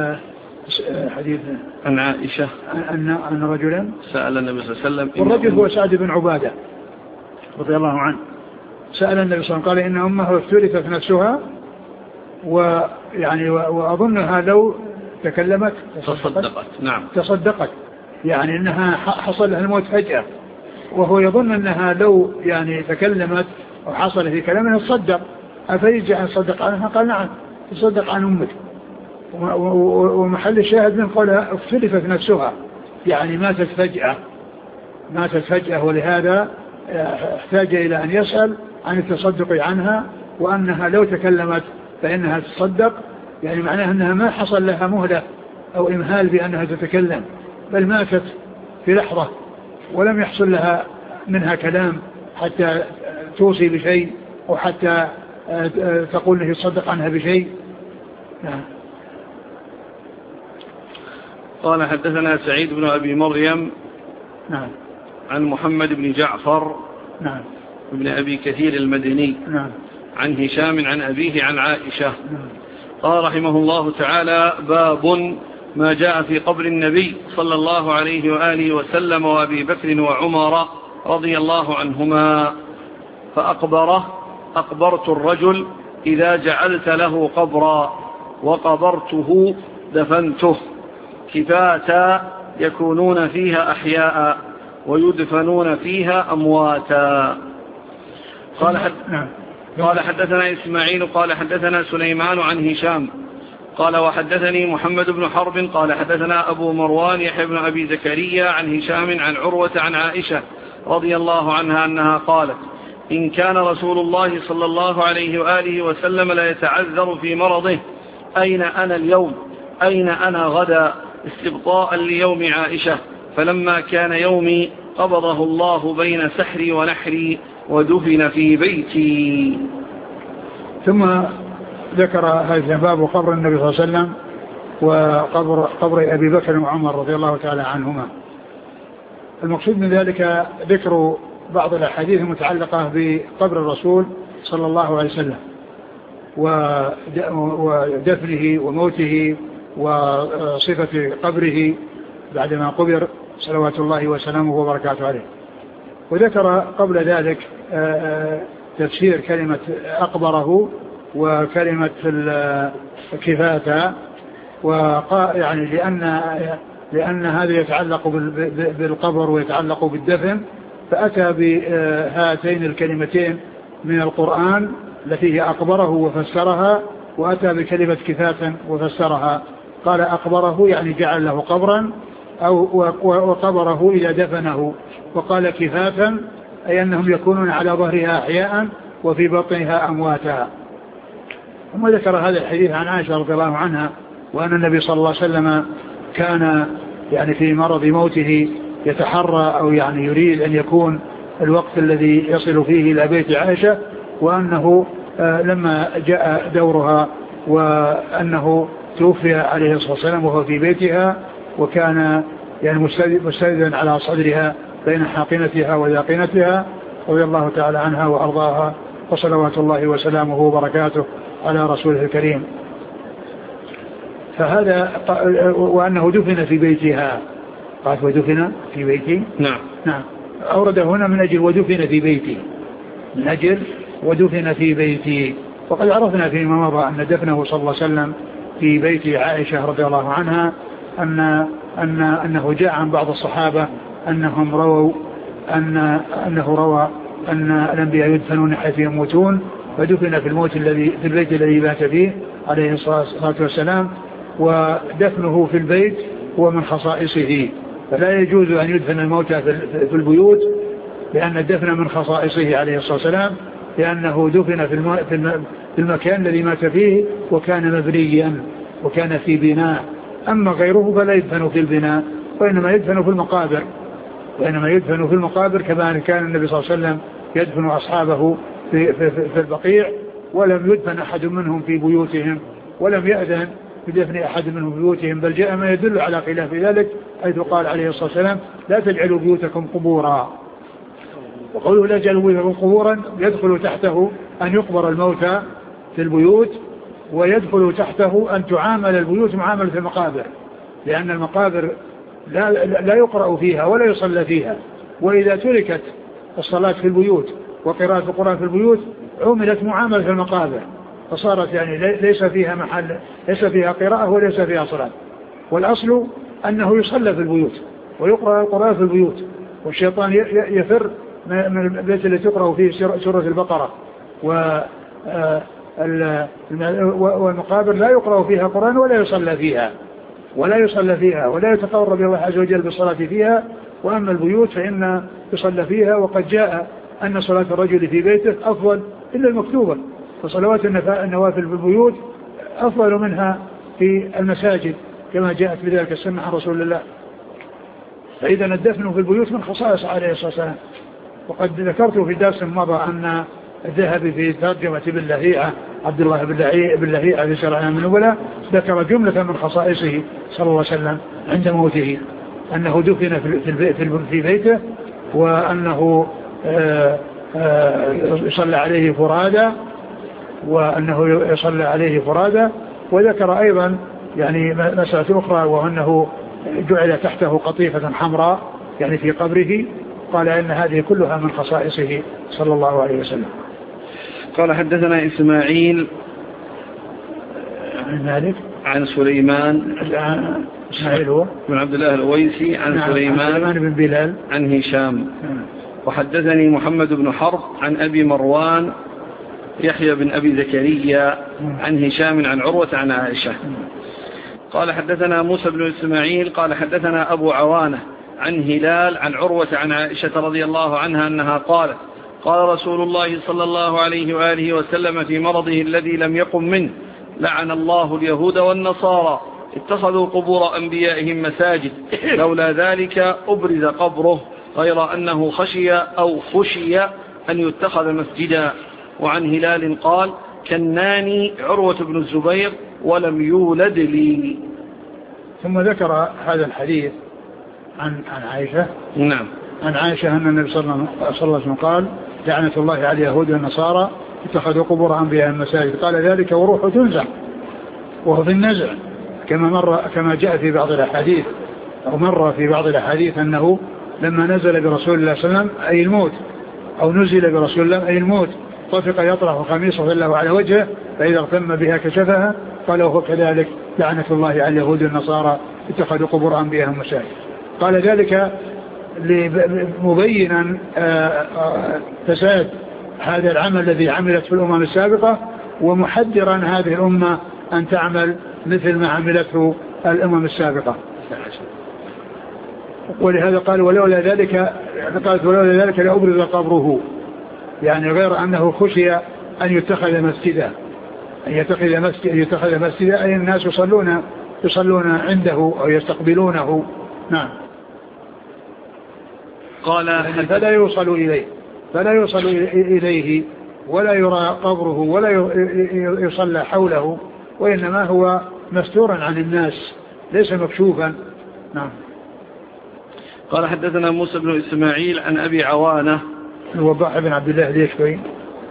Speaker 1: عن عائشة
Speaker 2: أن رجلا
Speaker 1: سأل النبي صلى الله عليه وسلم
Speaker 2: والرجل هو سعد بن عبادة رضي الله عنه سأل النبي صلى الله عليه وسلم قال إن أمه افتلتت نفسها ويعني وأظنها لو تكلمت تصدقت يعني إنها حصل لها الموت فجأة وهو يظن أنها لو يعني تكلمت وحصل في كلامها تصدق أفيجع أن صدق عنها قال نعم تصدق عن أمك. ومحل الشاهد من قولها اختلفت نفسها يعني ماتت فجأة ولهذا احتاج إلى أن يسأل عن التصدق عنها وأنها لو تكلمت فإنها تصدق يعني معناها أنها ما حصل لها مهلة أو إمهال بأنها تتكلم بل ماتت في لحظة ولم يحصل لها منها كلام حتى توصي بشيء أو حتى تقول أنه يصدق عنها بشيء. نعم.
Speaker 1: قال حدثنا سعيد بن أبي مريم
Speaker 2: نعم
Speaker 1: عن محمد بن جعفر
Speaker 2: نعم
Speaker 1: ابن أبي كثير المدني
Speaker 2: نعم
Speaker 1: عن هشام عن أبيه عن عائشة قال رحمه الله تعالى باب ما جاء في قبر النبي صلى الله عليه وآله وسلم وأبي بكر وعمر رضي الله عنهما أقبرت الرجل إذا جعلت له قبرا وقبرته دفنته كفاتا يكونون فيها أحياء ويدفنون فيها أمواتا. قال حدثنا إسماعيل قال حدثنا سليمان عن هشام قال وحدثني محمد بن حرب قال حدثنا أبو مروان يحيى بن أبي زكريا عن هشام عن عروة عن عائشة رضي الله عنها أنها قالت إن كان رسول الله صلى الله عليه وآله وسلم لا يتعذر في مرضه أين أنا اليوم أين أنا غدا استبطاء ليوم عائشة فلما كان يومي قبضه الله بين سحري ونحري ودفن في بيتي.
Speaker 2: ثم ذكر هذا باب قبر النبي صلى الله عليه وسلم وقبر أبي بكر وعمر رضي الله تعالى عنهما. المقصود من ذلك ذكر بعض الأحاديث المتعلقة بقبر الرسول صلى الله عليه وسلم ودفنه وموته وصفة قبره بعدما قبر صلوات الله وسلامه وبركاته عليه. وذكر قبل ذلك تفسير كلمة أقبره وكلمة كفاتا، يعني لأن هذا يتعلق بالقبر ويتعلق بالدفن، فأتى بهاتين الكلمتين من القرآن التي هي أقبره وفسرها، وأتى بكلمة كفاتا وفسرها. قال أقبره يعني جعل له قبرا وقبره إذا دفنه، وقال كفاتا أي أنهم يكونون على ظهرها أحياء وفي بطنها أمواتا. ثم ذكر هذا الحديث عن عائشة رضي الله عنها وأن النبي صلى الله عليه وسلم كان يعني في مرض موته يتحرى أو يعني يريد أن يكون الوقت الذي يصل فيه إلى بيت عائشة، وأنه لما جاء دورها وأنه توفي عليه الصلاة والسلام وهو في بيتها، وكان يعني مستندا على صدرها بين حاقنتها وذاقنتها رضي الله تعالى عنها وأرضاها، وصلوات الله وسلامه وبركاته على رسوله الكريم. فهذا وأنه دفن في بيتها، قال ودفن في بيتي. نعم أورد هنا من أجل ودفن في بيتي، من أجل ودفن في بيتي. وقد عرفنا فيما مضى أن دفنه صلى الله عليه وسلم في بيت عائشة رضي الله عنها أنه جاء عن بعض الصحابة أنهم رووا أنه روى أن الأنبياء يدفنون حيث يموتون، فدفن في البيت الذي بات فيه عليه الصلاة والسلام، ودفنه في البيت هو من خصائصه، فلا يجوز أن يدفن الموتى في البيوت، لأن الدفن من خصائصه عليه الصلاة والسلام، لأنه دفن في المكان الذي مات فيه وكان مبنيا وكان في بناء. أما غيره فلا يدفن في البناء، وإنما يدفن في المقابر، كما كان النبي صلى الله عليه وسلم يدفن أصحابه في البقيع، ولم يدفن أحد منهم في بيوتهم، ولم يأذن بدفن أحد منهم في بيوتهم، بل جاء ما يدل على خلاف ذلك، حيث قال عليه الصلاة والسلام لا تجعلوا بيوتكم قبورا. وقوله لا تجعلوا بيوتكم قبورا يدخل تحته أن يقبر الموتى في البيوت، ويدخل تحته أن تعامل البيوت معاملة المقابر، لأن المقابر لا يقرأ فيها ولا يصلى فيها، وإذا تركت الصلاة في البيوت وقراءة القرآن في البيوت عملت معاملة المقابر، فصارت يعني ليس فيها قراءة وليس فيها صلاة. والأصل أنه يصلى في البيوت ويقرأ القرآن في البيوت، والشيطان يفر من البيت التي تقرأ فيه سورة البقرة، والمقابر لا يقرأ فيها قرآن ولا يصلى فيها ولا يتقرب الله عز وجل بالصلاة فيها. وأما البيوت فإن يصلى فيها، وقد جاء أن صلاة الرجل في بيته أفضل إلا المكتوبة، فصلوات النوافل في البيوت أفضل منها في المساجد، كما جاءت بذلك السنة عن رسول الله. فإذا الدفن في البيوت من خصائص عليه الصلاة والسلام. وقد ذكرت في درس مضى أن الذهبي في ترجمة ابن لهيعة عبد الله بن لهيعة في سير أعلام النبلاء ذكر جملة من خصائصه صلى الله عليه وسلم عند موته، أنه دفن في بيته، وأنه يصلى عليه فرادى، وذكر أيضا يعني مسألة أخرى، وأنه جعل تحته قطيفة حمراء يعني في قبره. قال إن هذه كلها من خصائصه صلى الله عليه وسلم.
Speaker 1: قال حدثنا إسماعيل
Speaker 2: عن مالك
Speaker 1: عن سليمان
Speaker 2: إسماعيل هو
Speaker 1: بن عبد الله الأويسي عن سليمان
Speaker 2: بن بلال
Speaker 1: عن هشام. وحدثني محمد بن حرب عن أبي مروان يحيى بن أبي زكريا عن هشام عن عروة عن عائشة. قال حدثنا موسى بن إسماعيل قال حدثنا أبو عوانة عن هلال عن عروة عن عائشة رضي الله عنها أنها قالت قال رسول الله صلى الله عليه وآله وسلم في مرضه الذي لم يقم منه لعن الله اليهود والنصارى اتخذوا قبور أنبيائهم مساجد لولا ذلك أبرز قبره غير أنه خشي أن يتخذ مسجدا. وعن هلال قال كناني عروة بن الزبير ولم يولد لي.
Speaker 2: ثم ذكر هذا الحديث عن عائشة.
Speaker 1: نعم.
Speaker 2: عن عائشة أن النبي صلى الله عليه وسلم قال لعنة الله على اليهود والنصارى اتخذوا قبور أنبيائهم مساجد. قال ذلك وروح تنزع وهو في النزع كما جاء في بعض الأحاديث أو مر في بعض الأحاديث أنه لما نزل برسول الله صلى الله عليه وسلم أي الموت أو نزل برسول الله أي الموت طفق يطرح خميصه صلى الله على وجهه فإذا اغتم بها كشفها قال وهو كذلك لعنة الله على اليهود والنصارى اتخذوا قبور أنبيائهم مساجد. قال ذلك مبينا فساد هذا العمل الذي عملت في الأمم السابقة ومحذرا هذه الأمة أن تعمل مثل ما عملته الأمم السابقة. ولهذا قال ولولا ذلك لأبرز قبره، يعني غير أنه خشي أن يتخذ مسجدا أي الناس يصلون عنده أو يستقبلونه. نعم.
Speaker 1: قال
Speaker 2: فلا يوصل إليه ولا يرى قبره ولا يصلى حوله، وإنما هو مستورا عن الناس ليس مكشوفا. نعم.
Speaker 1: قال حدثنا موسى بن إسماعيل عن أبي عوانة
Speaker 2: الوضاح بن عبد الله اليشكري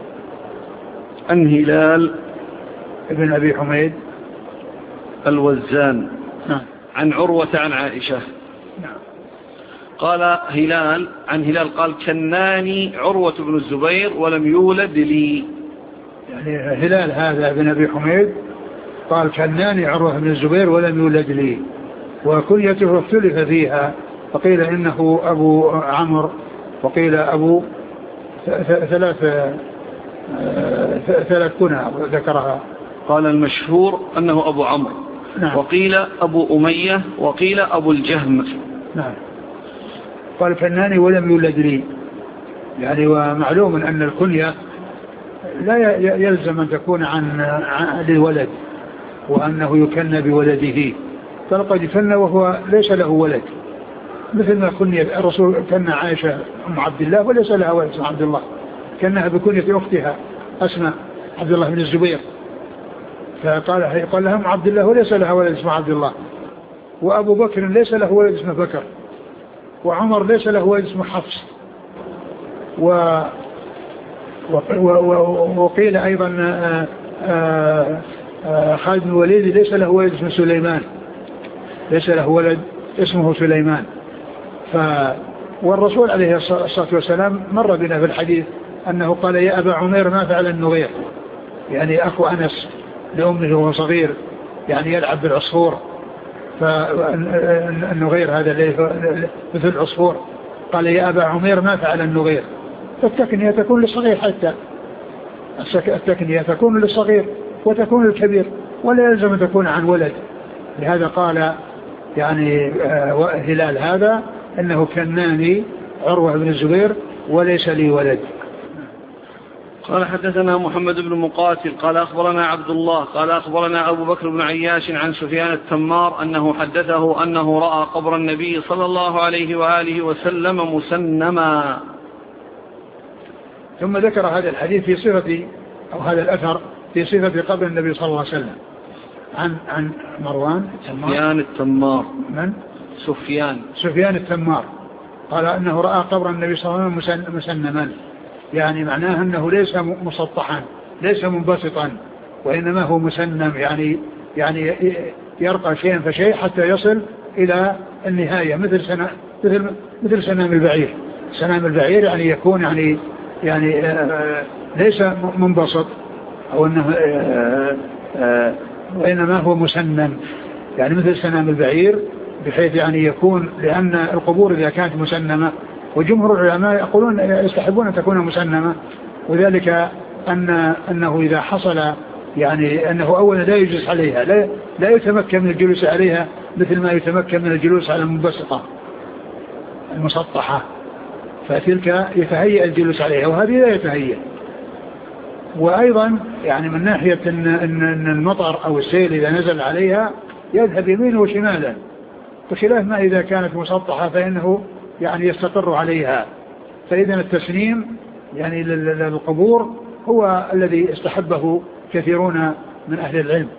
Speaker 1: عن هلال
Speaker 2: ابن أبي حميد
Speaker 1: الوزان.
Speaker 2: نعم.
Speaker 1: عن عروة عن عائشة.
Speaker 2: نعم.
Speaker 1: قال عن هلال قال كناني عروة بن الزبير ولم يولد لي.
Speaker 2: يعني هلال هذا بن أبي حميد قال كناني عروة بن الزبير ولم يولد لي، وكنيته اختلف فيها، فقيل إنه أبو عمرو وقيل أبو ثلاث كنى ذكرها.
Speaker 1: قال المشهور أنه أبو عمرو.
Speaker 2: نعم.
Speaker 1: وقيل أبو أمية وقيل أبو الجهم.
Speaker 2: نعم. قال كناني ولم يولد لي، يعني ومعلوم أن الكنية لا يلزم أن تكون عن للولد وأنه يكن بولده، فلقد يكن وهو ليس له ولد، مثل ما كنية الرسول كن عائشة أم عبد الله وليس لها ولد اسمه عبد الله، كنها بكنية أختها أسماء عبد الله بن الزبير، فقال لها أم عبد الله وليس لها ولد اسمه عبد الله، وأبو بكر ليس له ولد اسمه بكر، وعمر ليس له ولد اسمه حفص، وقيل أيضا خالد بن الوليد ليس له ولد اسمه سليمان، ليس له ولد اسمه سليمان. والرسول عليه الصلاة والسلام مر بنا في الحديث أنه قال يا أبا عمير ما فعل النغير، يعني أخو أنس لأمه وهو صغير، يعني يلعب بالعصفور، فالنغير هذا مثل العصفور، قال يا أبا عمير ما فعل النغير، فالتكنية تكون للصغير، حتى التكنية تكون للصغير وتكون للكبير ولا يلزم أن تكون عن ولد. لهذا قال يعني هلال هذا أنه كناني عروة بن الزبير وليس لي ولد.
Speaker 1: قال حدثنا محمد بن مقاتل قال أخبرنا عبد الله قال أخبرنا أبو بكر بن عياش عن سفيان التمار أنه حدثه أنه رأى قبر النبي صلى الله عليه وآله وسلم مسنما.
Speaker 2: ثم ذكر هذا الحديث في صفة أو هذا الأثر في صفة قبر النبي صلى الله عليه وسلم عن مروان
Speaker 1: سفيان التمار.
Speaker 2: من؟ سفيان التمار قال أنه رأى قبر النبي صلى الله عليه وسلم مسنما، يعني معناه أنه ليس مسطحا ليس منبسطا، وإنما هو مسنم، يعني يرقى شيئا فشيء حتى يصل إلى النهاية، مثل سنام البعير. سنام البعير يعني يكون يعني ليس منبسط أو أنه وإنما هو مسنم، يعني مثل سنام البعير، بحيث يعني يكون، لأن القبور إذا كانت مسنمة، وجمهور العلماء يقولون يستحبون أن تكون مسنمة، وذلك أنه إذا حصل يعني أنه أولا لا يجلس عليها، لا يتمكن من الجلوس عليها مثل ما يتمكن من الجلوس على المنبسطة المسطحة، فتلك يتهيأ الجلوس عليها وهذه لا يتهيأ. وأيضا يعني من ناحية أن المطر أو السيل إذا نزل عليها يذهب يمينه وشمالا، بخلاف ما إذا كانت مسطحة فإنه يعني يستقر عليها. فإذا التسنيم يعني للقبور هو الذي استحبه كثيرون من أهل العلم.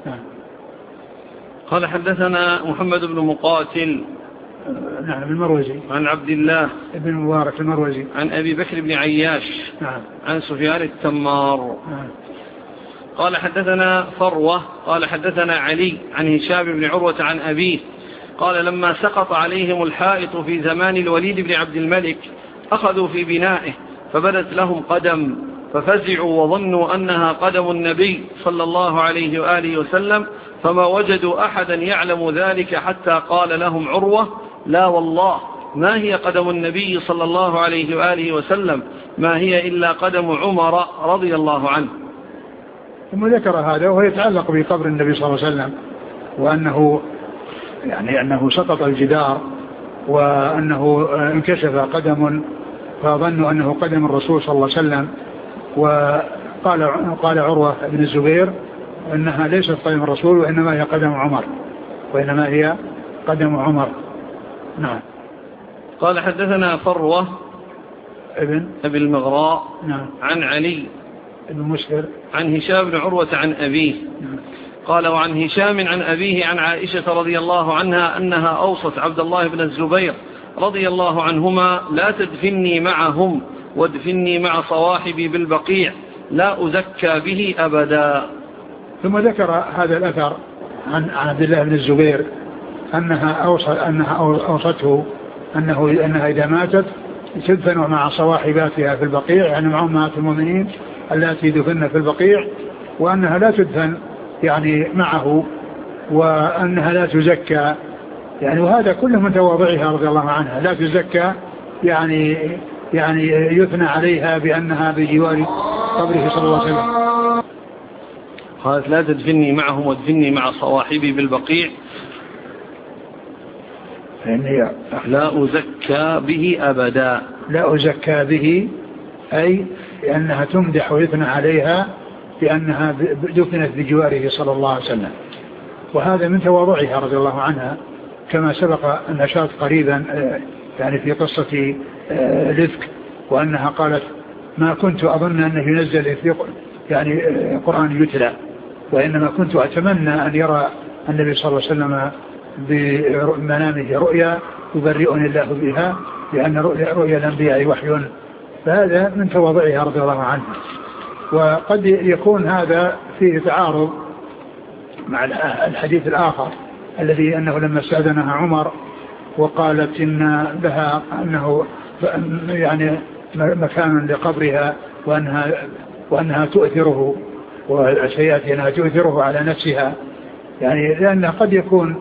Speaker 1: قال حدثنا محمد بن مقاتل
Speaker 2: نعم المروزي
Speaker 1: عن عبد الله
Speaker 2: بن مبارك المروزي
Speaker 1: عن أبي بكر بن عياش
Speaker 2: نعم
Speaker 1: عن سفيان التمار
Speaker 2: نعم.
Speaker 1: قال حدثنا فروة قال حدثنا علي عن هشام بن عروة عن أبيه قال لما سقط عليهم الحائط في زمان الوليد بن عبد الملك أخذوا في بنائه فبدت لهم قدم ففزعوا وظنوا أنها قدم النبي صلى الله عليه وآله وسلم فما وجدوا أحدا يعلم ذلك حتى قال لهم عروة لا والله ما هي قدم النبي صلى الله عليه وآله وسلم ما هي إلا قدم عمر رضي الله عنه.
Speaker 2: ثم ذكر هذا وهو يتعلق بقبر النبي صلى الله عليه وسلم وأنه يعني أنه سقط الجدار وأنه انكشف قدم فظنوا أنه قدم الرسول صلى الله عليه وسلم. وقال عروة بن الزبير أنها ليست قدم الرسول وإنما هي قدم عمر نعم.
Speaker 1: قال حدثنا فروة ابن المغراء
Speaker 2: نعم.
Speaker 1: عن علي
Speaker 2: ابن مسهر
Speaker 1: عن هشام بن عروة عن أبيه
Speaker 2: نعم.
Speaker 1: قال وعن هشام عن أبيه عن عائشة رضي الله عنها أنها أوصت عبد الله بن الزبير رضي الله عنهما لا تدفني معهم وادفني مع صواحبي بالبقيع لا أزكى به أبدا.
Speaker 2: ثم ذكر هذا الأثر عن عبد الله بن الزبير أنها أوصته أنها إذا ماتت تدفن مع صواحباتها في البقيع يعني مع أمهات المؤمنين التي دفن في البقيع وأنها لا تدفن يعني معه وأنها لا تزكى يعني وهذا كله من تواضعها رضي الله عنها لا تزكى يعني يثنى عليها بأنها بجوار قبره صلى الله عليه وسلم.
Speaker 1: قالت لا تدفني معهم وادفني مع صواحبي بالبقيع
Speaker 2: يعني
Speaker 1: لا أزكى به أبدا.
Speaker 2: لا أزكى به أي لأنها تمدح ويثنى عليها بأنها دفنت بجواره صلى الله عليه وسلم وهذا من تواضعها رضي الله عنها كما سبق النشاط قريبا يعني في قصة الإفك وأنها قالت ما كنت أظن أنه ينزل يعني قرآن يتلى وإنما كنت أتمنى أن يرى النبي صلى الله عليه وسلم بمنامه رؤيا يبرئني الله بها لأن رؤيا الأنبياء وحي. فهذا من تواضعها رضي الله عنها. وقد يكون هذا فيه تعارض مع الحديث الآخر الذي أنه لما استأذنها عمر وقالت إن لها أنه يعني مكان لقبرها وأنها تؤثره وسيأتي أنها تؤثره على نفسها يعني لأن قد يكون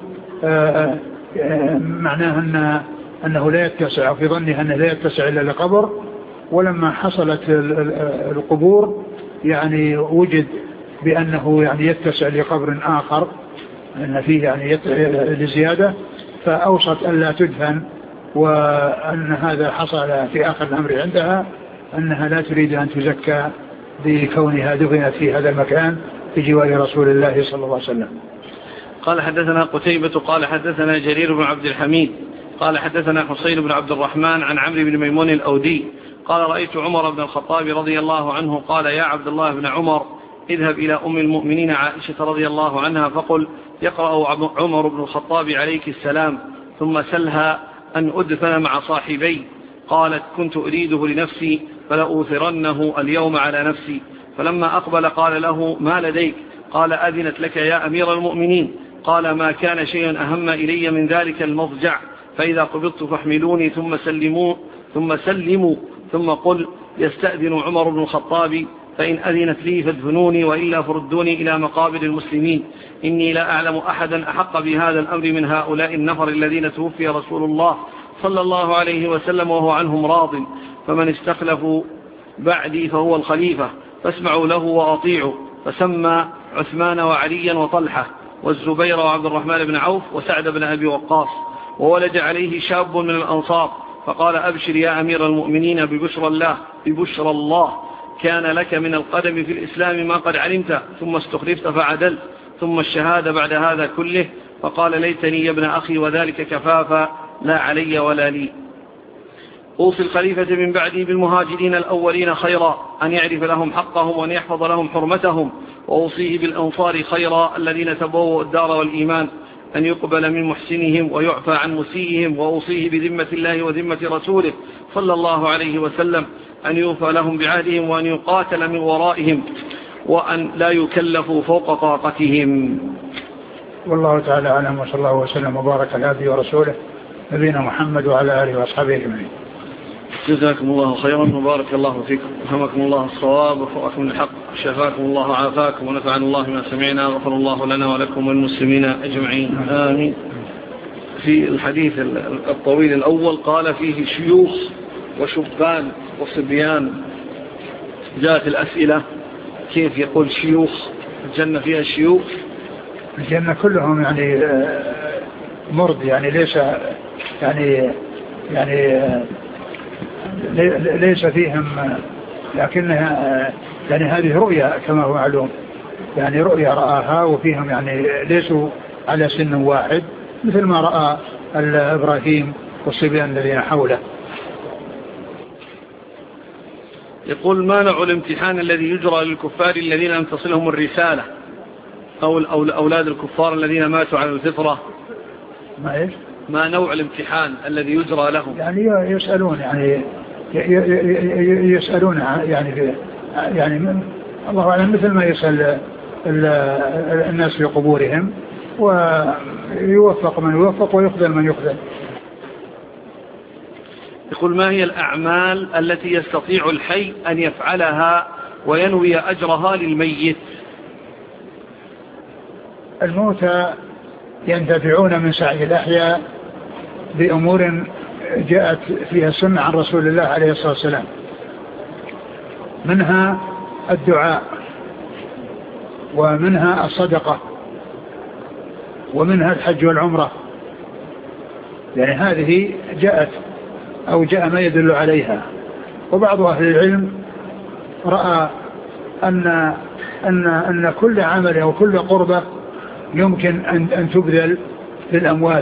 Speaker 2: معناه أنه لا يتسع في ظنها أنه لا يتسع إلا لقبر ولما حصلت القبور يعني وجد بأنه يعني يتسع لقبر آخر أن فيه يعني لزيادة فأوصت ألا تدفن وأن هذا حصل في آخر الأمر عندها أنها لا تريد أن تزكى بكونها دفنت في هذا المكان في جوار رسول الله صلى الله عليه وسلم.
Speaker 1: قال حدثنا قتيبة قال حدثنا جرير بن عبد الحميد قال حدثنا حسين بن عبد الرحمن عن عمرو بن ميمون الأودي قال رأيت عمر بن الخطاب رضي الله عنه قال يا عبد الله بن عمر اذهب إلى أم المؤمنين عائشة رضي الله عنها فقل يقرأ عمر بن الخطاب عليك السلام ثم سلها أن أدفن مع صاحبي. قالت كنت أريده لنفسي فلأوثرنه اليوم على نفسي. فلما أقبل قال له ما لديك؟ قال أذنت لك يا أمير المؤمنين. قال ما كان شيء أهم إلي من ذلك المضجع فإذا قبضت فاحملوني ثم سلموا ثم قل يستأذن عمر بن الخطاب فإن أذنت لي فادفنوني وإلا فردوني إلى مقابر المسلمين إني لا أعلم أحدا أحق بهذا الأمر من هؤلاء النفر الذين توفي رسول الله صلى الله عليه وسلم وهو عنهم راض فمن استخلفوا بعدي فهو الخليفة فاسمعوا له وأطيعوا. فسمى عثمان وعليا وطلحة والزبير وعبد الرحمن بن عوف وسعد بن أبي وقاص وولد عليه شاب من الأنصار فقال أبشر يا أمير المؤمنين ببشر الله كان لك من القدم في الإسلام ما قد علمت ثم استخلفت فعدلت ثم الشهادة بعد هذا كله. فقال ليتني يا ابن أخي وذلك كفافا لا علي ولا لي. أوصي الخليفة من بعدي بالمهاجرين الأولين خيرا، أن يعرف لهم حقهم وأن يحفظ لهم حرمتهم، وأوصيه بالأنصار خيرا الذين تبوأوا الدار والإيمان، أن يقبل من محسنهم ويعفى عن مسيئهم، وأوصيه بذمة الله وذمة رسوله صلى الله عليه وسلم أن يوفى لهم بعهدهم وأن يقاتل من ورائهم وأن لا يكلفوا فوق طاقتهم.
Speaker 2: والله تعالى أعلم، وصلى الله وسلم وبارك على عبده ورسوله نبينا محمد وعلى آله وأصحابه أجمعين.
Speaker 1: جزاكم الله خيرا وبارك الله فيكم، رحمكم الله الصواب وفقكم الحق، شفاكم الله عافاكم، ونفعنا الله ما سمعنا، غفر الله لنا ولكم والمسلمين أجمعين آمين. في الحديث الطويل الأول قال فيه شيوخ وشبان وصبيان. جاءت الأسئلة كيف يقول شيوخ؟ الجنة فيها شيوخ؟
Speaker 2: الجنة كلهم يعني مرض، يعني ليس ليس فيهم، لكنها يعني هذه رؤيا كما هو معلوم، يعني رؤيا رآها، وفيهم يعني ليسوا على سن واحد مثل ما رأى إبراهيم والصبيان الذين حوله.
Speaker 1: يقول ما نوع الامتحان الذي يجرى للكفار الذين لم تصلهم الرسالة أو أولاد الكفار الذين ماتوا على الفطرة؟ ما نوع الامتحان الذي يجرى لهم؟
Speaker 2: يعني يسألون يعني الله أعلم مثل ما يسأل الناس في قبورهم، ويوفق من يوفق ويخذل من يخذل.
Speaker 1: يقول ما هي الأعمال التي يستطيع الحي أن يفعلها وينوي أجرها للميت؟
Speaker 2: الموتى ينتفعون من سعي الأحياء بأمور جاءت فيها السنة عن رسول الله عليه الصلاة والسلام، منها الدعاء، ومنها الصدقة، ومنها الحج والعمرة. يعني هذه جاءت أو جاء ما يدل عليها. وبعض أهل العلم رأى أن كل عمل أو كل قربة يمكن أن تبذل للأموات،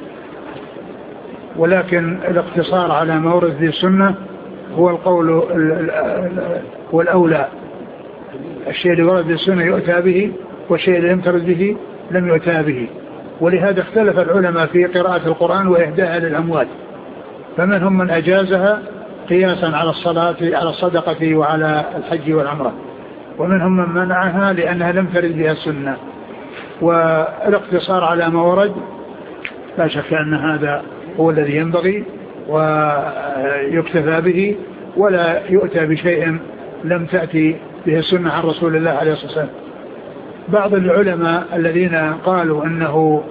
Speaker 2: ولكن الاقتصار على ما ورد في السنة هو القول والأولى. الشيء اللي ورد في السنة يؤتى به، والشيء اللي لم ترد به لم يؤتى به. ولهذا اختلف العلماء في قراءة القرآن وإهداءها للأموات، فمنهم من أجازها قياسا على الصلاة على الصدقة وعلى الحج والعمرة، ومنهم من منعها لأنها لم ترد بها السنة. والاقتصار على ما ورد لا شك أن هذا هو الذي ينبغي ويكتفى به، ولا يؤتى بشيء لم تأتي به السنة عن رسول الله عليه الصلاة والسلام. بعض العلماء الذين قالوا أنه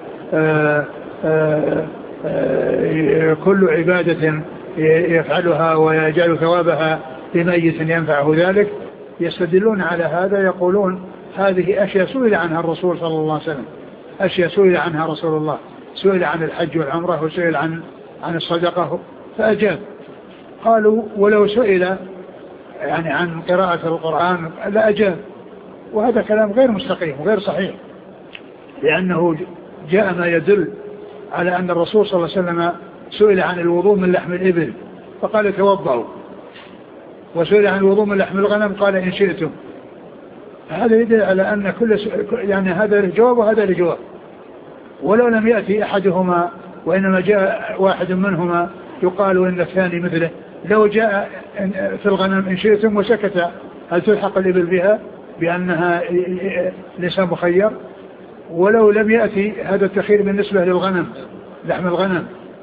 Speaker 2: كل عبادة يفعلها ويجعل ثوابها لميت ينفعه ذلك، يستدلون على هذا، يقولون هذه أشياء سئل عنها الرسول صلى الله عليه وسلم، أشياء سئل عنها رسول الله، سئل عن الحج والعمرة وسئل عن الصدقة فأجاب. قالوا ولو سئل يعني عن قراءة القرآن لا أجاب، وهذا كلام غير مستقيم وغير صحيح، لأنه جاء ما يدل على أن الرسول صلى الله عليه وسلم سئل عن الوضوء من لحم الإبل فقال توضعوا، وسئل عن الوضوء من لحم الغنم قال إن شئتم. هذا يدل على أن يعني هذا الجواب وهذا الجواب، ولو لم يأتي أحدهما وإنما جاء واحد منهما يقال إن الثاني مثله. لو جاء في الغنم إن شئتم وسكت، هل تلحق الإبل بها بأنها ليس مخير؟ ولو لم يأتي هذا التخير بالنسبة للغنم لحم الغنم،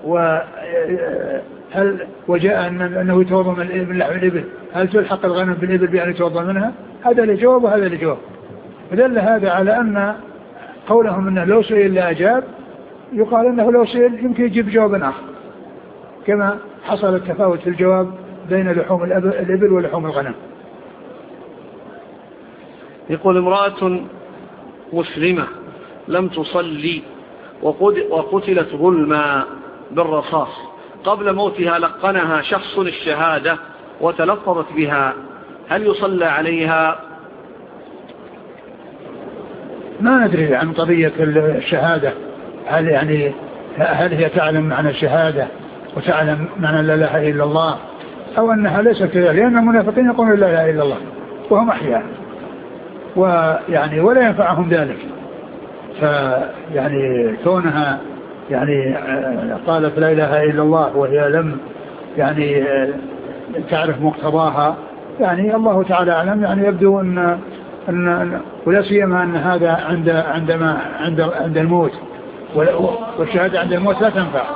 Speaker 2: وجاء أنه يتوضأ من لحم الإبل، هل تلحق الغنم بالإبل بأن يتوضأ منها؟ هذا الجواب وهذا الجواب. فدل هذا على أن قولهم أنه لو سئل لا أجاب، يقال أنه لو سئل يمكن يجيب جوابا آخر، كما حصل التفاوت في الجواب بين لحوم الإبل ولحوم الغنم.
Speaker 1: يقول امرأة مسلمة لم تصلي وقتلت ظلما بالرصاص، قبل موتها لقنها شخص الشهادة وتلفظت بها، هل يصلى عليها؟
Speaker 2: ما ندري عن قضية الشهادة، هل هي تعلم عن الشهادة وتعلم معنى لا إله إلا الله، أو أنها ليست كذلك، لأن المنافقين يقولون لا إله إلا الله وهم أحياء، ويعني ولا ينفعهم ذلك. فيعني كونها يعني قالت لا إله إلا الله وهي لم يعني تعرف مقتضاها، يعني الله تعالى أعلم. يعني يبدو أن ولا سيما أن هذا عند الموت، والشهادة عند الموت لا تنفع.